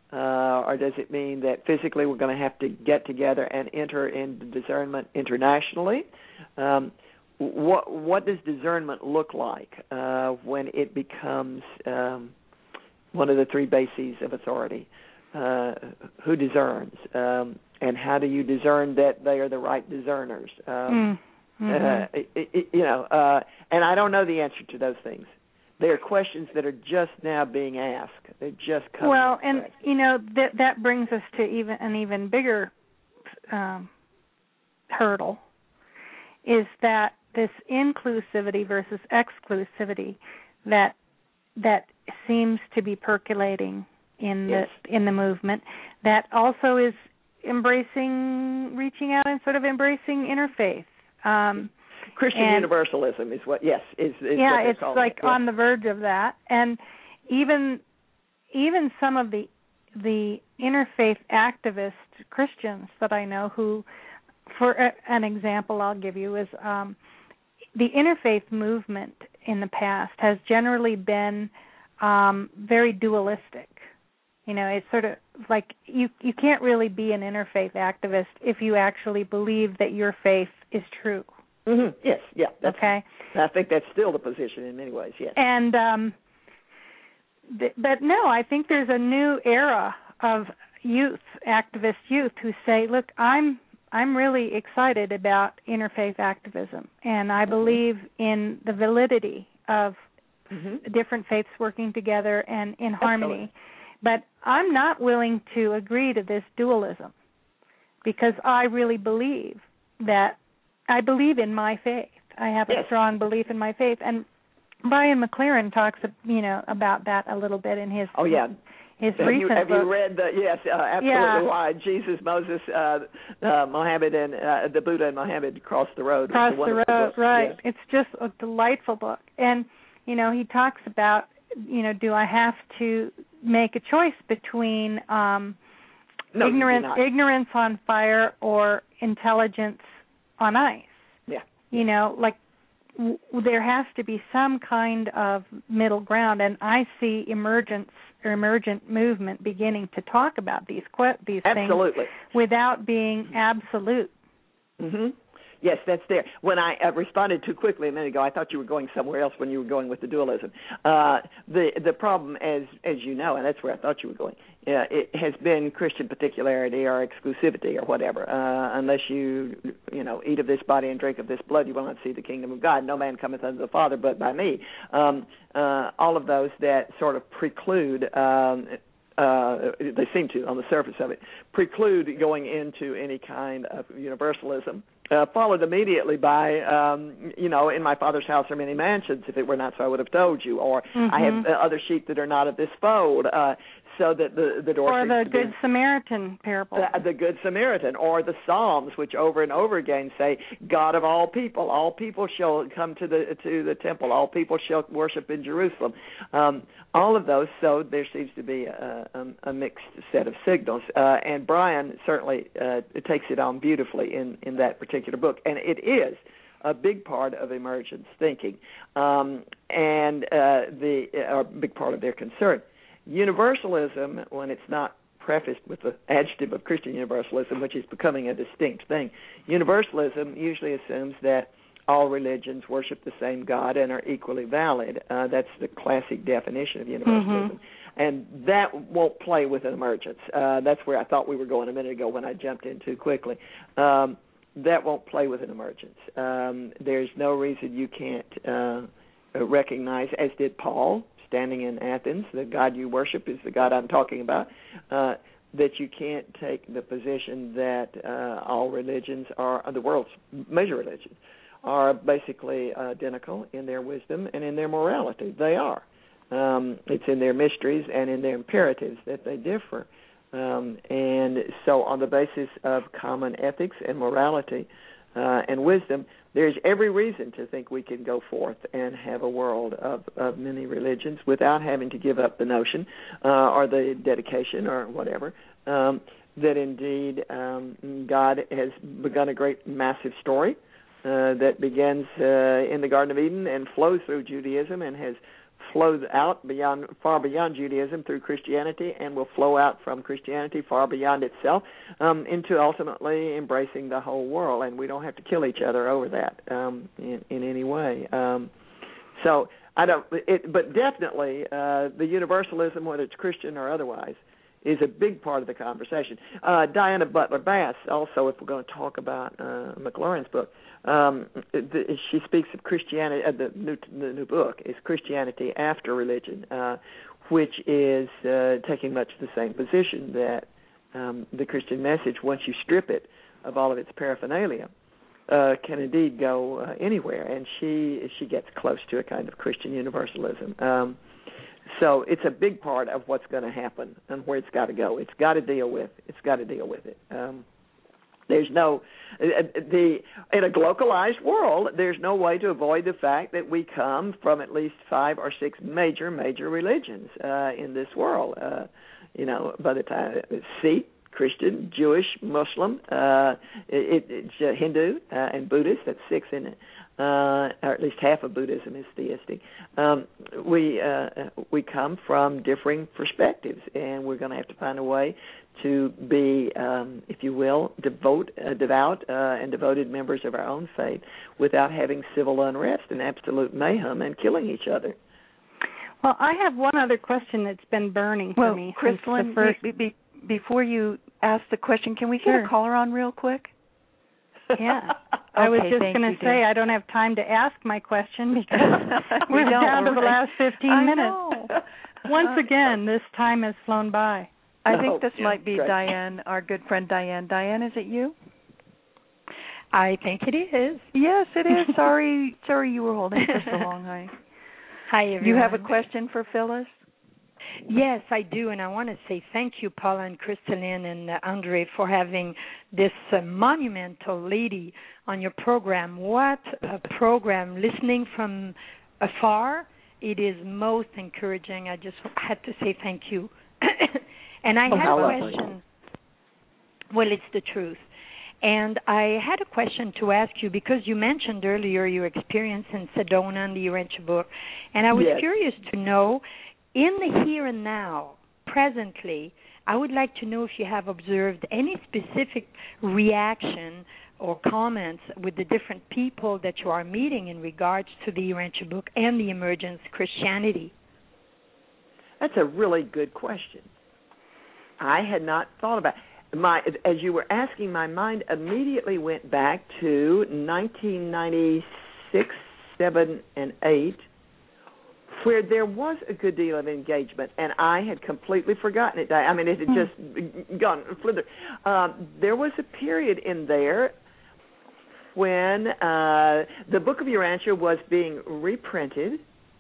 uh, or does it mean that physically we're going to have to get together and enter into discernment internationally? Um, what what does discernment look like uh, when it becomes um, one of the three bases of authority? Uh, who discerns? Um, and how do you discern that they are the right discerners? Um, mm-hmm. uh, it, it, you know, uh, and I don't know the answer to those things. They are questions that are just now being asked. They're just coming. Well, and you know that that brings us to even an even bigger um, hurdle, is that this inclusivity versus exclusivity that that seems to be percolating in yes. the in the movement, that also is embracing, reaching out and sort of embracing interfaith. Um, Christian and, universalism is what, yes, is, is yeah, what it's like it. on the verge of that, and even even some of the the interfaith activist Christians that I know who, for a, an example I'll give you is um, the interfaith movement in the past has generally been um, very dualistic. You know, it's sort of like you you can't really be an interfaith activist if you actually believe that your faith is true. Mm-hmm. Yes, yeah. That's, okay. I think that's still the position in many ways, yes. And um, th- but no, I think there's a new era of youth, activist youth, who say, look, I'm I'm really excited about interfaith activism, and I mm-hmm. believe in the validity of mm-hmm. different faiths working together and in harmony. Absolutely. But I'm not willing to agree to this dualism, because I really believe that I believe in my faith. I have yes. a strong belief in my faith, and Brian McLaren talks, you know, about that a little bit in his oh yeah his have recent you, have book. you read the yes uh, absolutely yeah. why Jesus, Moses, uh, uh, Muhammad, and uh, the Buddha and Muhammad crossed the road. Crossed the road, book. right? Yes. It's just a delightful book, and you know he talks about, you know, do I have to make a choice between um, no, ignorance ignorance on fire or intelligence on ice? Yeah. You know, like w- there has to be some kind of middle ground, and I see emergence or emergent movement beginning to talk about these que- these Absolutely. things without being absolute. Mm-hmm. Yes, that's there. When I uh, responded too quickly a minute ago, I thought you were going somewhere else when you were going with the dualism. Uh, the the problem, as as you know, and that's where I thought you were going, uh, it has been Christian particularity or exclusivity or whatever. Uh, unless you you know eat of this body and drink of this blood, you will not see the kingdom of God. No man cometh unto the Father but by me. Um, uh, all of those that sort of preclude. Um, Uh, they seem to, on the surface of it, preclude going into any kind of universalism, uh, followed immediately by, um, you know, in my Father's house are many mansions. If it were not so, I would have told you. Or mm-hmm. I have uh, other sheep that are not of this fold. Uh, so that the, the door or the to Good be, Samaritan parable. The, the Good Samaritan, or the Psalms, which over and over again say, God of all people, all people shall come to the to the temple, all people shall worship in Jerusalem. Um, all of those, so there seems to be a, a, a mixed set of signals. Uh, and Brian certainly uh, takes it on beautifully in, in that particular book. And it is a big part of emergence thinking, um, and uh, the a big part of their concern. Universalism, when it's not prefaced with the adjective of Christian universalism, which is becoming a distinct thing, universalism usually assumes that all religions worship the same God and are equally valid. Uh, that's the classic definition of universalism. Mm-hmm. And that won't play with an emergence. Uh, that's where I thought we were going a minute ago when I jumped in too quickly. Um, that won't play with an emergence. Um, there's no reason you can't uh, recognize, as did Paul, standing in Athens, the God you worship is the God I'm talking about, uh, that you can't take the position that uh, all religions are, the world's major religions, are basically identical in their wisdom and in their morality. They are. Um, it's in their mysteries and in their imperatives that they differ. Um, and so on the basis of common ethics and morality uh, and wisdom, there's every reason to think we can go forth and have a world of, of many religions without having to give up the notion uh, or the dedication or whatever um, that indeed um, God has begun a great massive story uh, that begins uh, in the Garden of Eden and flows through Judaism and has flowed out beyond, far beyond Judaism through Christianity, and will flow out from Christianity far beyond itself um, into ultimately embracing the whole world. And we don't have to kill each other over that um, in, in any way. Um, so I don't. It, but definitely, uh, the universalism, whether it's Christian or otherwise, is a big part of the conversation. Uh, Diana Butler Bass, also, if we're going to talk about uh, McLaurin's book, um, the, she speaks of Christianity. Uh, the, new, the new book is Christianity After Religion, uh, which is uh, taking much the same position that um, the Christian message, once you strip it of all of its paraphernalia, uh, can indeed go uh, anywhere. And she she gets close to a kind of Christian universalism. Um, So it's a big part of what's going to happen and where it's got to go. It's got to deal with. It's got to deal with it. Um, there's no the in a globalized world. There's no way to avoid the fact that we come from at least five or six major major religions uh, in this world. Uh, you know, by the time Sikh, Christian, Jewish, Muslim, uh, it, it's uh, Hindu uh, and Buddhist. That's six in it. Uh, or at least half of Buddhism is theistic. Um, we uh, we come from differing perspectives, and we're going to have to find a way to be, um, if you will, devote, uh, devout uh, and devoted members of our own faith without having civil unrest and absolute mayhem and killing each other. Well, I have one other question that's been burning well, for me. Crystalline, first... be, be, before you ask the question, can we get sure. a caller on real quick? Yeah. I was okay, just going to say dear. I don't have time to ask my question because we're we down to right? the last fifteen I minutes. Know. Once again, this time has flown by. I oh, think this yeah, might be great. Diane, our good friend Diane. Diane, is it you? I think it is. Yes, it is. Sorry, sorry you were holding for so long. Hi. Hi, everyone. You have a question for Phyllis? Yes, I do, and I want to say thank you, Paula and Crystalline and uh, Andre, for having this uh, monumental lady on your program. What a program. Listening from afar, it is most encouraging. I just had to say thank you. And I oh, had a question. lovely. Well, it's the truth. And I had a question to ask you because you mentioned earlier your experience in Sedona and the Urantia book, and I was yes. curious to know, in the here and now, presently, I would like to know if you have observed any specific reaction or comments with the different people that you are meeting in regards to the Urantia book and the emergence Christianity. That's a really good question. I had not thought about it. My, as you were asking, my mind immediately went back to nineteen ninety-six, seven, and eight, where there was a good deal of engagement, and I had completely forgotten it. I mean, it had just gone further. Um, there was a period in there when uh, the Book of Urantia was being reprinted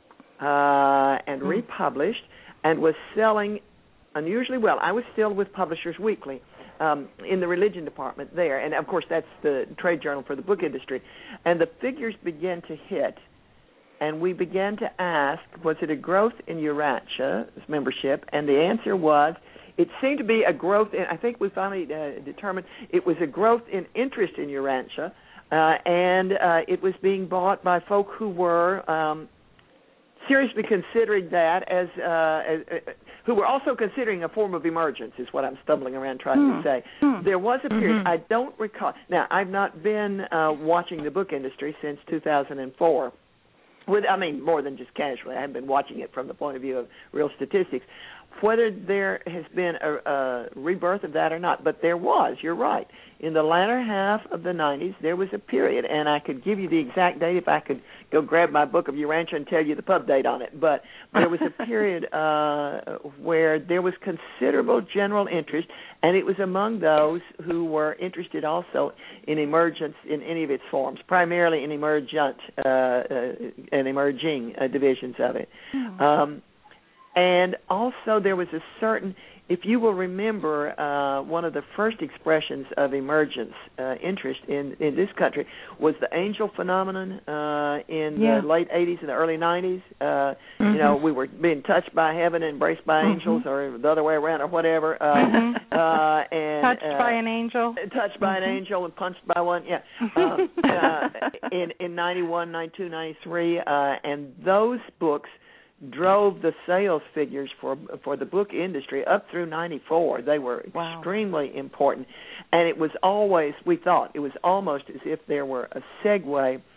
uh, and republished and was selling unusually well. I was still with Publishers Weekly um, in the religion department there, and of course that's the trade journal for the book industry. And the figures began to hit, and we began to ask, was it a growth in Urantia's membership? And the answer was, it seemed to be a growth in, I think we finally uh, determined it was a growth in interest in Urantia, uh, and uh, it was being bought by folk who were um, seriously considering that as, uh, as uh, who were also considering a form of emergence, is what I'm stumbling around trying Hmm. to say. Hmm. There was a period, Mm-hmm. I don't recall, now I've not been uh, watching the book industry since two thousand four. With, I mean, more than just casually. I have been watching it from the point of view of real statistics. Whether there has been a, a rebirth of that or not, but there was, you're right. In the latter half of the nineties, there was a period, and I could give you the exact date if I could go grab my Book of Urantia and tell you the pub date on it, but there was a period uh, where there was considerable general interest, and it was among those who were interested also in emergence in any of its forms, primarily in emergent uh, uh, and emerging uh, divisions of it. Mm-hmm. Um, and also there was a certain, if you will remember, uh, one of the first expressions of emergence uh, interest in, in this country was the angel phenomenon uh, in Yeah. the late eighties and the early nineties. Uh, Mm-hmm. You know, we were being touched by heaven, embraced by Mm-hmm. angels, or the other way around, or whatever. Uh, Mhm. uh, and Touched uh, by an angel. touched by Mhm. an angel and punched by one. Yeah, uh, uh, in in ninety-one, ninety-two, ninety-three, uh, and those books drove the sales figures for for the book industry up through ninety-four. They were Wow. extremely important, and it was always, we thought, it was almost as if there were a segue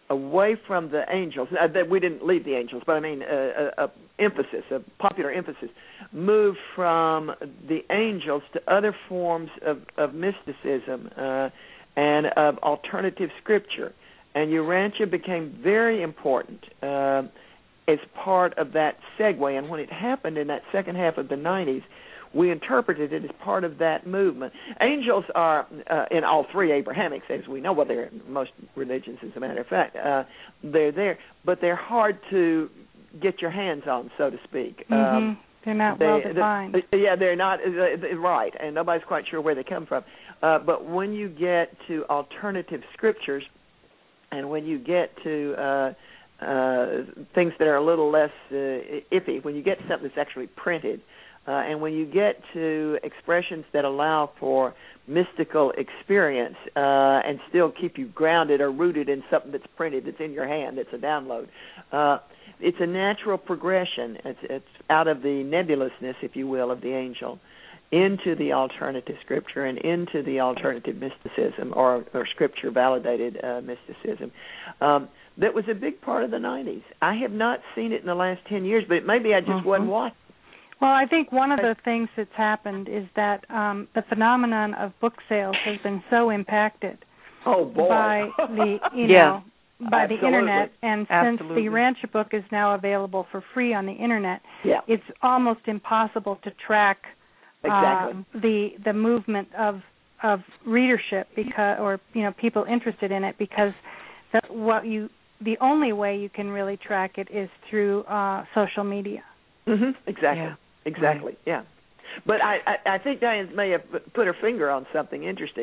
away from the angels. Uh, that we didn't leave the angels, but I mean, a, a, a emphasis, a popular emphasis, moved from the angels to other forms of, of mysticism uh, and of alternative scripture. And Urantia became very important uh, as part of that segue. And when it happened in that second half of the nineties, we interpreted it as part of that movement. Angels are uh, in all three Abrahamics, as we know. Well, they're in most religions, as a matter of fact. Uh, they're there, but they're hard to get your hands on, so to speak. Mm-hmm. Um, they're not they, well defined. The, yeah, they're not uh, right, and nobody's quite sure where they come from. Uh, but when you get to alternative scriptures, and when you get to uh, uh, things that are a little less uh, iffy, when you get to something that's actually printed, Uh, and when you get to expressions that allow for mystical experience uh, and still keep you grounded or rooted in something that's printed, that's in your hand, that's a download, uh, it's a natural progression. It's, it's out of the nebulousness, if you will, of the angel into the alternative scripture and into the alternative mysticism or, or scripture-validated uh, mysticism. Um, that was a big part of the nineties. I have not seen it in the last ten years, but maybe I just mm-hmm. wasn't watching. Well, I think one of the things that's happened is that um, the phenomenon of book sales has been so impacted oh, boy. by the you yeah. know by Absolutely. the internet, and Absolutely. since the Urantia book is now available for free on the internet, yeah. it's almost impossible to track exactly. um, the the movement of of readership because or you know people interested in it because the, what you the only way you can really track it is through uh, social media. Mm-hmm. Exactly. Yeah. Exactly, right. yeah. But I, I, I think Diane may have put her finger on something interesting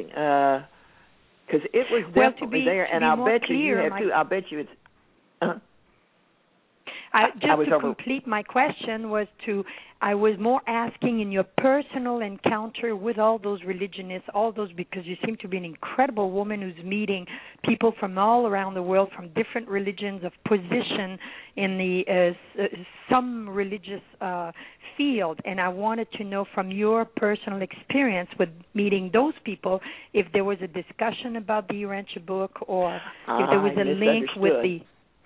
because uh, it was well, definitely be, there, and I'll bet clear, you you have my, too. I'll bet you it's. Uh, I, just I was to over, complete my question was to, I was more asking in your personal encounter with all those religionists, all those, because you seem to be an incredible woman who's meeting people from all around the world, from different religions of position in the uh, some religious uh, field. And I wanted to know from your personal experience with meeting those people if there was a discussion about the Urantia book or uh, if there was a link with the...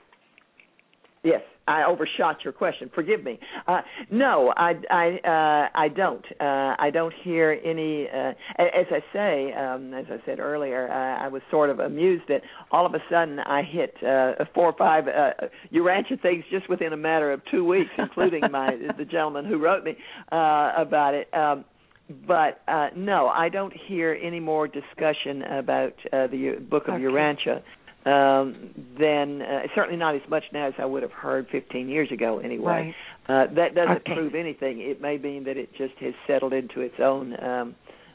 Yes, I overshot your question. Forgive me. Uh, no, I, I, uh, I don't. Uh, I don't hear any. Uh, as I say, um, as I said earlier, uh, I was sort of amused that all of a sudden I hit uh, four or five uh, Urantia things just within a matter of two weeks, including my the gentleman who wrote me uh, about it. Um, but uh, no, I don't hear any more discussion about uh, the Book of okay. Urantia. Um, then uh, certainly not as much now as I would have heard fifteen years ago anyway. Right. Uh, that doesn't okay. prove anything. It may mean that it just has settled into its own um,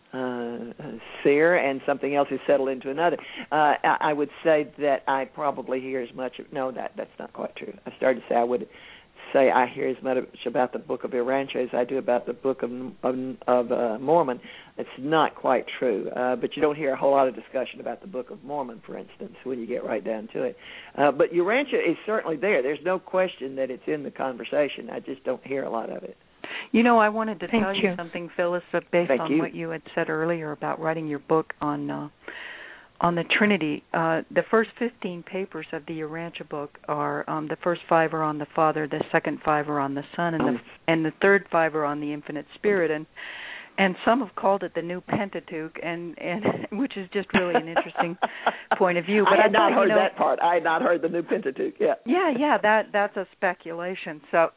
uh, sphere and something else has settled into another. Uh, I, I would say that I probably hear as much of, no, that that's not quite true. I started to say I would say I hear as much about the Book of Urantia as I do about the Book of, of, of uh, Mormon. It's not quite true, uh, but you don't hear a whole lot of discussion about the Book of Mormon, for instance, when you get right down to it. Uh, but Urantia is certainly there. There's no question that it's in the conversation. I just don't hear a lot of it. You know, I wanted to Thank tell you. you something, Phyllis, based Thank on you. what you had said earlier about writing your book on uh, on the Trinity. Uh, the first fifteen papers of the Urantia book are um, the first five are on the Father, the second five are on the Son, and the and the third five are on the Infinite Spirit. And and some have called it the New Pentateuch, and, and which is just really an interesting point of view. But I had I not thought, heard you know, that part. I had not heard the New Pentateuch. Yeah. Yeah, yeah, that that's a speculation. So,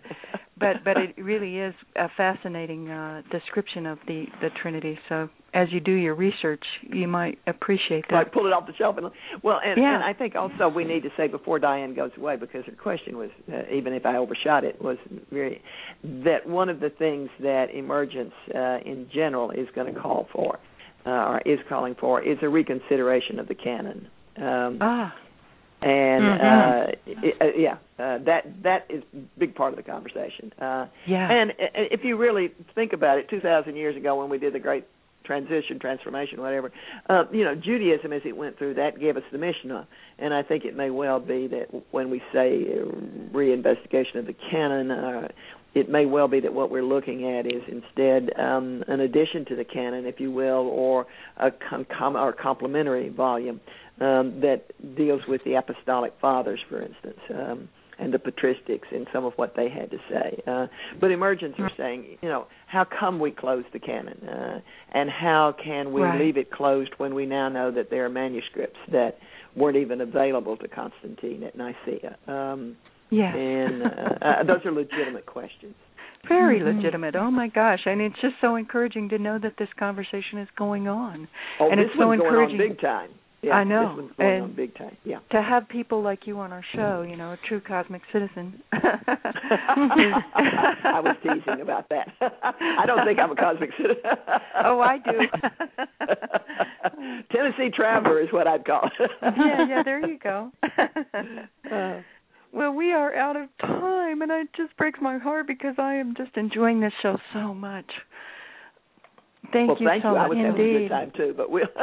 but but it really is a fascinating uh, description of the, the Trinity. So, as you do your research, you might appreciate that. Like pull it off the shelf. And, well, and, yeah. and I think also we need to say before Diane goes away, because her question was, uh, even if I overshot it, was very, that one of the things that emergence uh, in general is going to call for, uh, or is calling for, is a reconsideration of the canon. Um, ah. And mm-hmm. uh, it, uh, yeah, uh, that that is a big part of the conversation. Uh, yeah. And uh, if you really think about it, two thousand years ago when we did the great transition, transformation, whatever, uh, you know, Judaism as it went through that gave us the Mishnah, and I think it may well be that when we say reinvestigation of the canon, uh, it may well be that what we're looking at is instead um, an addition to the canon, if you will, or a com- com- or complementary volume um, that deals with the apostolic fathers, for instance, um, and the patristics and some of what they had to say. Uh, but Emergence are saying, you know, how come we close the canon? Uh, and how can we right. leave it closed when we now know that there are manuscripts that weren't even available to Constantine at Nicaea? Um, yeah. And uh, uh, those are legitimate questions. Very mm-hmm. legitimate. Oh, my gosh. And it's just so encouraging to know that this conversation is going on. Oh, and this it's so one's encouraging. going on big time. Yeah, I know. This one's going and on big time. Yeah. To have people like you on our show, you know, a true cosmic citizen. I was teasing about that. I don't think I'm a cosmic citizen. Oh, I do. Tennessee traveler is what I'd call it. yeah, yeah, there you go. uh, well, we are out of time, and it just breaks my heart because I am just enjoying this show so much. Thank well, you thank so you. much. I was having a good time too, but we'll,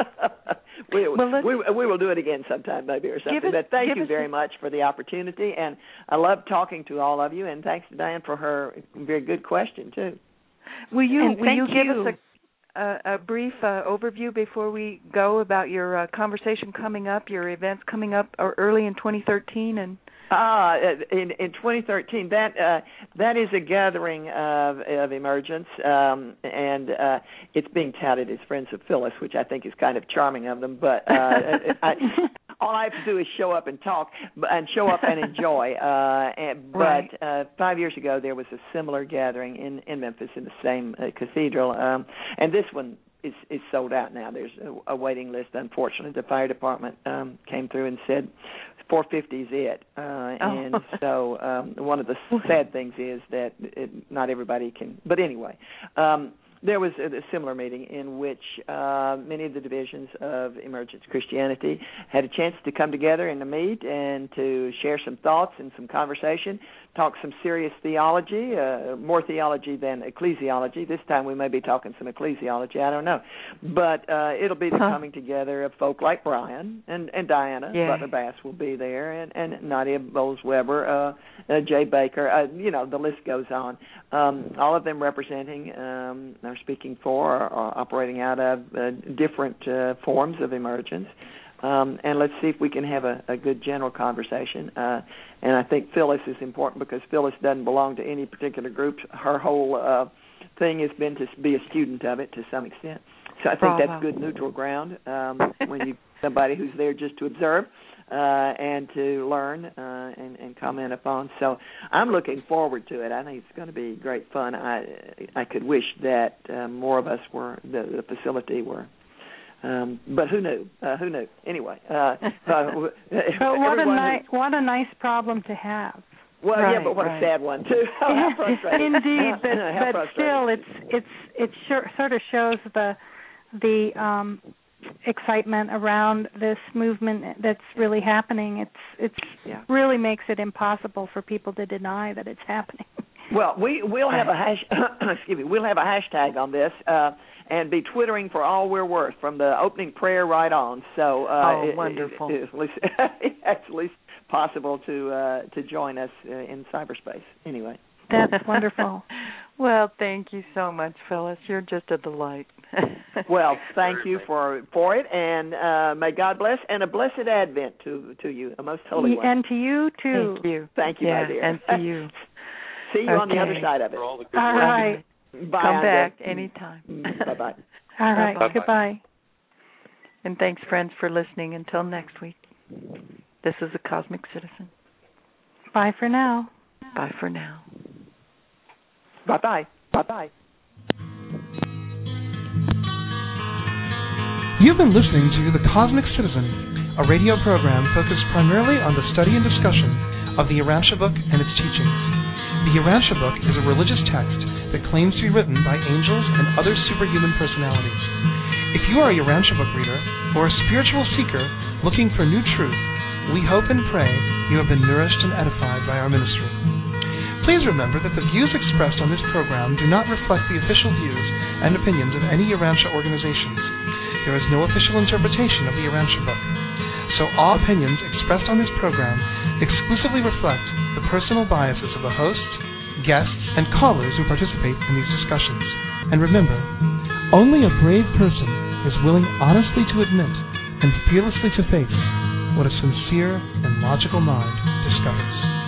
we well, we we will do it again sometime, maybe or something. Us, but thank you us very a, much for the opportunity, and I love talking to all of you. And thanks to Diane for her very good question too. Will you and will you give you. us a, a, a brief uh, overview before we go about your uh, conversation coming up, your events coming up, or early in twenty thirteen and. Ah, uh, in in twenty thirteen, that uh, that is a gathering of of Emergence, um, and uh, it's being touted as Friends of Phyllis, which I think is kind of charming of them. But uh, I, all I have to do is show up and talk, and show up and enjoy. Uh, and, but right. uh, five years ago, there was a similar gathering in, in Memphis in the same uh, cathedral, um, and this one. Is, is sold out now. There's a, a waiting list. Unfortunately, the fire department um, came through and said four fifty is it. Uh, oh. And so um, one of the sad things is that it, not everybody can. But anyway, um, there was a, a similar meeting in which uh, many of the divisions of Emergence Christianity had a chance to come together and to meet and to share some thoughts and some conversation, talk some serious theology, uh, more theology than ecclesiology. This time we may be talking some ecclesiology, I don't know. But uh, it'll be the huh. coming together of folk like Brian and, and Diana. Yeah. Butler Bass will be there, and, and Nadia Bowles-Weber, uh, uh, Jay Baker, uh, you know, the list goes on. Um, all of them representing um, or speaking for or, or operating out of uh, different uh, forms of emergence. Um, and let's see if we can have a, a good general conversation. Uh, and I think Phyllis is important because Phyllis doesn't belong to any particular group. Her whole uh, thing has been to be a student of it to some extent. So I think Bravo. that's good neutral ground um, when you somebody who's there just to observe uh, and to learn uh, and, and comment upon. So I'm looking forward to it. I think it's going to be great fun. I I could wish that uh, more of us were the, the facility were. Um, but who knew? Uh, who knew? Anyway. Uh, uh, but what a nice what a nice problem to have. Well, right, yeah, but what right. a sad one too. How frustrating. Indeed, but, How but still, it's it's it sure, sort of shows the the um, excitement around this movement that's really happening. It's it's yeah. really makes it impossible for people to deny that it's happening. Well, we we'll have a hash. excuse me. We'll have a hashtag on this. Uh, And be twittering for all we're worth from the opening prayer right on. So, uh, oh, it, wonderful! It, it, at least, it's at least possible to uh, to join us uh, in cyberspace. Anyway, that's wonderful. Well, thank you so much, Phyllis. You're just a delight. Well, thank you for for it, and uh, may God bless, and a blessed Advent to to you, a most holy one. And to you too. Thank you. Thank you, yeah, my dear. And to you. See you okay. on the other side of it. For all the good all work. right. Bye, Come back Andrea. anytime. Bye bye. All right. Bye-bye. Goodbye. And thanks, friends, for listening. Until next week. This is a Cosmic Citizen. Bye for now. Bye for now. Bye bye. Bye bye. You've been listening to The Cosmic Citizen, a radio program focused primarily on the study and discussion of the Urantia book and its teachings. The Urantia book is a religious text that claims to be written by angels and other superhuman personalities. If you are a Urantia book reader or a spiritual seeker looking for new truth, we hope and pray you have been nourished and edified by our ministry. Please remember that the views expressed on this program do not reflect the official views and opinions of any Urantia organizations. There is no official interpretation of the Urantia book, so all opinions expressed on this program exclusively reflect the personal biases of the host, guests, and callers who participate in these discussions. And remember, only a brave person is willing honestly to admit and fearlessly to face what a sincere and logical mind discovers.